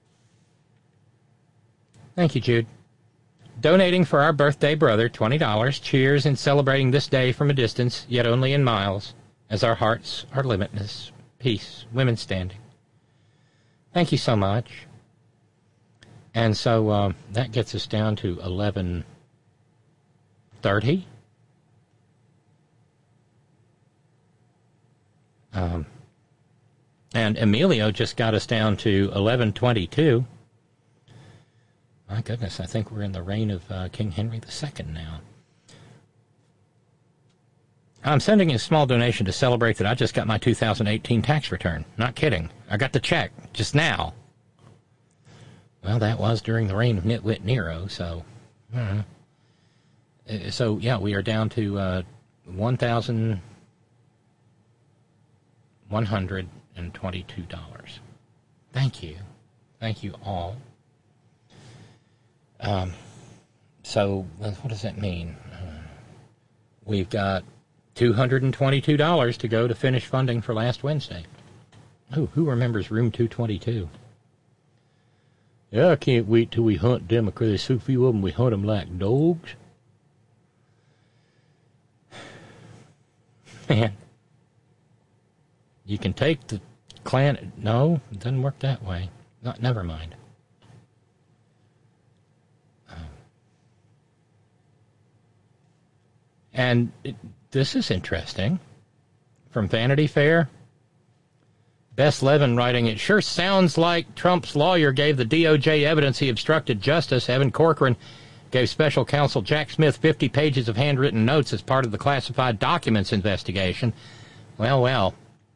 Thank you, Jude. Donating for our birthday brother, $20. Cheers in celebrating this day from a distance, yet only in miles, as our hearts are limitless. Peace. Women standing. Thank you so much. And so that gets us down to 11:30. And Emilio just got us down to 11:22. My goodness, I think we're in the reign of King Henry II now. I'm sending a small donation to celebrate that I just got my 2018 tax return. Not kidding. I got the check just now. Well, that was during the reign of Nitwit Nero, so... So, yeah, we are down to $1,122. Thank you. Thank you all. So, what does that mean? We've got $222 to go to finish funding for last Wednesday. Oh, who remembers room 222? Yeah, I can't wait till we hunt Democrats. So few of them, we hunt them like dogs. Man, you can take the Klan. No, it doesn't work that way. Never mind. And this is interesting. From Vanity Fair, Bess Levin writing, "It sure sounds like Trump's lawyer gave the DOJ evidence he obstructed justice. Evan Corcoran gave special counsel Jack Smith 50 pages of handwritten notes as part of the classified documents investigation." Well.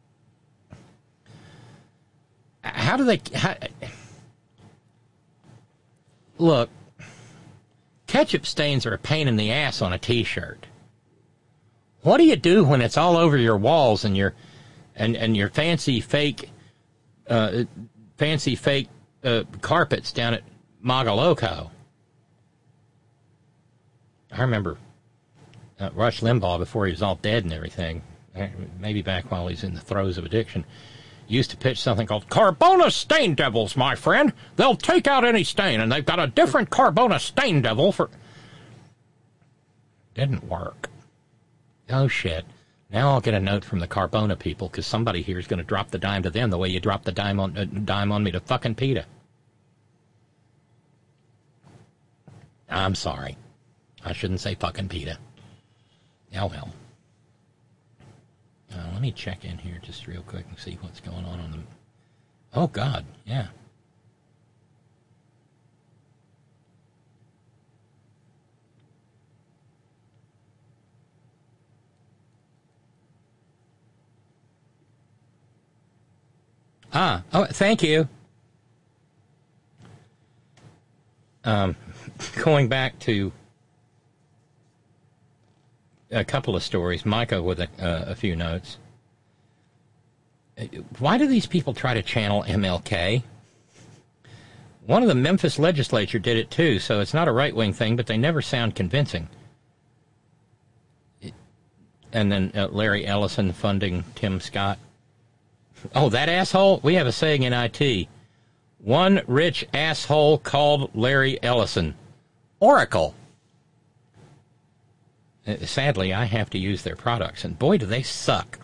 How do they... Look, ketchup stains are a pain in the ass on a T-shirt. What do you do when it's all over your walls and your fancy fake carpets down at Magaloco? I remember Rush Limbaugh, before he was all dead and everything, maybe back while he's in the throes of addiction, used to pitch something called Carbona Stain Devils, my friend. They'll take out any stain, and they've got a different Carbona Stain Devil for... Didn't work. Oh, shit. Now I'll get a note from the Carbona people, because somebody here is going to drop the dime to them the way you dropped the dime on me to fucking PETA. I'm sorry. I shouldn't say fucking PETA. Oh, well. Let me check in here just real quick and see what's going on the... Oh, God, yeah. Oh, thank you. Going back to a couple of stories, Micah with a few notes. Why do these people try to channel MLK? One of the Memphis legislature did it too, so it's not a right-wing thing, but they never sound convincing. And then Larry Ellison funding Tim Scott. Oh, that asshole? We have a saying in IT. One rich asshole called Larry Ellison. Oracle. Sadly, I have to use their products, and boy, do they suck.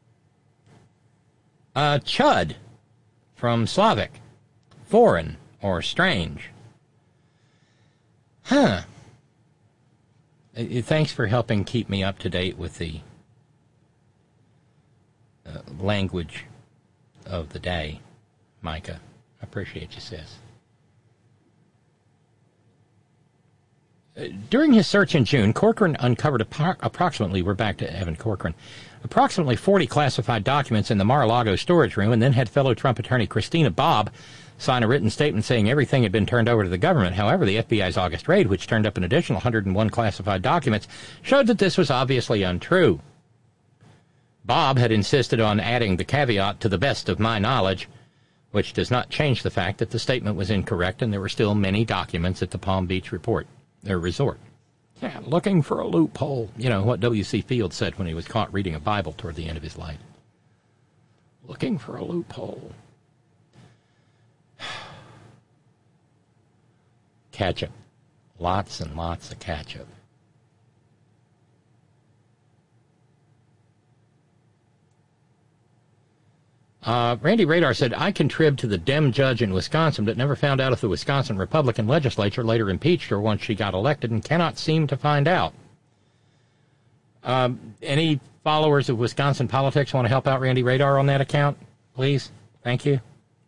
Chud from Slavic. Foreign or strange. Huh. Thanks for helping keep me up to date with the language of the day, Micah. I appreciate you, sis. During his search in June, Corcoran uncovered approximately, we're back to Evan Corcoran, approximately 40 classified documents in the Mar-a-Lago storage room, and then had fellow Trump attorney Christina Bobb sign a written statement saying everything had been turned over to the government. However, the FBI's August raid, which turned up an additional 101 classified documents, showed that this was obviously untrue. Bobb had insisted on adding the caveat, to the best of my knowledge, which does not change the fact that the statement was incorrect and there were still many documents at the Palm Beach resort. Yeah, looking for a loophole. You know, what W.C. Fields said when he was caught reading a Bible toward the end of his life. Looking for a loophole. Ketchup. Lots and lots of ketchup. Randy Radar said, I contributed to the Dem judge in Wisconsin, but never found out if the Wisconsin Republican legislature later impeached her once she got elected and cannot seem to find out. Any followers of Wisconsin politics want to help out Randy Radar on that account? Please. Thank you.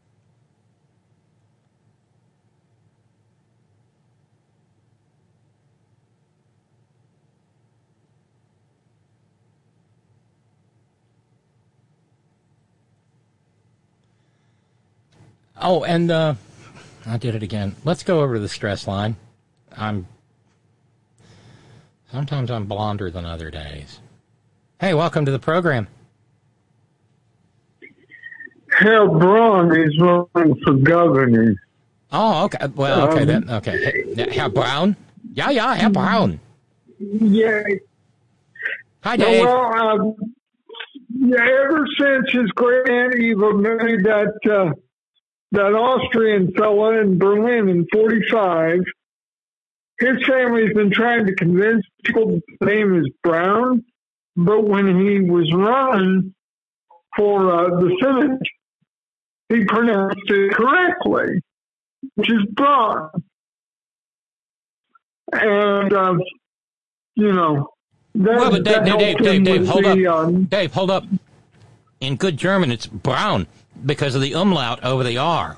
Oh, and I did it again. Let's go over to the stress line. Sometimes I'm blonder than other days. Hey, welcome to the program. Herr Braun is running for governor. Oh, okay. Well, okay then. Okay. Herr Braun? Yeah, Herr Braun. Yeah. Hi, Dave. Well, ever since his great aunt Eva married that Austrian fella in Berlin in 1945, his family's been trying to convince people that the name is Brown, but when he was running for the Senate, he pronounced it correctly, which is Braun. And, well, but Dave, hold up. Dave, hold up. In good German, it's Braun because of the umlaut over the R.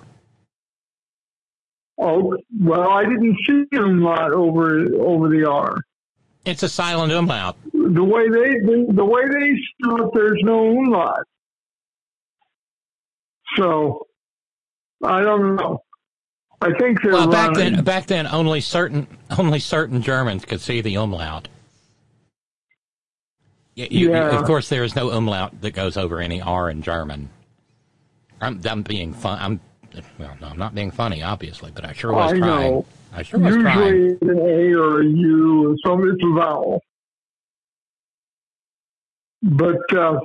Oh, well, I didn't see umlaut over the R. It's a silent umlaut. The way they spell it, there's no umlaut. So, I don't know. I think they're back then only certain Germans could see the umlaut. Yeah. Of course, there is no umlaut that goes over any R in German. I'm being fun. I'm not being funny, obviously, but I sure was trying. Know. I sure was trying. Usually an A or a U, or some it's a vowel. But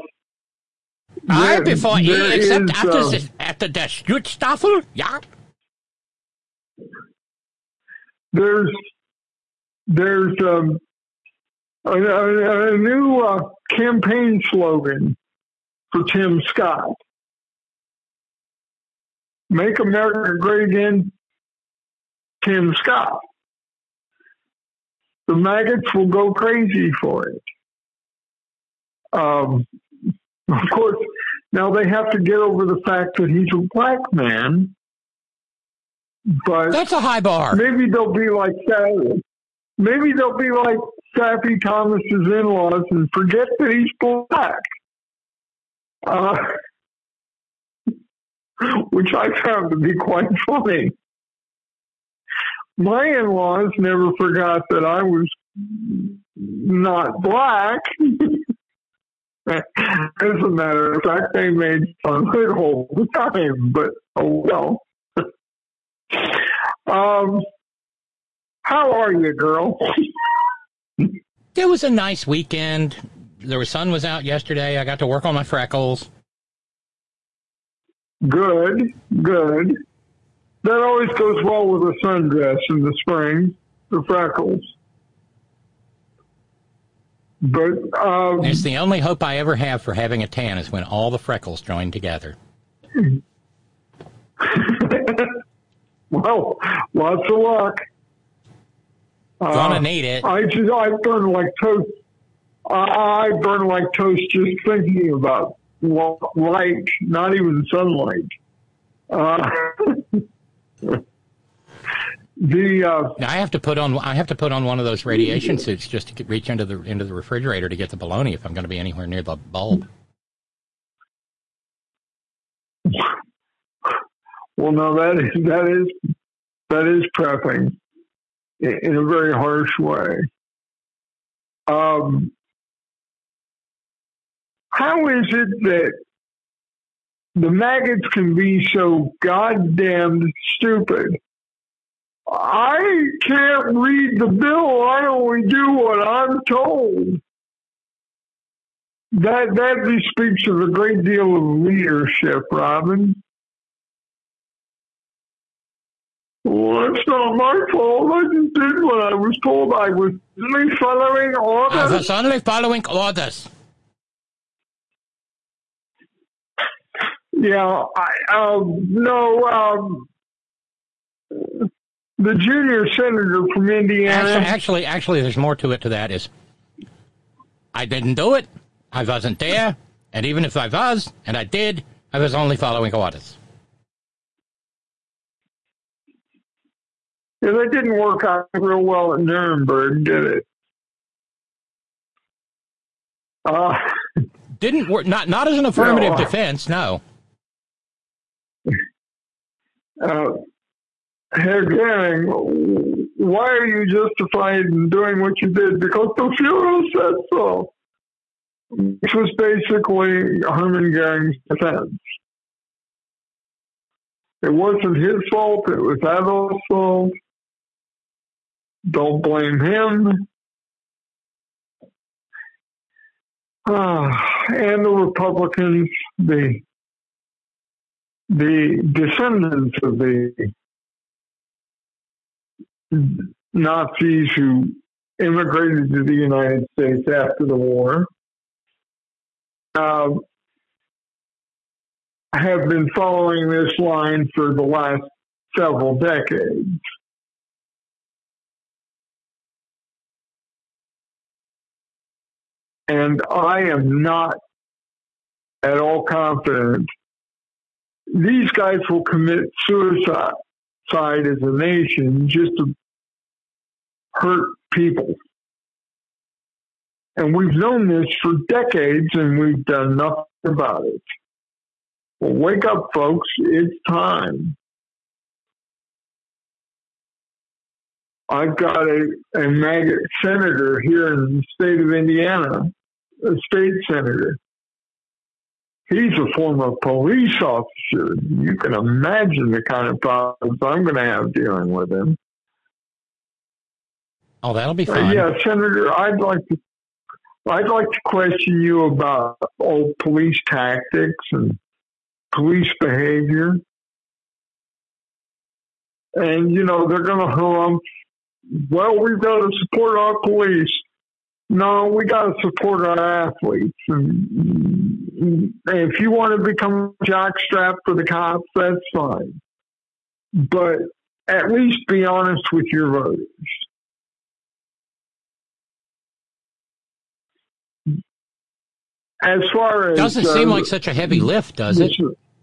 before except after the Stutstaffel, yeah. There's a new campaign slogan for Tim Scott. Make America Great Again, Tim Scott. The maggots will go crazy for it. Of course, now they have to get over the fact that he's a black man. But that's a high bar. Maybe they'll be like that. Maybe they'll be like Sappy Thomas's in-laws and forget that he's black. Which I found to be quite funny. My in-laws never forgot that I was not black. As a matter of fact, they made fun of it all the time, but oh well. How are you, girl? It was a nice weekend. The sun was out yesterday. I got to work on my freckles. Good. That always goes well with a sundress in the spring, the freckles. But it's the only hope I ever have for having a tan is when all the freckles join together. Well, lots of luck. Gonna need it. I burn like toast. I burn like toast just thinking about light, not even sunlight. I have to put on one of those radiation suits just to reach into the refrigerator to get the bologna if I'm going to be anywhere near the bulb. Well, no, that is prepping in a very harsh way. How is it that the maggots can be so goddamn stupid? I can't read the bill. I only do what I'm told. That speaks of a great deal of leadership, Robin. Well, it's not my fault. I just did what I was told. I was only following orders. I was only following orders. Yeah, the junior senator from Indiana. Actually, there's more to it. To that is, I didn't do it. I wasn't there, and even if I was, and I did, I was only following orders. Yeah, that didn't work out real well at Nuremberg, did it? Didn't work. Not as an affirmative defense. No. Herr Goering, why are you justified in doing what you did? Because the Fuhrer said so. Which was basically Hermann Goering's defense. It wasn't his fault. It was Adolf's fault. Don't blame him. And the Republicans, the descendants of the Nazis who immigrated to the United States after the war, have been following this line for the last several decades. And I am not at all confident these guys will commit suicide as a nation just to hurt people. And we've known this for decades, and we've done nothing about it. Well, wake up, folks. It's time. I've got a maggot senator here in the state of Indiana, a state senator. He's a former police officer. You can imagine the kind of problems I'm going to have dealing with him. Oh, that'll be fun. Yeah, Senator, I'd like to question you about old police tactics and police behavior. And, you know, they're going to harump, well, we've got to support our police. No, we got to support our athletes. And if you want to become a jockstrap for the cops, that's fine. But at least be honest with your voters. As far as doesn't seem like such a heavy lift, does it?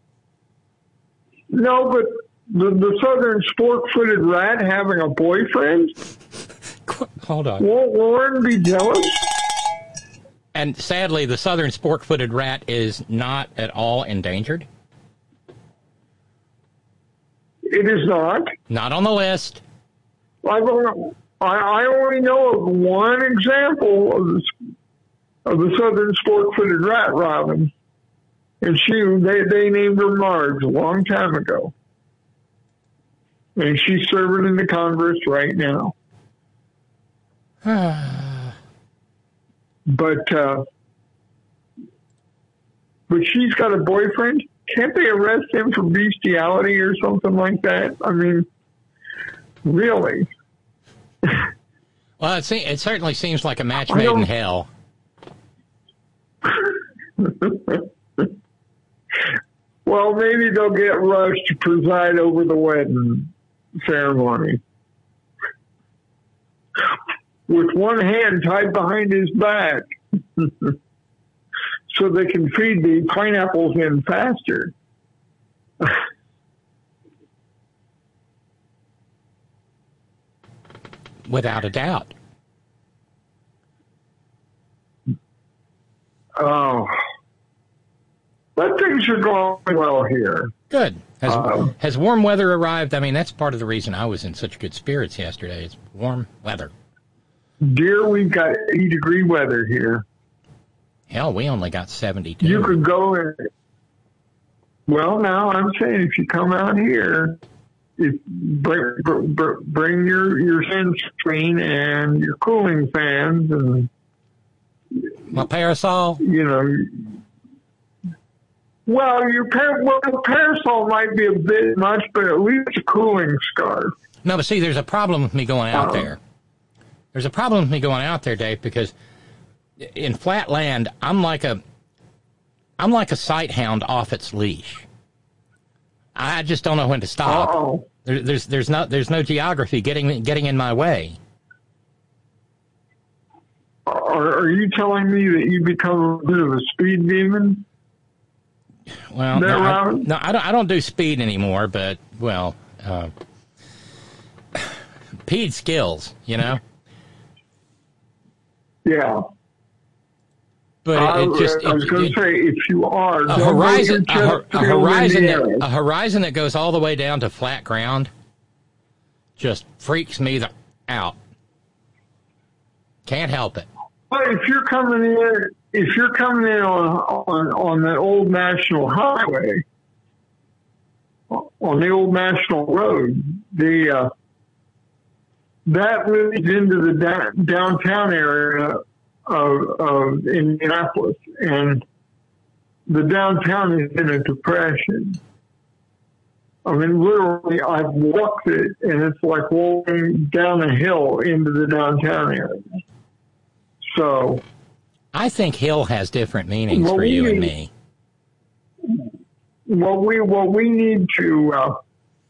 No, but the southern spork-footed rat having a boyfriend. Hold on. Won't Warren be jealous? And sadly, the southern spork-footed rat is not at all endangered. It is not. Not on the list. I only know of one example of the southern spork-footed rat, Robin. And they named her Marge a long time ago. And she's serving in the Congress right now. But she's got a boyfriend. Can't they arrest him for bestiality or something like that? I mean, really? Well, it certainly seems like a match made in hell. Well, maybe they'll get Rush to preside over the wedding ceremony. With one hand tied behind his back. So they can feed the pineapples in faster. Without a doubt. Oh. But things are going well here. Good. Has warm weather arrived? I mean, that's part of the reason I was in such good spirits yesterday. It's warm weather. Dear, we've got 80-degree weather here. Hell, we only got 72. You could go and... Well, now I'm saying if you come out here, bring your sunscreen and your cooling fans and... My parasol? You know... Well, the parasol might be a bit much, but at least a cooling scarf. No, but see, there's a problem with me going out there. There's a problem with me going out there, Dave, because in flat land, I'm like a sight hound off its leash. I just don't know when to stop. Uh-oh. There's no geography getting in my way. Are you telling me that you become a bit of a speed demon? Well, I don't do speed anymore, but Pede skills, you know. Yeah. But I was going to say, if you are a horizon that goes all the way down to flat ground, just freaks me out. Can't help it. But if you're coming in on the old national highway, on the old national road, that leads into the downtown area of Indianapolis, and the downtown is in a depression. I mean, literally, I've walked it, and it's like walking down a hill into the downtown area. So, I think hill has different meanings for you and me. What we need to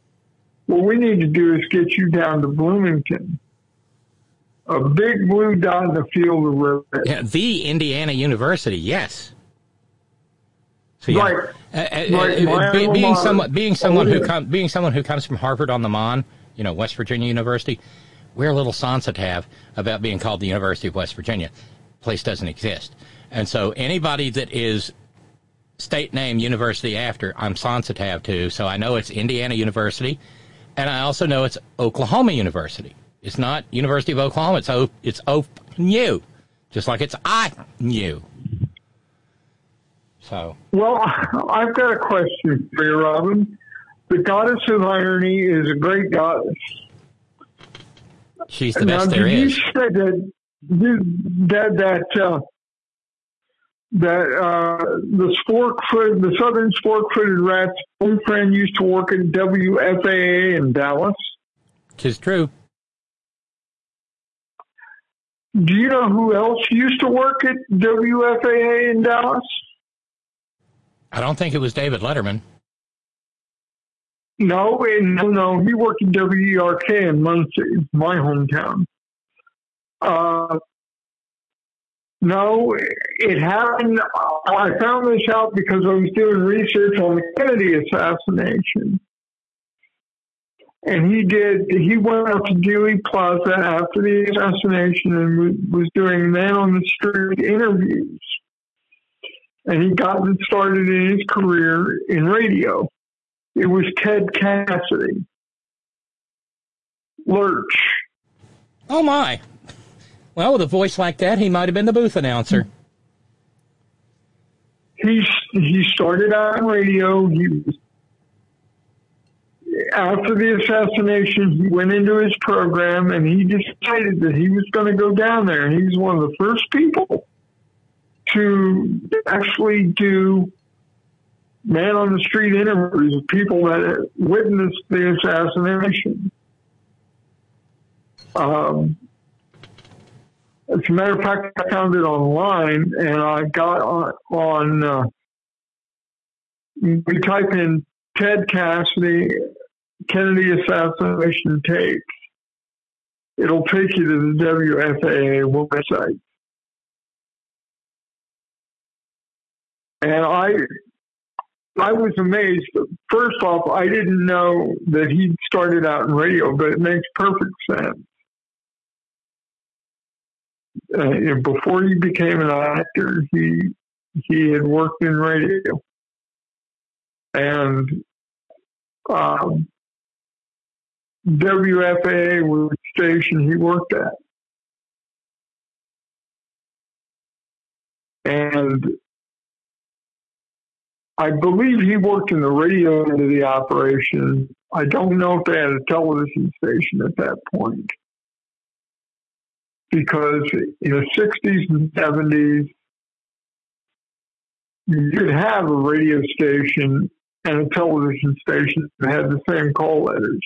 do is get you down to Bloomington. A big blue dot in the field of red. Yeah, the Indiana University, yes. So yeah, being someone who comes from Harvard on the Mon, you know, West Virginia University, we're a little sensitive about being called the University of West Virginia. Place doesn't exist, and so anybody that is state name university after, I'm sensitive to. So I know it's Indiana University, and I also know it's Oklahoma University. It's not University of Oklahoma. It's OU, just like it's IU. So. Well, I've got a question for you, Robin. The goddess of irony is a great goddess. She's the best there is. You said that the southern spork-footed rat's boyfriend used to work at WFAA in Dallas. 'Tis true. Do you know who else used to work at WFAA in Dallas? I don't think it was David Letterman. No. He worked at WERK in Muncie, my hometown. No, it happened. I found this out because I was doing research on the Kennedy assassination. And he went out to Dealey Plaza after the assassination and was doing man-on-the-street interviews. And he got started in his career in radio. It was Ted Cassidy. Lurch. Oh, my. Well, with a voice like that, he might have been the booth announcer. He started out on radio. after the assassination, he went into his program and he decided that he was going to go down there. He was one of the first people to actually do man on the street interviews of people that had witnessed the assassination. As a matter of fact, I found it online, and I got on we type in Ted Cassidy Kennedy assassination tapes. It'll take you to the WFAA website. And I was amazed. First off, I didn't know that he started out in radio, but it makes perfect sense. Before he became an actor, he had worked in radio. And WFAA was the station he worked at. And I believe he worked in the radio end of the operation. I don't know if they had a television station at that point. Because in the 60s and 70s, you could have a radio station and a television station that had the same call letters.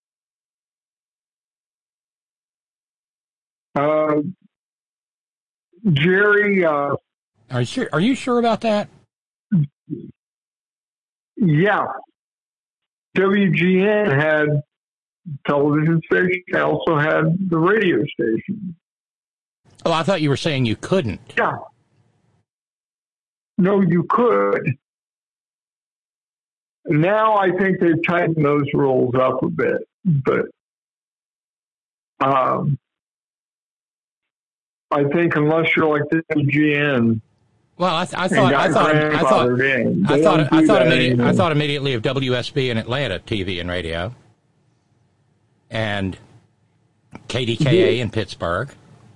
Jerry, are you sure about that? Yeah. WGN had television station. They also had the radio station. Oh, I thought you were saying you couldn't. Yeah. No, you could. Now I think they've tightened those rules up a bit, but I think unless you're like the WGN. Well, I thought immediately of WSB in Atlanta, TV and radio, and KDKA in Pittsburgh.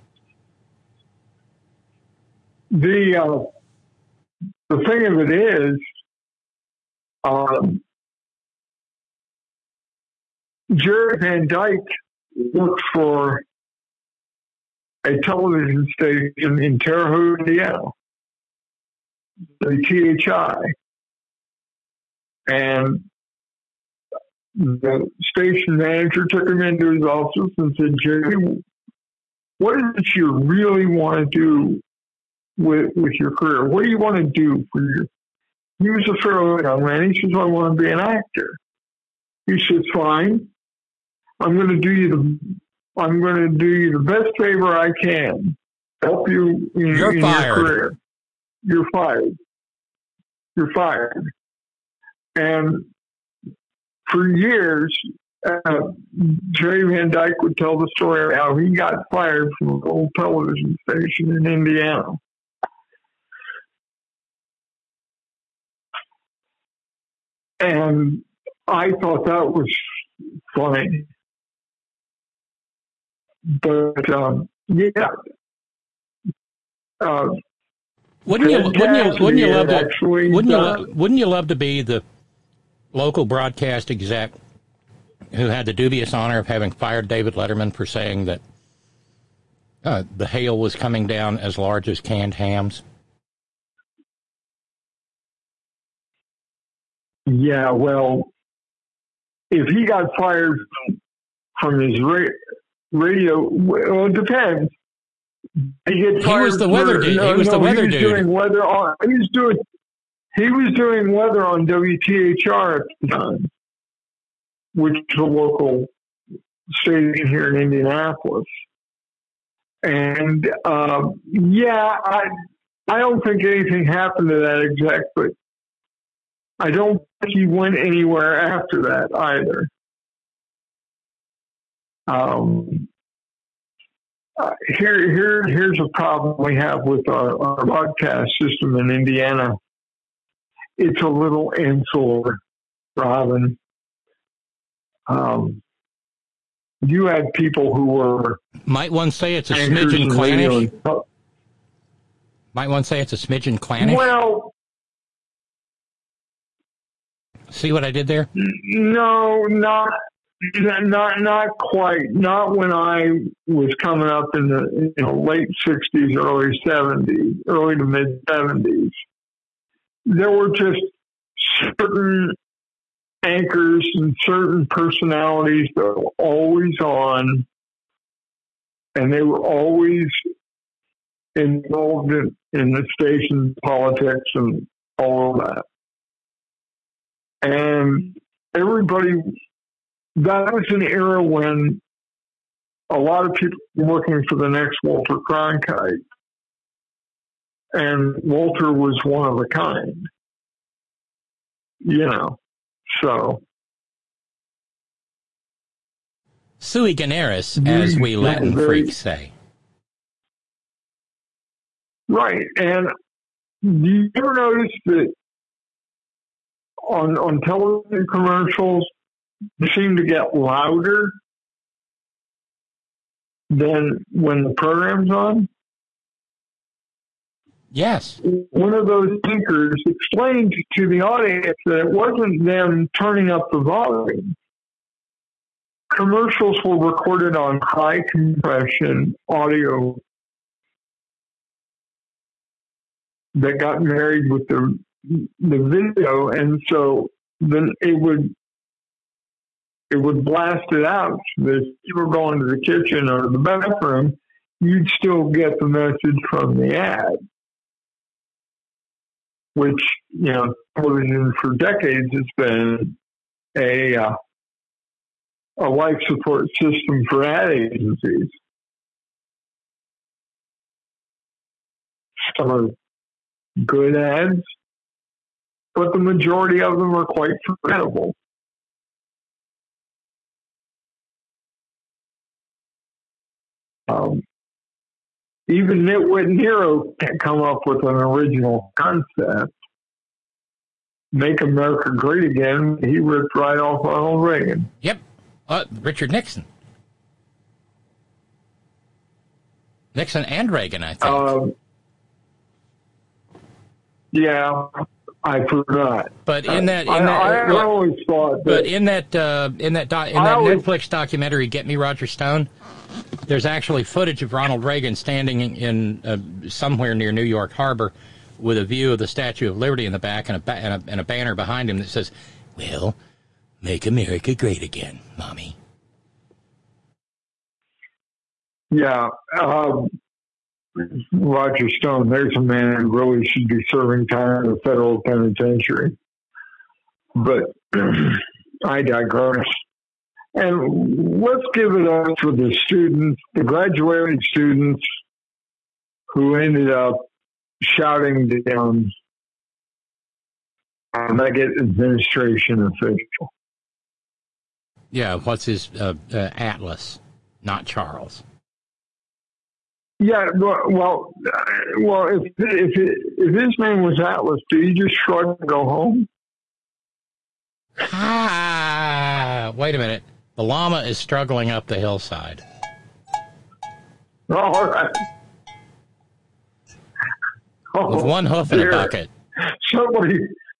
The thing of it is, Jerry Van Dyke worked for a television station in Terre Haute, Indiana, the THI. And the station manager took him into his office and said, Jerry, what is it you really want to do with your career? What do you want to do for your... He was a fairly young man. He says, I want to be an actor. He says, fine. I'm going to do you the best favor I can. Help you in your career. You're fired. You're fired. And for years, Jerry Van Dyke would tell the story of how he got fired from an old television station in Indiana. And I thought that was funny. But, yeah. Wouldn't you love to be the local broadcast exec who had the dubious honor of having fired David Letterman for saying that the hail was coming down as large as canned hams? Yeah, well, if he got fired from his radio, well, it depends. He was the weather dude. He was doing weather on. He was doing weather on WTHR at the time, which is a local station here in Indianapolis. And yeah, I don't think anything happened to that exec, but I don't think he went anywhere after that either. Here's a problem we have with our broadcast system in Indiana. It's a little insular, Robin. You had people who were... Might one say it's a smidgen clannish? Might one say it's a smidgen clannish? Well, See what I did there? No, not quite. Not when I was coming up in the late 60s, early 70s, early to mid 70s. There were just certain anchors and certain personalities that were always on, and they were always involved in the station politics and all of that. And everybody, that was an era when a lot of people were looking for the next Walter Cronkite. And Walter was one of a kind. So. Sui generis, as we Latin freaks say. Right. And do you ever notice that on television commercials, they seem to get louder than when the program's on? Yes. One of those anchors explained to the audience that it wasn't them turning up the volume. Commercials were recorded on high compression audio that got married with the video, and so then it would blast it out. If you were going to the kitchen or the bathroom, you'd still get the message from the ad, which, television for decades has been a life support system for ad agencies. Some are good ads, but the majority of them are quite forgettable. Even Nitwit Nero can't come up with an original concept. Make America Great Again, he ripped right off Ronald Reagan. Yep. Richard Nixon. Nixon and Reagan, I think. Yeah, I forgot. But in that Netflix documentary, Get Me Roger Stone, there's actually footage of Ronald Reagan standing in somewhere near New York Harbor with a view of the Statue of Liberty in the back and a banner behind him that says, "Well, make America great again, Mommy." Yeah, Roger Stone, there's a man who really should be serving time in a federal penitentiary. But I digress. And let's give it up for the students, the graduating students who ended up shouting down a Meggitt administration official. Yeah, what's his Atlas, not Charles. Yeah, well, if his name was Atlas, do you just shrug and go home? Wait a minute. The llama is struggling up the hillside. All right. With one hoof in a bucket. Somebody,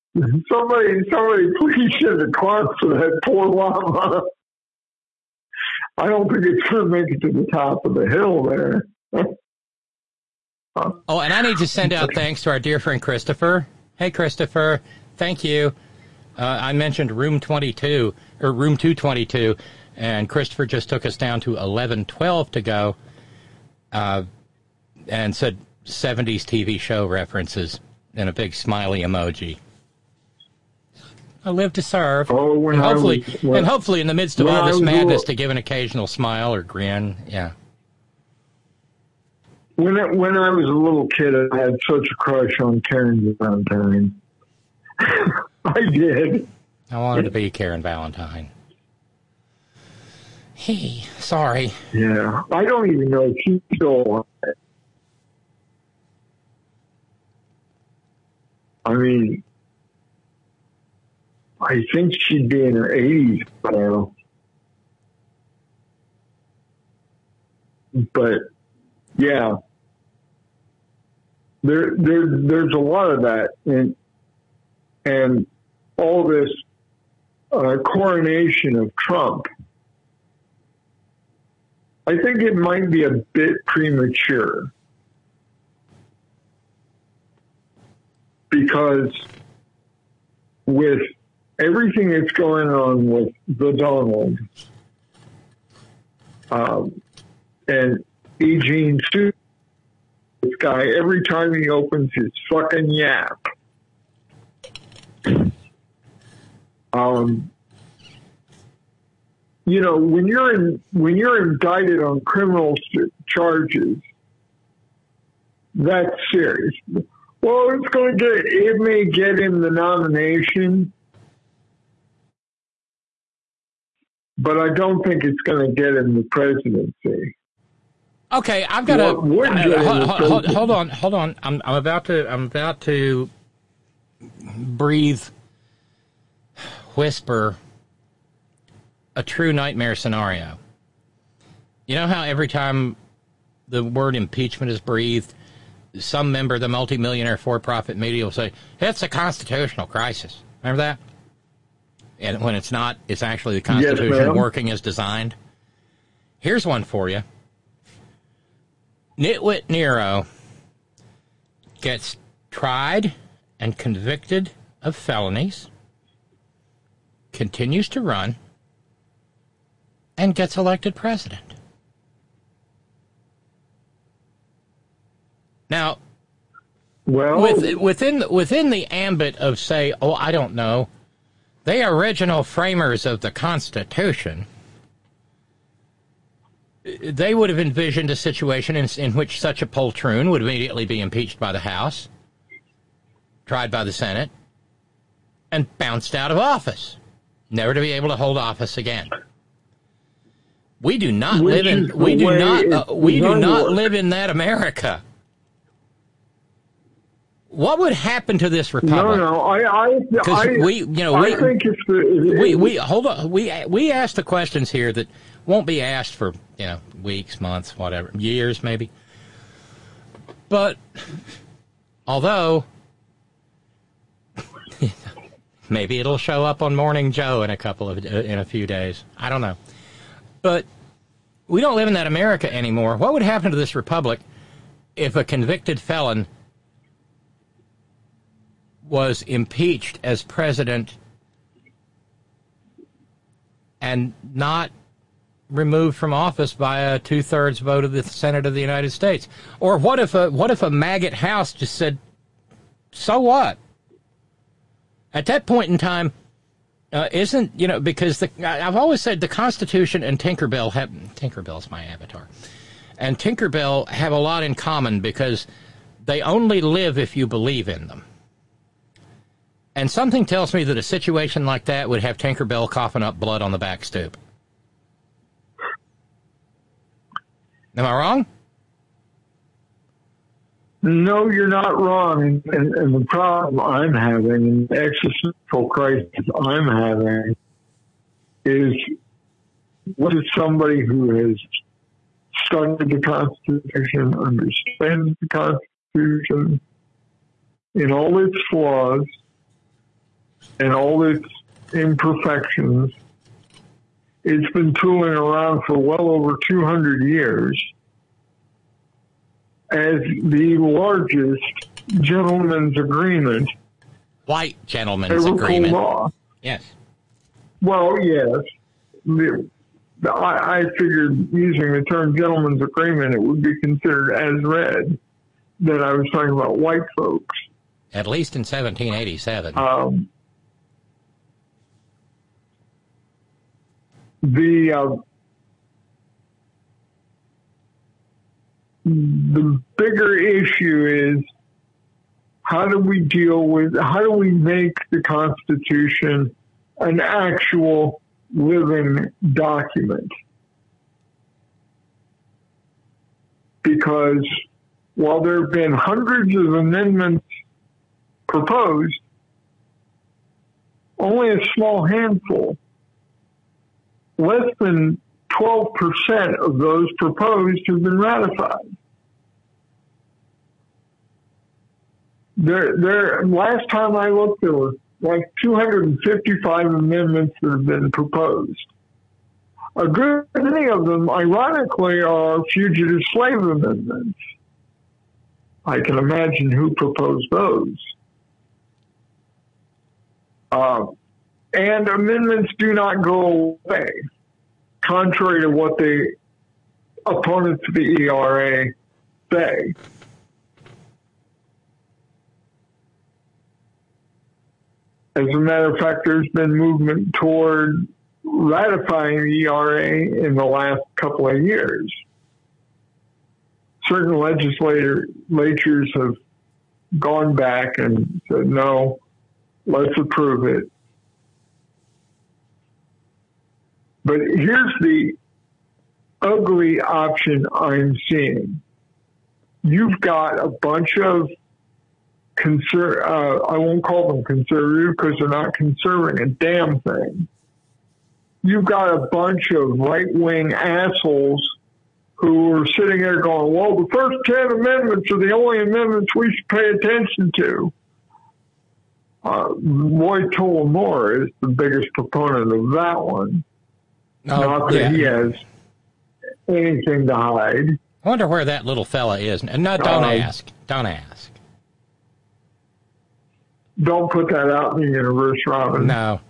please send a car for that poor llama. I don't think it's going to make it to the top of the hill there. Oh, and I need to send out thanks to our dear friend Christopher. Hey, Christopher, thank you. I mentioned room 22, or room 222, and Christopher just took us down to 1112 to go, and said 70s TV show references and a big smiley emoji. I live to serve. Oh, and hopefully in the midst of all this madness to give an occasional smile or grin. Yeah. When I was a little kid, I had such a crush on Karen Valentine. I did. I wanted to be Karen Valentine. Hey, sorry. Yeah, I don't even know if she's still alive. I mean, I think she'd be in her 80s now. But, yeah. There's a lot of that, and all this coronation of Trump, I think it might be a bit premature. Because with everything that's going on with the Donald and Eugene Sue, this guy, every time he opens his fucking yap, you know, when you're indicted on criminal charges, that's serious. Well, it may get him the nomination, but I don't think it's going to get him the presidency. Okay, I've got to hold on. I'm about to breathe, whisper a true nightmare scenario. You know how every time the word impeachment is breathed, some member of the multimillionaire for-profit media will say, it's a constitutional crisis. Remember that? And when it's not, it's actually the Constitution working as designed. Here's one for you. Nitwit Nero gets tried and convicted of felonies, continues to run, and gets elected president. Now, well, within the ambit of, say, I don't know, the original framers of the Constitution, they would have envisioned a situation in which such a poltroon would immediately be impeached by the House, tried by the Senate, and bounced out of office, never to be able to hold office again. We do not live in that America. What would happen to this republic? No, I think hold on. We asked the questions here that won't be asked for weeks, months, whatever, years maybe. But although maybe it'll show up on Morning Joe in a few days, I don't know. But we don't live in that America anymore. What would happen to this republic if a convicted felon was impeached as president and not removed from office by a 2/3 vote of the Senate of the United States? Or what if a maggot House just said, so what? At that point in time, because I've always said the Constitution and Tinkerbell's my avatar, and Tinkerbell have a lot in common because they only live if you believe in them. And something tells me that a situation like that would have Tinkerbell coughing up blood on the back stoop. Am I wrong? No, you're not wrong. And the problem I'm having, the existential crisis I'm having, is what is somebody who has studied the Constitution, understands the Constitution in all its flaws and all its imperfections. It's been tooling around for well over 200 years as the largest gentleman's agreement. White gentleman's agreement. Law. Yes. Well, yes. I figured using the term gentleman's agreement, it would be considered as read that I was talking about white folks. At least in 1787. The bigger issue is how do we make the Constitution an actual living document? Because while there have been hundreds of amendments proposed, only a small handful, less than 12% of those proposed have been ratified. Last time I looked, there were like 255 amendments that have been proposed. A good many of them, ironically, are fugitive slave amendments. I can imagine who proposed those. And amendments do not go away, contrary to what the opponents of the ERA say. As a matter of fact, there's been movement toward ratifying the ERA in the last couple of years. Certain legislatures have gone back and said, no, let's approve it. But here's the ugly option I'm seeing. You've got a bunch of I won't call them conservative because they're not conserving a damn thing. You've got a bunch of right-wing assholes who are sitting there going, well, the first 10 amendments are the only amendments we should pay attention to. Roy Tullamore is the biggest proponent of that one. Not that he has anything to hide. I wonder where that little fella is. No, don't ask. Don't ask. Don't put that out in the universe, Robin. No.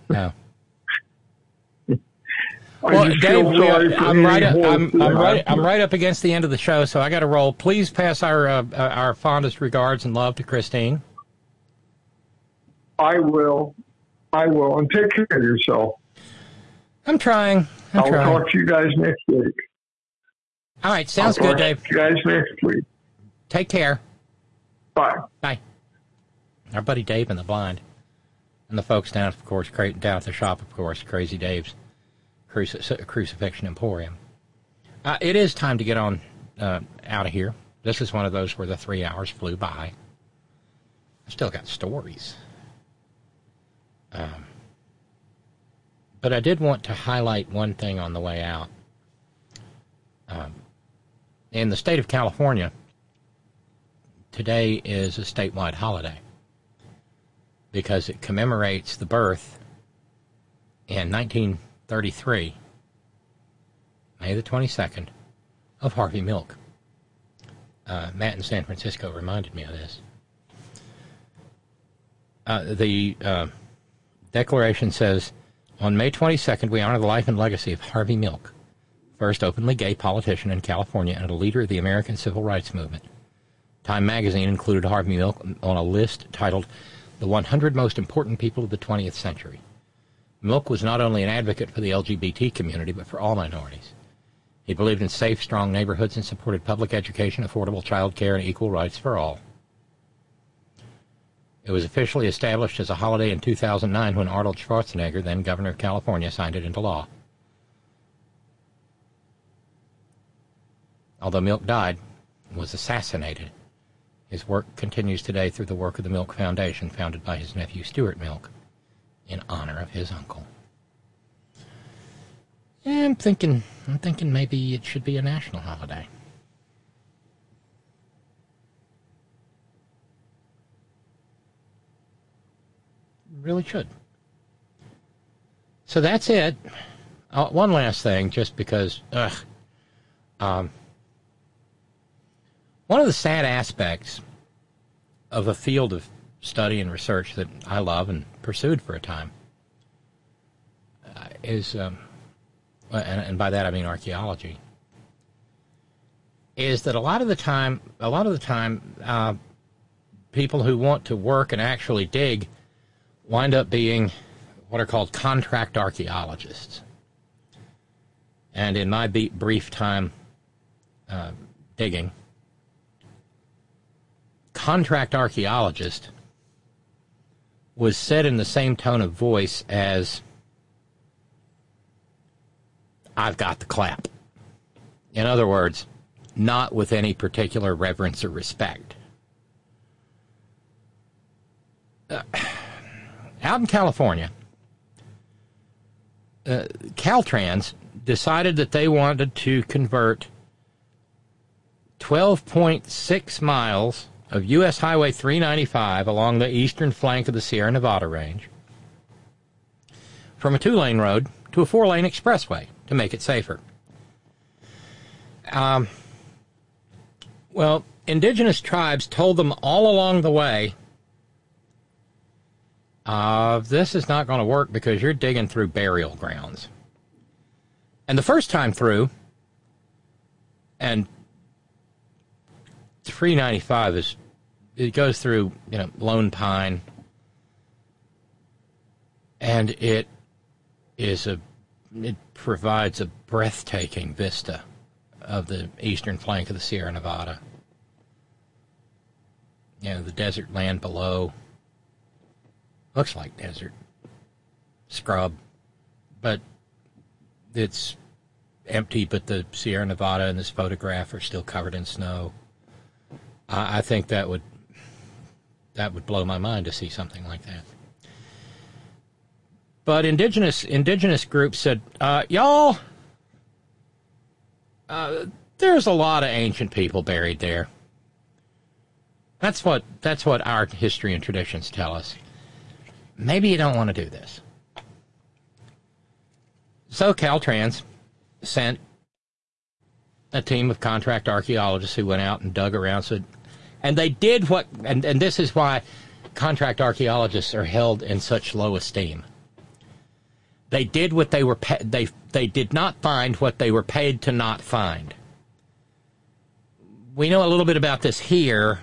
Well, Dave, I'm right up against the end of the show, so I got to roll. Please pass our fondest regards and love to Christine. I will, and take care of yourself. I'm trying. I'll talk to you guys next week. All right, sounds good, Dave. You guys next week. Take care. Bye. Bye. Our buddy Dave in the blind, and the folks down at the shop, of course, Crazy Dave's Crucifixion Emporium. It is time to get on out of here. This is one of those where the 3 hours flew by. I've still got stories. But I did want to highlight one thing on the way out. In the state of California, today is a statewide holiday because it commemorates the birth in 1933, May the 22nd, of Harvey Milk. Matt in San Francisco reminded me of this. The declaration says, on May 22nd, we honor the life and legacy of Harvey Milk, first openly gay politician in California and a leader of the American Civil Rights Movement. Time magazine included Harvey Milk on a list titled The 100 Most Important People of the 20th Century. Milk was not only an advocate for the LGBT community, but for all minorities. He believed in safe, strong neighborhoods and supported public education, affordable child care, and equal rights for all. It was officially established as a holiday in 2009 when Arnold Schwarzenegger, then governor of California, signed it into law. Although Milk died and was assassinated, his work continues today through the work of the Milk Foundation, founded by his nephew Stuart Milk, in honor of his uncle. Yeah, I'm thinking maybe it should be a national holiday. Really should. So that's it. One last thing, just because, one of the sad aspects of a field of study and research that I love and pursued for a time is, and by that I mean archaeology, is that a lot of the time, people who want to work and actually dig wind up being what are called contract archaeologists. And in my brief time digging, contract archaeologist was said in the same tone of voice as, I've got the clap. In other words, not with any particular reverence or respect. Out in California, Caltrans decided that they wanted to convert 12.6 miles of U.S. Highway 395 along the eastern flank of the Sierra Nevada range from a 2-lane road to a 4-lane expressway to make it safer. Well, indigenous tribes told them all along the way, this is not going to work because you're digging through burial grounds. And the first time through, and 395 it goes through, Lone Pine, and it provides a breathtaking vista of the eastern flank of the Sierra Nevada. The desert land below looks like desert, scrub, but it's empty, but the Sierra Nevada in this photograph are still covered in snow. I think that would blow my mind to see something like that. But indigenous groups said, y'all, there's a lot of ancient people buried there. That's what our history and traditions tell us. Maybe you don't want to do this. So Caltrans sent a team of contract archaeologists who went out and dug around. And they did and this is why contract archaeologists are held in such low esteem. They did what they were they did not find what they were paid to not find. We know a little bit about this here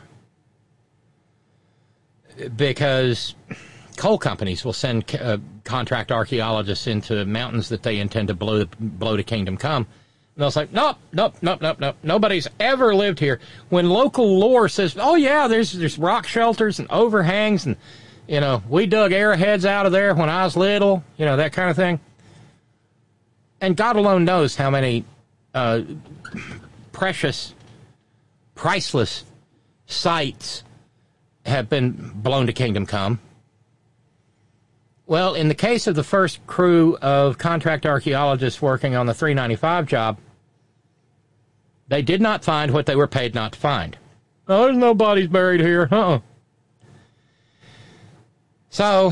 because coal companies will send contract archaeologists into mountains that they intend to blow to kingdom come. And they'll say, nope. Nobody's ever lived here. When local lore says, oh, yeah, there's rock shelters and overhangs and, we dug arrowheads out of there when I was little, that kind of thing. And God alone knows how many precious, priceless sites have been blown to kingdom come. Well, in the case of the first crew of contract archaeologists working on the 395 job, they did not find what they were paid not to find. Oh, there's no bodies buried here. So,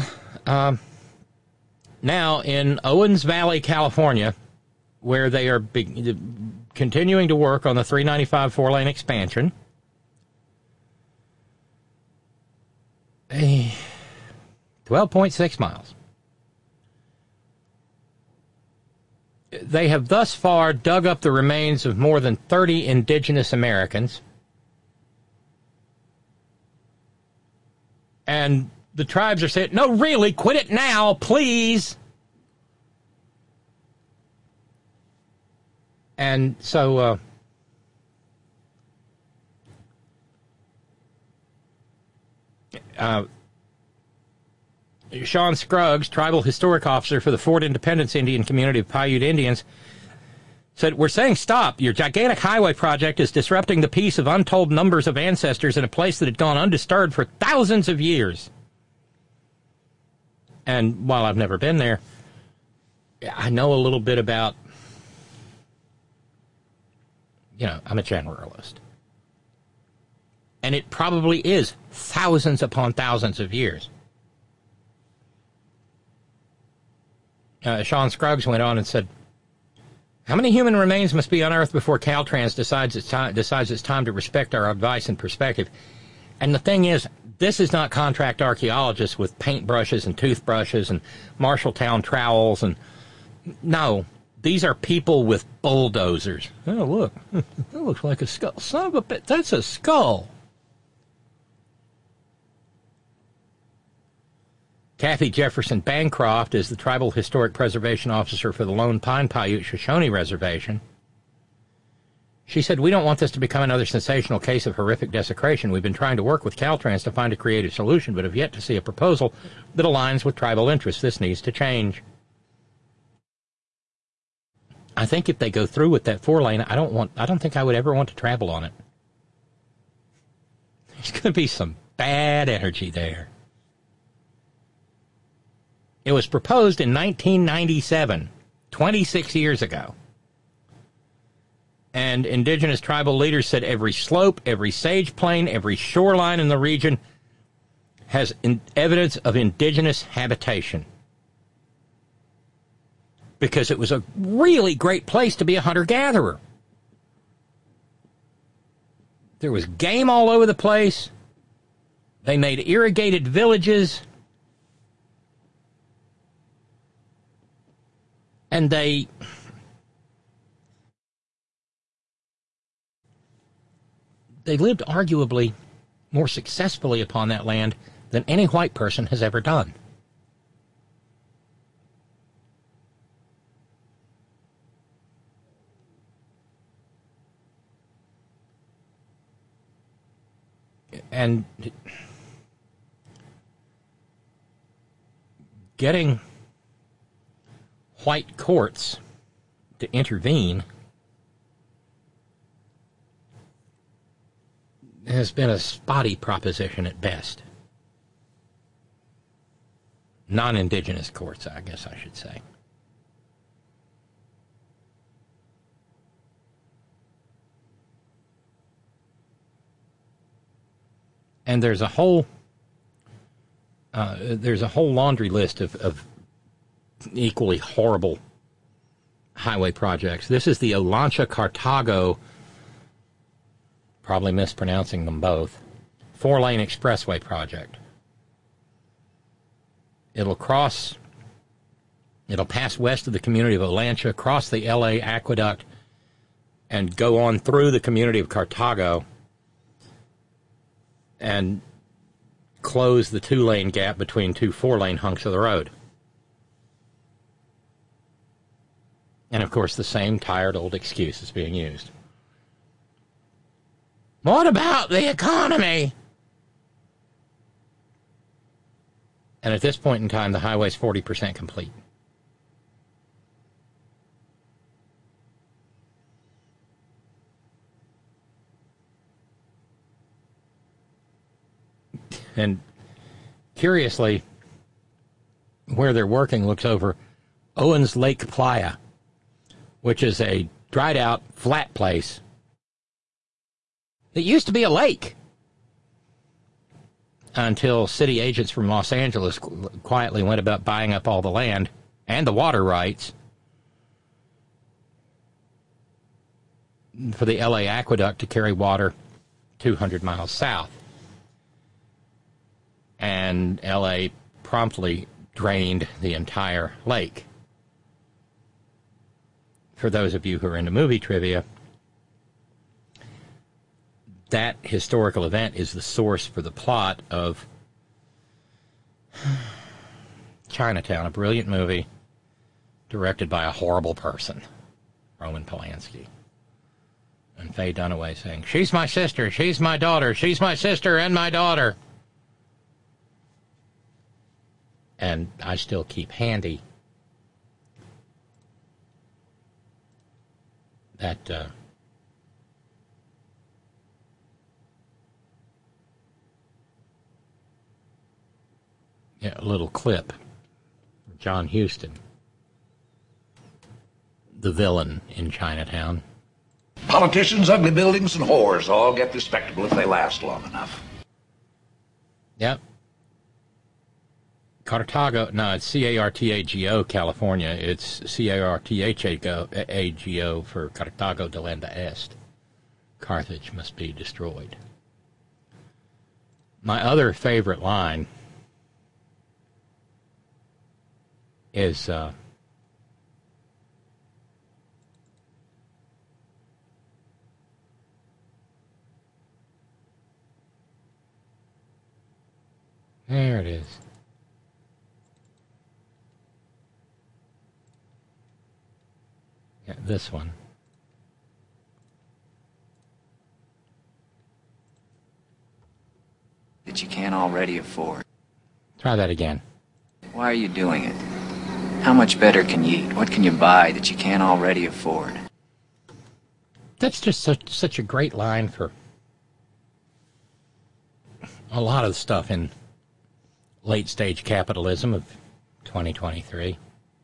now in Owens Valley, California, where they are continuing to work on the 395 4-lane expansion, 12.6 miles. They have thus far dug up the remains of more than 30 indigenous Americans. And the tribes are saying, no, really, quit it now, please. And so, Sean Scruggs, Tribal Historic Officer for the Fort Independence Indian Community of Paiute Indians, said, we're saying stop. Your gigantic highway project is disrupting the peace of untold numbers of ancestors in a place that had gone undisturbed for thousands of years. And while I've never been there, I know a little bit about, I'm a generalist. And it probably is thousands upon thousands of years. Sean Scruggs went on and said, how many human remains must be unearthed before Caltrans decides it's time to respect our advice and perspective? And the thing is, this is not contract archaeologists with paintbrushes and toothbrushes and Marshalltown trowels. No, these are people with bulldozers. Oh, look, that looks like a skull. Son of a bitch, that's a skull. Kathy Jefferson Bancroft is the Tribal Historic Preservation Officer for the Lone Pine Paiute Shoshone Reservation. She said, we don't want this to become another sensational case of horrific desecration. We've been trying to work with Caltrans to find a creative solution, but have yet to see a proposal that aligns with tribal interests. This needs to change. I think if they go through with that 4-lane, I don't think I would ever want to travel on it. There's going to be some bad energy there. It was proposed in 1997, 26 years ago. And indigenous tribal leaders said every slope, every sage plain, every shoreline in the region has evidence of indigenous habitation. because it was a really great place to be a hunter-gatherer. There was game all over the place. They made irrigated villages. And they lived arguably more successfully upon that land than any white person has ever done. And getting white courts to intervene has been a spotty proposition at best. Non-indigenous courts, I guess I should say. And there's a whole laundry list of equally horrible highway projects. This is the Olancha-Cartago, probably mispronouncing them both, 4-lane expressway project. It'll pass west of the community of Olancha, cross the LA Aqueduct, and go on through the community of Cartago and close the 2-lane gap between 2 4-lane hunks of the road. And, of course, the same tired old excuse is being used. What about the economy? And at this point in time, the highway's 40% complete. And curiously, where they're working looks over Owens Lake Playa, which is a dried-out, flat place that used to be a lake until city agents from Los Angeles quietly went about buying up all the land and the water rights for the LA Aqueduct to carry water 200 miles south. And LA promptly drained the entire lake. For those of you who are into movie trivia, that historical event is the source for the plot of Chinatown, a brilliant movie directed by a horrible person, Roman Polanski. And Faye Dunaway saying, "She's my sister, she's my daughter, she's my sister and my daughter." And I still keep handy that a little clip of John Huston, the villain in Chinatown. Politicians, ugly buildings, and whores all get respectable if they last long enough. Yep. Cartago, no, it's C-A-R-T-A-G-O, California. It's C-A-R-T-H-A-G-O for Cartago delenda est. Carthage must be destroyed. My other favorite line is there it is. Yeah, this one. That you can't already afford. Try that again. Why are you doing it? How much better can you eat? What can you buy that you can't already afford? That's just such a great line for a lot of stuff in late-stage capitalism of 2023.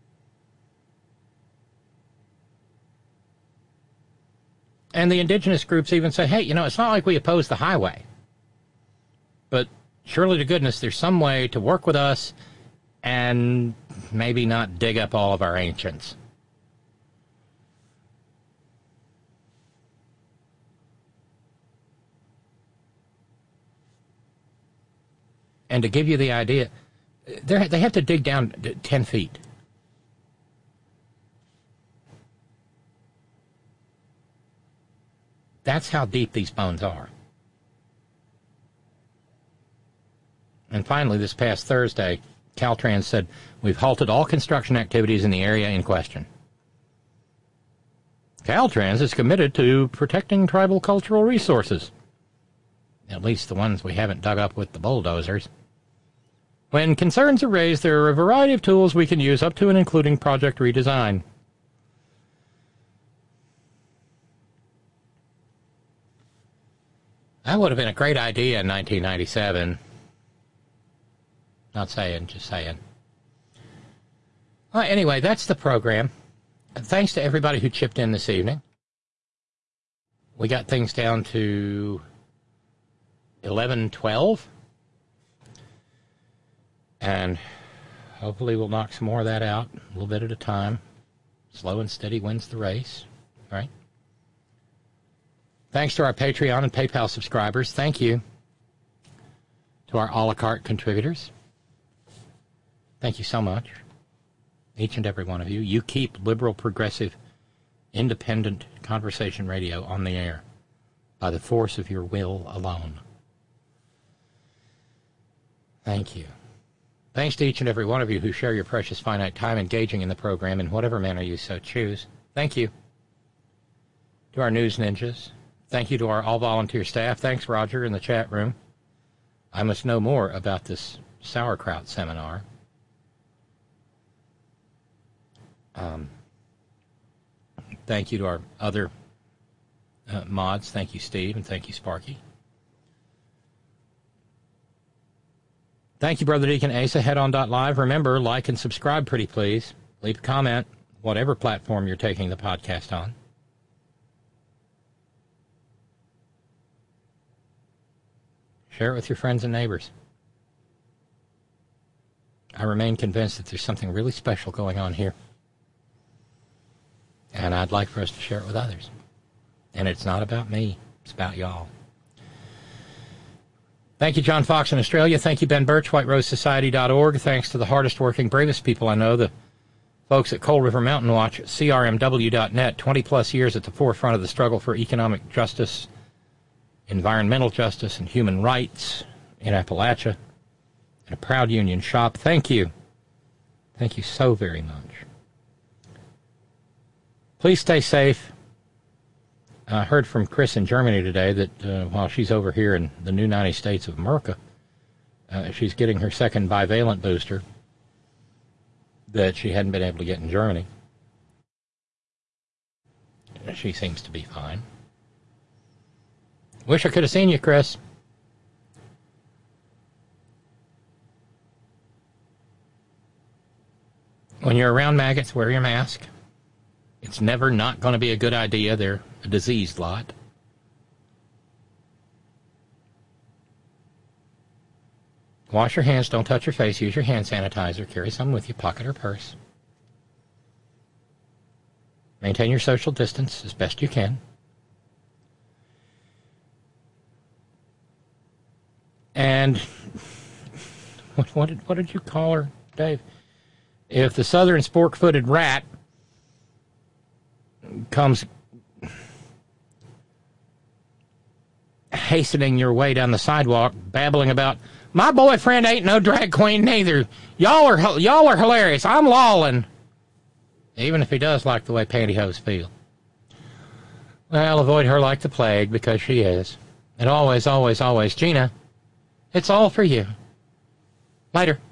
And the indigenous groups even say, hey, it's not like we oppose the highway. But surely to goodness, there's some way to work with us and maybe not dig up all of our ancients. And to give you the idea, they have to dig down 10 feet. That's how deep these bones are. And finally, this past Thursday, Caltrans said, we've halted all construction activities in the area in question. Caltrans is committed to protecting tribal cultural resources. At least the ones we haven't dug up with the bulldozers. When concerns are raised, there are a variety of tools we can use, up to and including project redesign. That would have been a great idea in 1997. Not saying, just saying. Well, anyway, that's the program. Thanks to everybody who chipped in this evening. We got things down to 11:12. And hopefully we'll knock some more of that out, a little bit at a time. Slow and steady wins the race, right? Thanks to our Patreon and PayPal subscribers. Thank you to our a la carte contributors. Thank you so much, each and every one of you. You keep liberal, progressive, independent conversation radio on the air by the force of your will alone. Thank you. Thanks to each and every one of you who share your precious finite time engaging in the program in whatever manner you so choose. Thank you to our news ninjas. Thank you to our all-volunteer staff. Thanks, Roger, in the chat room. I must know more about this sauerkraut seminar. Thank you to our other mods. Thank you, Steve, and thank you, Sparky. Thank you, Brother Deacon Asa. Headon.live. Remember, like and subscribe, pretty please. Leave a comment, whatever platform you're taking the podcast on. Share it with your friends and neighbors. I remain convinced that there's something really special going on here. And I'd like for us to share it with others. And it's not about me. It's about y'all. Thank you, John Fox in Australia. Thank you, Ben Birch, WhiteRoseSociety.org. Thanks to the hardest working, bravest people I know, the folks at Coal River Mountain Watch at CRMW.net, 20-plus years at the forefront of the struggle for economic justice, environmental justice, and human rights in Appalachia, and a proud union shop. Thank you. Thank you so very much. Please stay safe. I heard from Chris in Germany today that while she's over here in the new 90 states of America, she's getting her second bivalent booster that she hadn't been able to get in Germany. She seems to be fine. Wish I could have seen you, Chris. When you're around maggots, wear your mask. It's never not going to be a good idea. They're a diseased lot. Wash your hands. Don't touch your face. Use your hand sanitizer. Carry some with you, pocket or purse. Maintain your social distance as best you can. And what did you call her, Dave? If the southern spork-footed rat comes hastening your way down the sidewalk, babbling about, my boyfriend ain't no drag queen neither. Y'all are hilarious. I'm lolling. Even if he does like the way pantyhose feel. Well, avoid her like the plague, because she is. And always, always, always, Gina, it's all for you. Later.